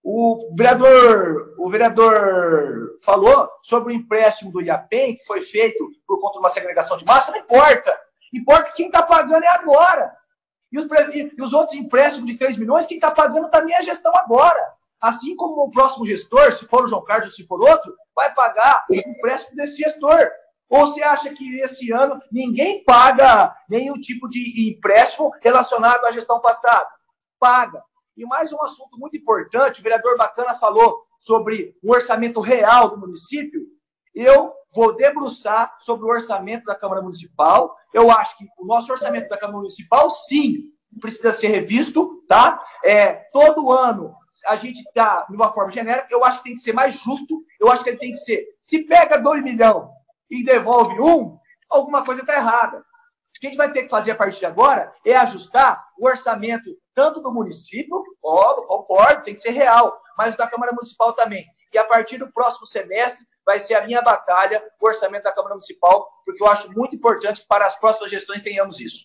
O vereador, o vereador falou sobre o empréstimo do IAPEM, que foi feito por conta de uma segregação de massa. Não importa. Importa quem está pagando é agora. E os, e os outros empréstimos de três milhões, quem está pagando também é a gestão agora. Assim como o próximo gestor, se for o João Carlos ou se for outro, vai pagar o empréstimo desse gestor. Ou você acha que esse ano ninguém paga nenhum tipo de empréstimo relacionado à gestão passada? Paga. E mais um assunto muito importante, o vereador Bacana falou sobre o orçamento real do município. Eu vou debruçar sobre o orçamento da Câmara Municipal. Eu acho que o nosso orçamento da Câmara Municipal, sim, precisa ser revisto, tá? É, todo ano a gente dá de uma forma genérica. Eu acho que tem que ser mais justo. Eu acho que ele tem que ser... Se pega dois milhões e devolve um, alguma coisa está errada. O que a gente vai ter que fazer a partir de agora é ajustar o orçamento tanto do município, ó, concordo, tem que ser real, mas da Câmara Municipal também. E a partir do próximo semestre vai ser a minha batalha, o orçamento da Câmara Municipal, porque eu acho muito importante que para as próximas gestões tenhamos isso.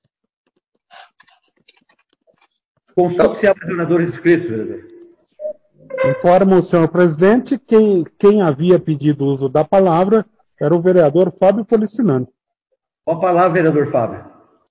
Consulte se há senadores inscritos, vereador. Informo o senhor presidente que quem havia pedido o uso da palavra era o vereador Fábio Policinano. Com a palavra, vereador Fábio.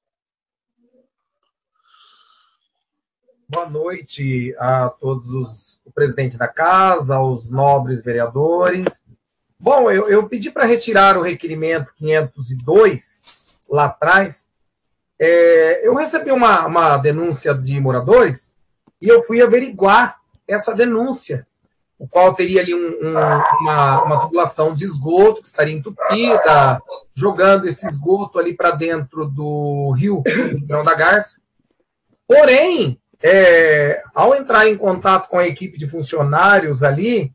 Boa noite a todos os o presidente da casa, aos nobres vereadores. Bom, eu, eu pedi para retirar o requerimento quinhentos e dois lá atrás. É, eu recebi uma, uma denúncia de moradores e eu fui averiguar essa denúncia, o qual teria ali um, um, uma, uma tubulação de esgoto que estaria entupida, jogando esse esgoto ali para dentro do rio do Grão da Garça. Porém, É, ao entrar em contato com a equipe de funcionários ali,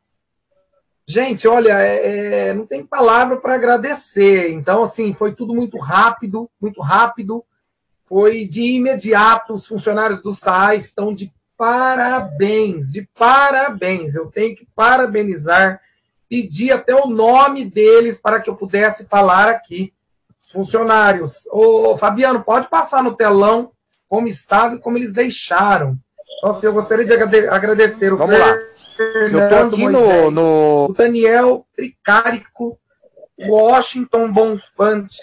gente, olha, é, é, não tem palavra para agradecer. Então, assim, foi tudo muito rápido, muito rápido. Foi de imediato. Os funcionários do S A A estão de parabéns, de parabéns. Eu tenho que parabenizar, pedir até o nome deles para que eu pudesse falar aqui. Os funcionários. Ô, Fabiano, pode passar no telão como estava e como eles deixaram. Então, assim, eu gostaria de agradecer o Vamos lá. Eu tô aqui Moisés, no, no... o Daniel Tricárico, o Washington Bonfante,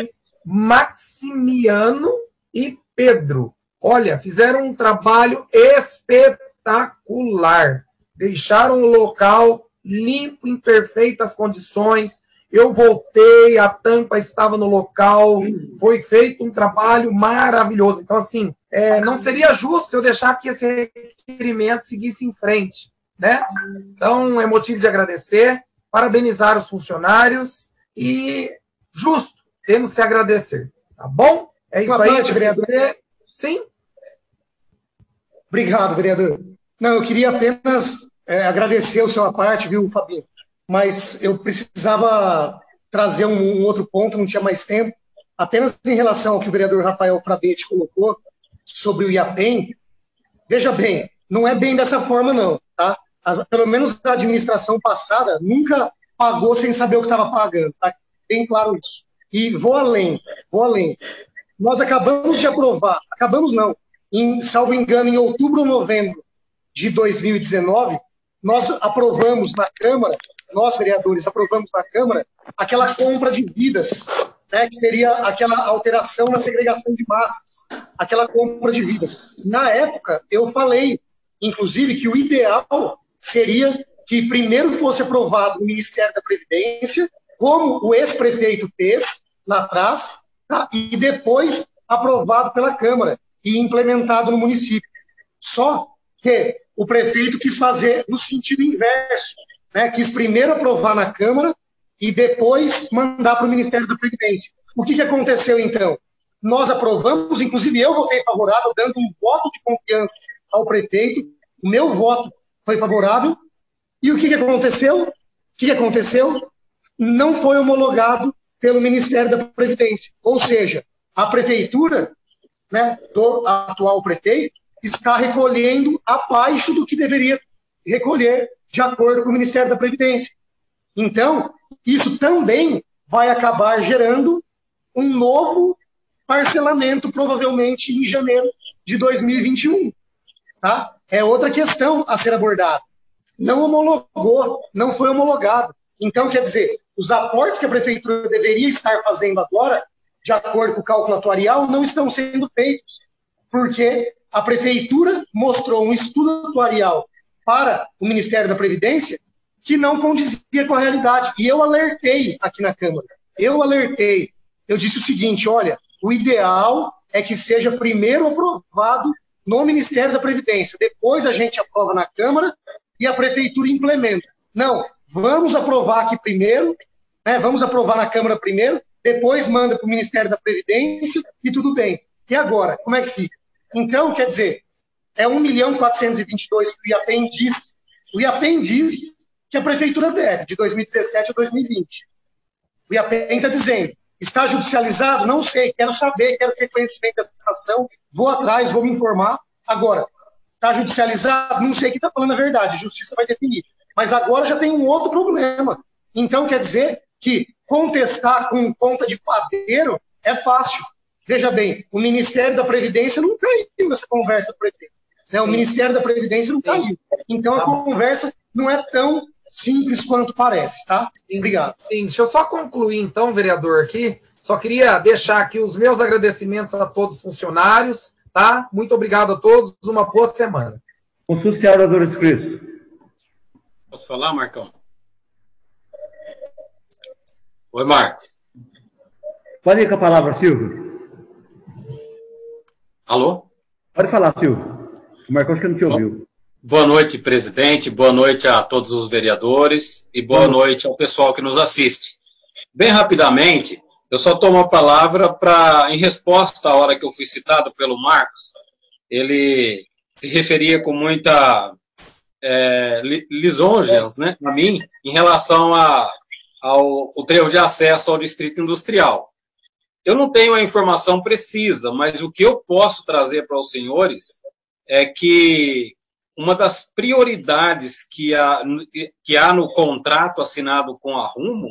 Maximiano e Pedro. Olha, fizeram um trabalho espetacular. Deixaram o local limpo, em perfeitas condições. Eu voltei, a tampa estava no local, foi feito um trabalho maravilhoso. Então, assim, é, não seria justo eu deixar que esse requerimento seguisse em frente, né? Então, é motivo de agradecer, parabenizar os funcionários e, justo, temos que agradecer, tá bom? É isso Boa aí. noite, vereador. Sim? Obrigado, vereador. Não, eu queria apenas é, agradecer a sua parte, viu, Fabinho? Mas eu precisava trazer um, um outro ponto, não tinha mais tempo, apenas em relação ao que o vereador Rafael Frabetti colocou sobre o IAPEM. Veja bem, não é bem dessa forma, não, tá? As, pelo menos a administração passada nunca pagou sem saber o que estava pagando, tá? Bem claro isso. E vou além, vou além. Nós acabamos de aprovar, acabamos não, em, salvo engano, em outubro ou novembro de dois mil e dezenove, nós aprovamos na Câmara, nós, vereadores, aprovamos na Câmara aquela compra de vidas, né, que seria aquela alteração na segregação de massas, aquela compra de vidas. Na época, eu falei, inclusive, que o ideal seria que primeiro fosse aprovado no Ministério da Previdência, como o ex-prefeito fez lá atrás, tá? E depois aprovado pela Câmara e implementado no município. Só que o prefeito quis fazer no sentido inverso, né? Quis primeiro aprovar na Câmara e depois mandar para o Ministério da Previdência. O que, que aconteceu, então? Nós aprovamos, inclusive eu votei favorável, dando um voto de confiança ao prefeito, o meu voto foi favorável, e o que, que aconteceu? O que, que aconteceu? Não foi homologado pelo Ministério da Previdência. Ou seja, a prefeitura, né, do atual prefeito está recolhendo abaixo do que deveria recolher de acordo com o Ministério da Previdência. Então, isso também vai acabar gerando um novo parcelamento, provavelmente em janeiro de dois mil e vinte e um. Tá? É outra questão a ser abordada. Não homologou, não foi homologado. Então, quer dizer, os aportes que a prefeitura deveria estar fazendo agora, de acordo com o cálculo atuarial, não estão sendo feitos, porque a prefeitura mostrou um estudo atuarial para o Ministério da Previdência que não condizia com a realidade. E eu alertei aqui na Câmara, eu alertei, eu disse o seguinte, olha, o ideal é que seja primeiro aprovado no Ministério da Previdência, depois a gente aprova na Câmara e a prefeitura implementa. Não, vamos aprovar aqui primeiro, né, vamos aprovar na Câmara primeiro, depois manda para o Ministério da Previdência e tudo bem. E agora, como é que fica? Então, quer dizer, é um milhão quatrocentos e vinte e dois que o IAPEM diz, o IAPEM diz que a prefeitura deve, de dois mil e dezessete a dois mil e vinte. O IAPEM está dizendo, está judicializado? Não sei, quero saber, quero ter conhecimento dessa ação, vou atrás, vou me informar. Agora, está judicializado? Não sei quem está falando a verdade, a justiça vai definir. Mas agora já tem um outro problema. Então, quer dizer que contestar com conta de padeiro é fácil. Veja bem, o Ministério da Previdência não caiu nessa conversa do prefeito. Né? O Ministério da Previdência não caiu. Então, a conversa não é tão simples quanto parece, tá? Obrigado. Sim, deixa eu só concluir, então, vereador, aqui. Só queria deixar aqui os meus agradecimentos a todos os funcionários, tá? Muito obrigado a todos, uma boa semana. O senhor Cristo. Posso falar, Marcão? Oi, Marcos. Pode ir com a palavra, Silvio. Alô? Pode falar, Silvio. O Marcos que não te ouviu. Boa noite, presidente. Boa noite a todos os vereadores e boa noite ao pessoal que nos assiste. Bem rapidamente, eu só tomo a palavra para, em resposta à hora que eu fui citado pelo Marcos, ele se referia com muita é, lisonjas, né, a mim, em relação a, ao o trevo de acesso ao distrito industrial. Eu não tenho a informação precisa, mas o que eu posso trazer para os senhores é que uma das prioridades que há, que há no contrato assinado com a Rumo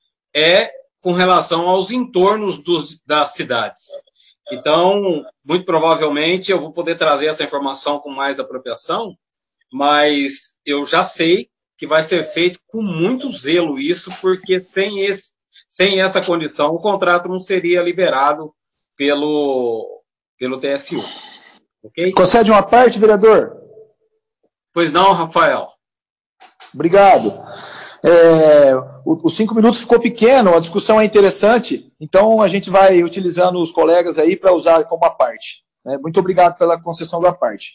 é com relação aos entornos dos, das cidades. Então, muito provavelmente, eu vou poder trazer essa informação com mais apropriação, mas eu já sei que vai ser feito com muito zelo isso, porque sem, esse, sem essa condição, o contrato não seria liberado pelo, pelo T S U. Okay? Concede uma parte, vereador? Pois não, Rafael. Obrigado. É, os cinco minutos ficou pequeno, a discussão é interessante, então a gente vai utilizando os colegas aí para usar como a parte. Né? Muito obrigado pela concessão da parte.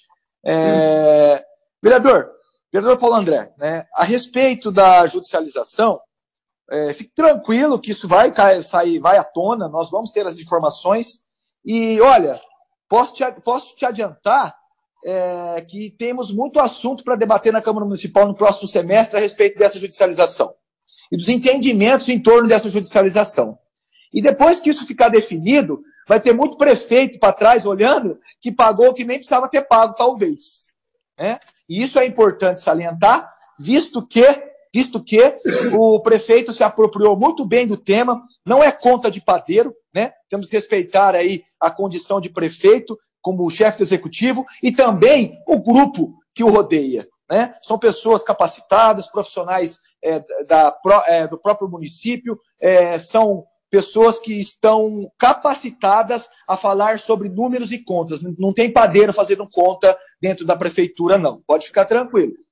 É, hum. Vereador, vereador Paulo André, né, a respeito da judicialização, é, fique tranquilo que isso vai sair, vai à tona, nós vamos ter as informações, e olha, posso te, posso te adiantar É, que temos muito assunto para debater na Câmara Municipal no próximo semestre a respeito dessa judicialização e dos entendimentos em torno dessa judicialização. E depois que isso ficar definido, vai ter muito prefeito para trás olhando que pagou o que nem precisava ter pago, talvez. Né? E isso é importante salientar, visto que, visto que o prefeito se apropriou muito bem do tema, não é conta de padeiro, né? Temos que respeitar aí a condição de prefeito, como chefe do executivo, e também o grupo que o rodeia. Né? São pessoas capacitadas, profissionais é, da, é, do próprio município, é, são pessoas que estão capacitadas a falar sobre números e contas. Não tem padeiro fazendo conta dentro da prefeitura, não. Pode ficar tranquilo.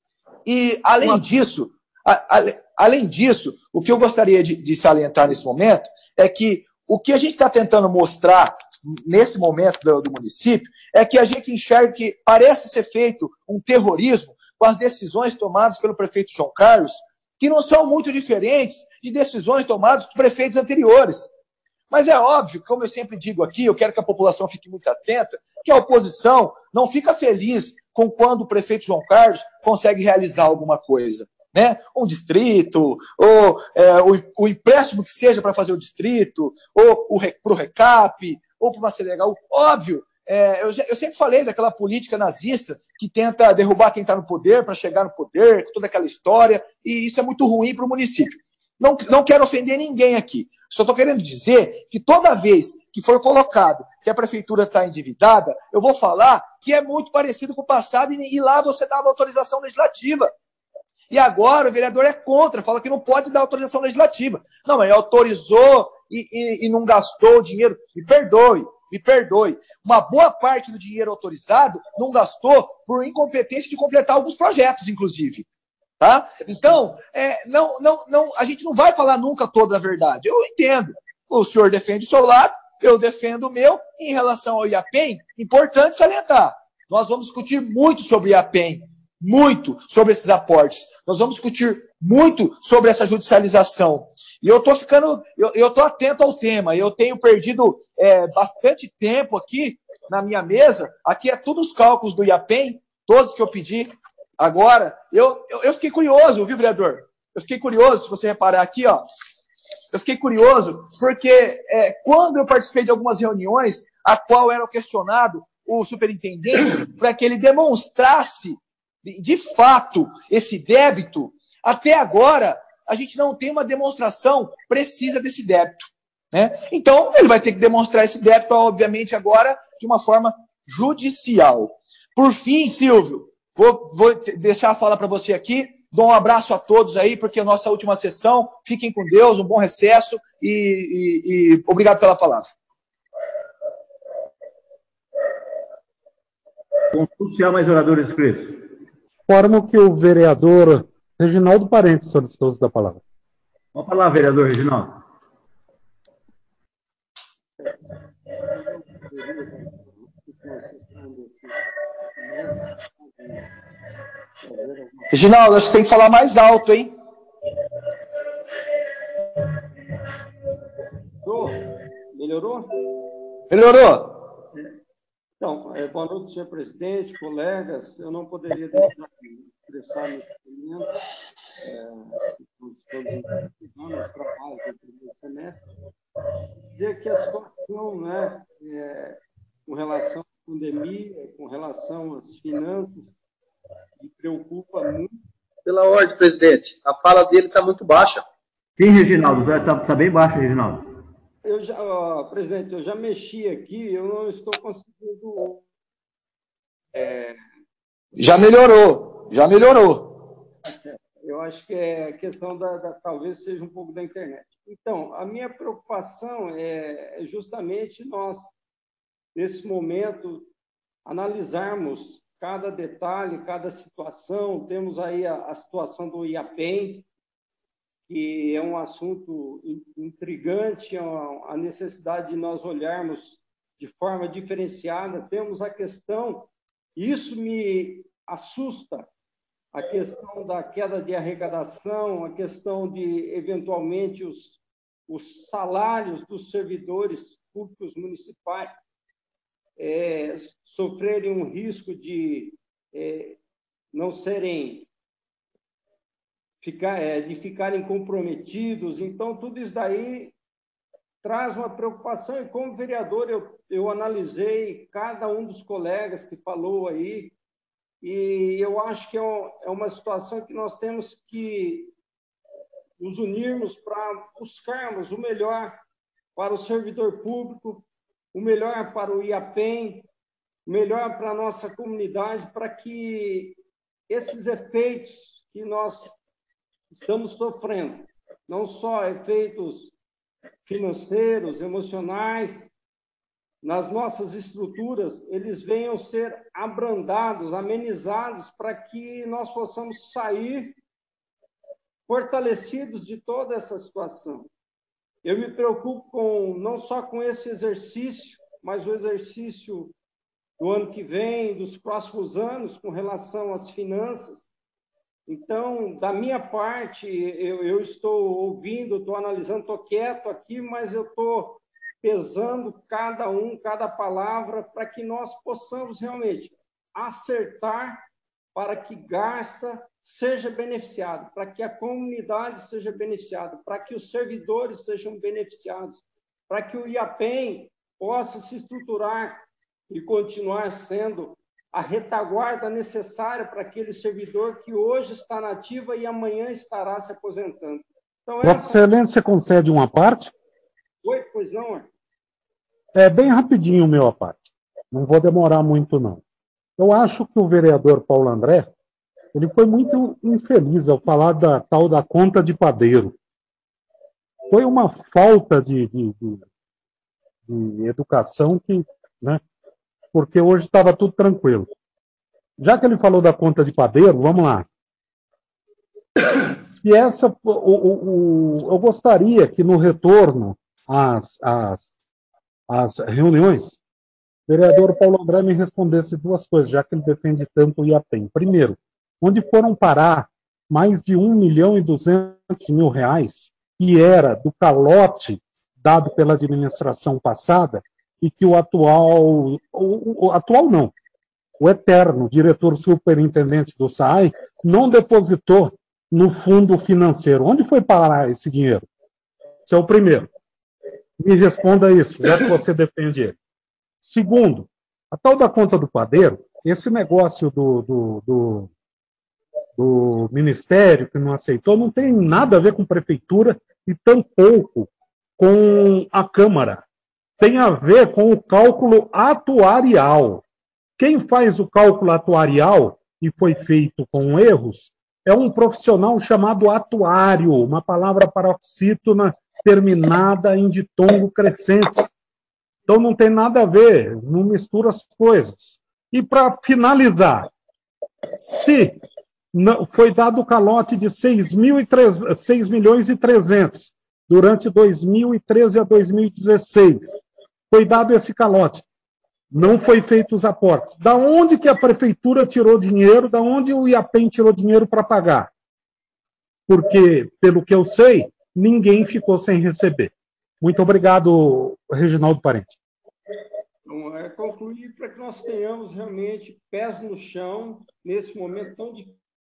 E, além disso, a, a, além disso, o que eu gostaria de, de salientar nesse momento é que o que a gente está tentando mostrar nesse momento do, do município é que a gente enxerga que parece ser feito um terrorismo com as decisões tomadas pelo prefeito João Carlos, que não são muito diferentes de decisões tomadas por prefeitos anteriores. Mas é óbvio, como eu sempre digo aqui, eu quero que a população fique muito atenta, que a oposição não fica feliz com quando o prefeito João Carlos consegue realizar alguma coisa. Né? Um distrito, ou é, o, o empréstimo que seja para fazer o distrito, ou para o recap, ou para uma C D H U. Óbvio, é, eu, eu sempre falei daquela política nazista que tenta derrubar quem está no poder para chegar no poder, com toda aquela história, e isso é muito ruim para o município. Não, não quero ofender ninguém aqui. Só estou querendo dizer que toda vez que for colocado que a prefeitura está endividada, eu vou falar que é muito parecido com o passado e, e lá você dava autorização legislativa. E agora o vereador é contra, fala que não pode dar autorização legislativa. Não, mas autorizou e, e, e não gastou o dinheiro. Me perdoe, me perdoe. Uma boa parte do dinheiro autorizado não gastou por incompetência de completar alguns projetos, inclusive. Tá? Então, é, não, não, não, a gente não vai falar nunca toda a verdade. Eu entendo. O senhor defende o seu lado, eu defendo o meu. Em relação ao IAPEM, importante salientar. Nós vamos discutir muito sobre o IAPEM, muito sobre esses aportes. Nós vamos discutir muito sobre essa judicialização. E eu estou ficando, eu estou atento ao tema. Eu tenho perdido é, bastante tempo aqui na minha mesa. Aqui é tudo os cálculos do IAPEM, todos que eu pedi. Agora, eu, eu, eu fiquei curioso, viu, vereador? Eu fiquei curioso, se você reparar aqui, ó. Eu fiquei curioso, porque é, quando eu participei de algumas reuniões, a qual era questionado o superintendente para que ele demonstrasse, de, de fato, esse débito, até agora, a gente não tem uma demonstração precisa desse débito. Né? Então, ele vai ter que demonstrar esse débito, obviamente, agora, de uma forma judicial. Por fim, Silvio, Vou, vou deixar a fala para você aqui. Dou um abraço a todos aí, porque é a nossa última sessão. Fiquem com Deus, um bom recesso e, e, e obrigado pela palavra. Consulta se há mais oradores inscritos. Informo que o vereador Reginaldo Parente solicitou o uso da palavra. Com a palavra, vereador Reginaldo. Reginaldo, acho que tem que falar mais alto, hein? Melhorou? Melhorou. Então, é, boa noite, senhor presidente, colegas. Eu não poderia deixar de expressar meu sentimento. É, nós estamos encerrando os trabalhos do primeiro semestre. Dizer que a situação, né, é, com relação à pandemia, com relação às finanças, me preocupa muito. Pela ordem, presidente, a fala dele está muito baixa. Sim, Reginaldo, está tá bem baixa, Reginaldo. Eu já, ó, presidente, eu já mexi aqui, eu não estou conseguindo... É... Já melhorou, já melhorou. Eu acho que é questão da, da... talvez seja um pouco da internet. Então, a minha preocupação é justamente nós, nesse momento, analisarmos cada detalhe, cada situação. Temos aí a, a situação do IAPEM, que é um assunto intrigante, a necessidade de nós olharmos de forma diferenciada. Temos a questão, isso me assusta, a questão da queda de arrecadação, a questão de, eventualmente, os, os salários dos servidores públicos municipais é, sofrerem um risco de é, não serem Ficar, é, de ficarem comprometidos. Então, tudo isso daí traz uma preocupação, e como vereador eu, eu analisei cada um dos colegas que falou aí, e eu acho que é, um, é uma situação que nós temos que nos unirmos para buscarmos o melhor para o servidor público, o melhor para o IAPEM, o melhor para a nossa comunidade, para que esses efeitos que nós estamos sofrendo, não só efeitos financeiros, emocionais, nas nossas estruturas, eles venham ser abrandados, amenizados, para que nós possamos sair fortalecidos de toda essa situação. Eu me preocupo com, não só com esse exercício, mas o exercício do ano que vem, dos próximos anos, com relação às finanças. Então, da minha parte, eu, eu estou ouvindo, estou analisando, estou quieto aqui, mas eu estou pesando cada um, cada palavra, para que nós possamos realmente acertar para que Garça seja beneficiado, para que a comunidade seja beneficiada, para que os servidores sejam beneficiados, para que o IAPEM possa se estruturar e continuar sendo a retaguarda necessária para aquele servidor que hoje está na ativa e amanhã estará se aposentando. Então, Vossa essa... Excelência concede uma parte? Oi, pois não, Arthur? É bem rapidinho o meu a parte. Não vou demorar muito, não. Eu acho que o vereador Paulo André, ele foi muito infeliz ao falar da tal da conta de padeiro. Foi uma falta de, de, de, de educação que, né, porque hoje estava tudo tranquilo. Já que ele falou da conta de padeiro, vamos lá. Se essa, o, o, o, eu gostaria que no retorno às, às, às reuniões, o vereador Paulo André me respondesse duas coisas, já que ele defende tanto o IAPEM. Primeiro, onde foram parar mais de um milhão e duzentos mil reais, que era do calote dado pela administração passada, e que o atual, o, o atual não, o eterno diretor superintendente do S A I não depositou no fundo financeiro. Onde foi parar esse dinheiro? Esse é o primeiro. Me responda isso, já que você defende ele. Segundo, a tal da conta do padeiro, esse negócio do, do, do, do Ministério que não aceitou não tem nada a ver com prefeitura e tampouco com a Câmara. Tem a ver com o cálculo atuarial. Quem faz o cálculo atuarial, e foi feito com erros, é um profissional chamado atuário, uma palavra paroxítona terminada em ditongo crescente. Então não tem nada a ver, não mistura as coisas. E para finalizar, se foi dado o calote de seis milhões e trezentos durante dois mil e treze a dois mil e dezesseis, foi dado esse calote. Não foi feito os aportes. Da onde que a prefeitura tirou dinheiro? Da onde o IAPEM tirou dinheiro para pagar? Porque, pelo que eu sei, ninguém ficou sem receber. Muito obrigado, Reginaldo Parente. Então, é concluir para que nós tenhamos realmente pés no chão nesse momento tão difícil.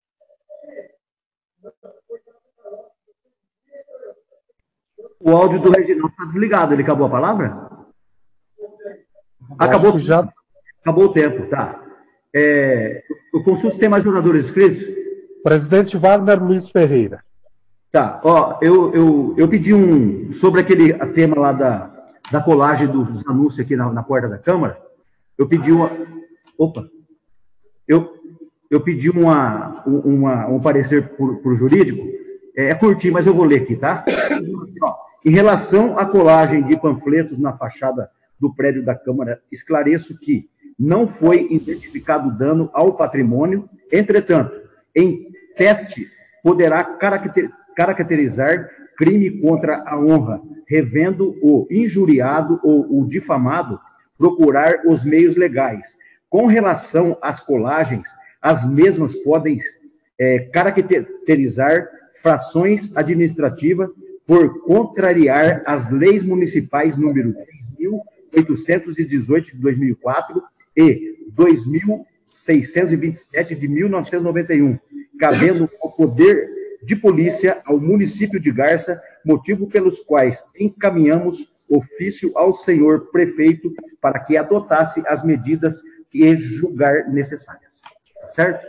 O áudio do Reginaldo está desligado. Ele acabou a palavra? Acabou, já... Acabou o tempo, tá. É, eu consulto se tem mais oradores inscritos. Presidente Wagner Luiz Ferreira. Tá, ó, eu, eu, eu pedi um, sobre aquele tema lá da, da colagem dos anúncios aqui na, na porta da Câmara, eu pedi uma, opa, eu, eu pedi uma, uma, um parecer por, por jurídico, é, é curtinho, mas eu vou ler aqui, tá? Ó, em relação à colagem de panfletos na fachada do prédio da Câmara, esclareço que não foi identificado dano ao patrimônio, entretanto, em teste poderá caracter, caracterizar crime contra a honra, revendo o injuriado ou o difamado procurar os meios legais. Com relação às colagens, as mesmas podem é, caracterizar frações administrativas por contrariar as leis municipais número três mil oitocentos e dezoito de dois mil e quatro e dois mil seiscentos e vinte e sete de mil novecentos e noventa e um, cabendo ao poder de polícia ao município de Garça, motivo pelos quais encaminhamos ofício ao senhor prefeito para que adotasse as medidas que julgar necessárias. Certo?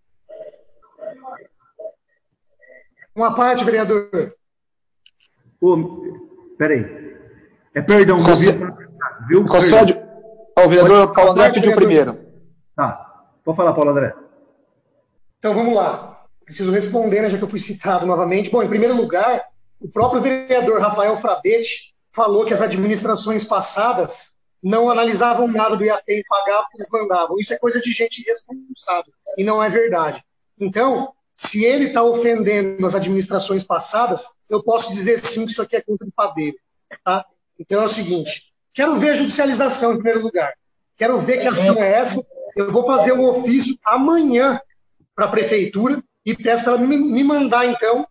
Uma parte, vereador. Oh, peraí. É perdão, Concede, viu? Concede ao vereador Paulo André pediu primeiro. Tá. Pode falar, Paulo André. Então, vamos lá. Preciso responder, né, já que eu fui citado novamente. Bom, em primeiro lugar, o próprio vereador Rafael Frabetti falou que as administrações passadas não analisavam nada do I A P E M pagar porque eles mandavam. Isso é coisa de gente irresponsável, e não é verdade. Então, se ele está ofendendo as administrações passadas, eu posso dizer sim que isso aqui é contra o padeiro. Tá? Então é o seguinte, quero ver a judicialização em primeiro lugar. Quero ver que ação é essa. Eu vou fazer um ofício amanhã para a prefeitura e peço para ela me, me mandar, então,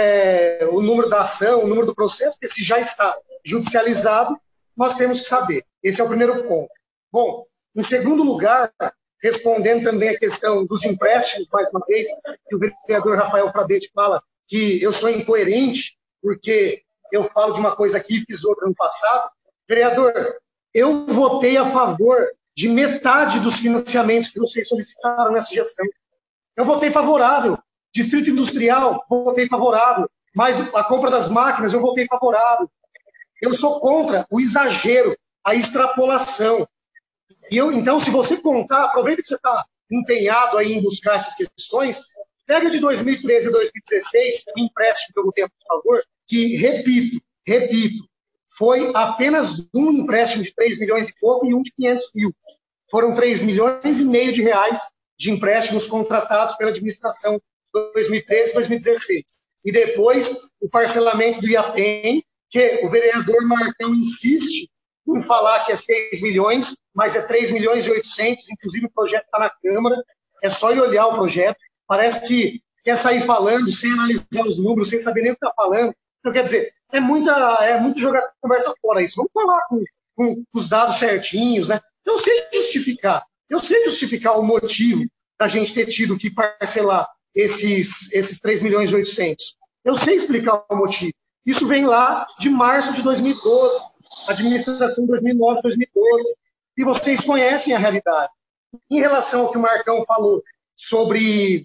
é, o número da ação, o número do processo, porque se já está judicializado, nós temos que saber. Esse é o primeiro ponto. Bom, em segundo lugar, respondendo também a questão dos empréstimos, mais uma vez, que o vereador Rafael Frabete fala que eu sou incoerente, porque eu falo de uma coisa aqui e fiz outra no passado. Vereador, eu votei a favor de metade dos financiamentos que vocês solicitaram nessa gestão. Eu votei favorável. Distrito Industrial, votei favorável. Mas a compra das máquinas, eu votei favorável. Eu sou contra o exagero, a extrapolação. E eu, então, se você contar, aproveita que você está empenhado aí em buscar essas questões, pega de dois mil e treze a dois mil e dezesseis, um empréstimo que eu votei a favor, que, repito, repito, foi apenas um empréstimo de três milhões e pouco e um de quinhentos mil. Foram três milhões e meio de reais de empréstimos contratados pela administração de dois mil e treze e dois mil e dezesseis. E depois, o parcelamento do I A P E M, que o vereador Marcão insiste em falar que é seis milhões, mas é três milhões e oitocentos, inclusive o projeto está na Câmara, é só ir olhar o projeto, parece que quer sair falando sem analisar os números, sem saber nem o que está falando. Então, quer dizer, é, muita, é muito jogar conversa fora isso. Vamos falar com, com os dados certinhos, né? Eu sei justificar, eu sei justificar o motivo da gente ter tido que parcelar esses, esses três milhões e oitocentos. Eu sei explicar o motivo. Isso vem lá de março de dois mil e doze, administração dois mil e nove, dois mil e doze, e vocês conhecem a realidade. Em relação ao que o Marcão falou sobre,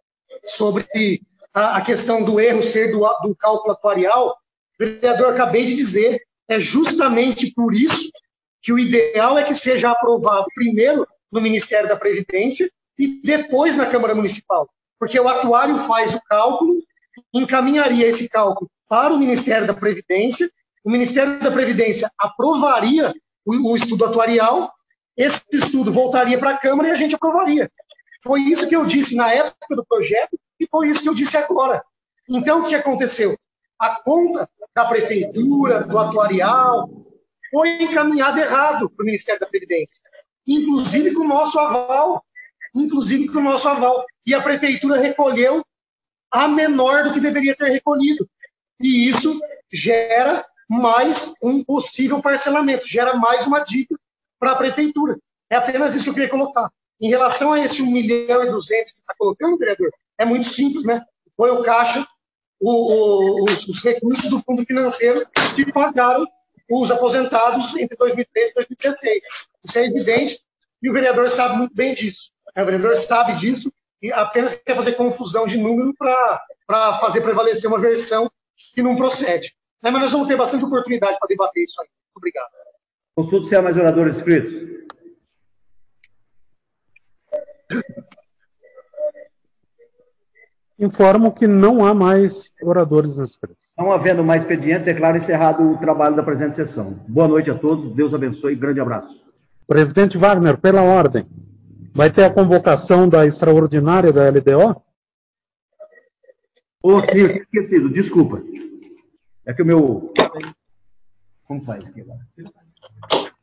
sobre a, a questão do erro ser do, do cálculo atuarial, vereador, acabei de dizer, é justamente por isso que o ideal é que seja aprovado primeiro no Ministério da Previdência e depois na Câmara Municipal, porque o atuário faz o cálculo, encaminharia esse cálculo para o Ministério da Previdência, o Ministério da Previdência aprovaria o, o estudo atuarial, esse estudo voltaria para a Câmara e a gente aprovaria. Foi isso que eu disse na época do projeto e foi isso que eu disse agora. Então, o que aconteceu? A conta da Prefeitura, do atuarial, foi encaminhada errado para o Ministério da Previdência, inclusive com o nosso aval, inclusive com o nosso aval. E a Prefeitura recolheu a menor do que deveria ter recolhido. E isso gera mais um possível parcelamento, gera mais uma dívida para a Prefeitura. É apenas isso que eu queria colocar. Em relação a esse um milhão e duzentos que você está colocando, vereador, é muito simples, né? Foi o Caixa, o, o, os, os recursos do Fundo Financeiro que pagaram os aposentados entre dois mil e treze e dois mil e dezesseis. Isso é evidente e o vereador sabe muito bem disso. O vereador sabe disso e apenas quer fazer confusão de número para fazer prevalecer uma versão que não procede. Mas nós vamos ter bastante oportunidade para debater isso aí. Muito obrigado. Consulto se há mais oradores inscritos. Informo que não há mais oradores inscritos. Não havendo mais expediente, declaro encerrado o trabalho da presente sessão. Boa noite a todos, Deus abençoe e grande abraço. Presidente Wagner, pela ordem, vai ter a convocação da extraordinária da L D O? Ô, senhor, esquecido, desculpa. É que o meu... Como faz aqui agora?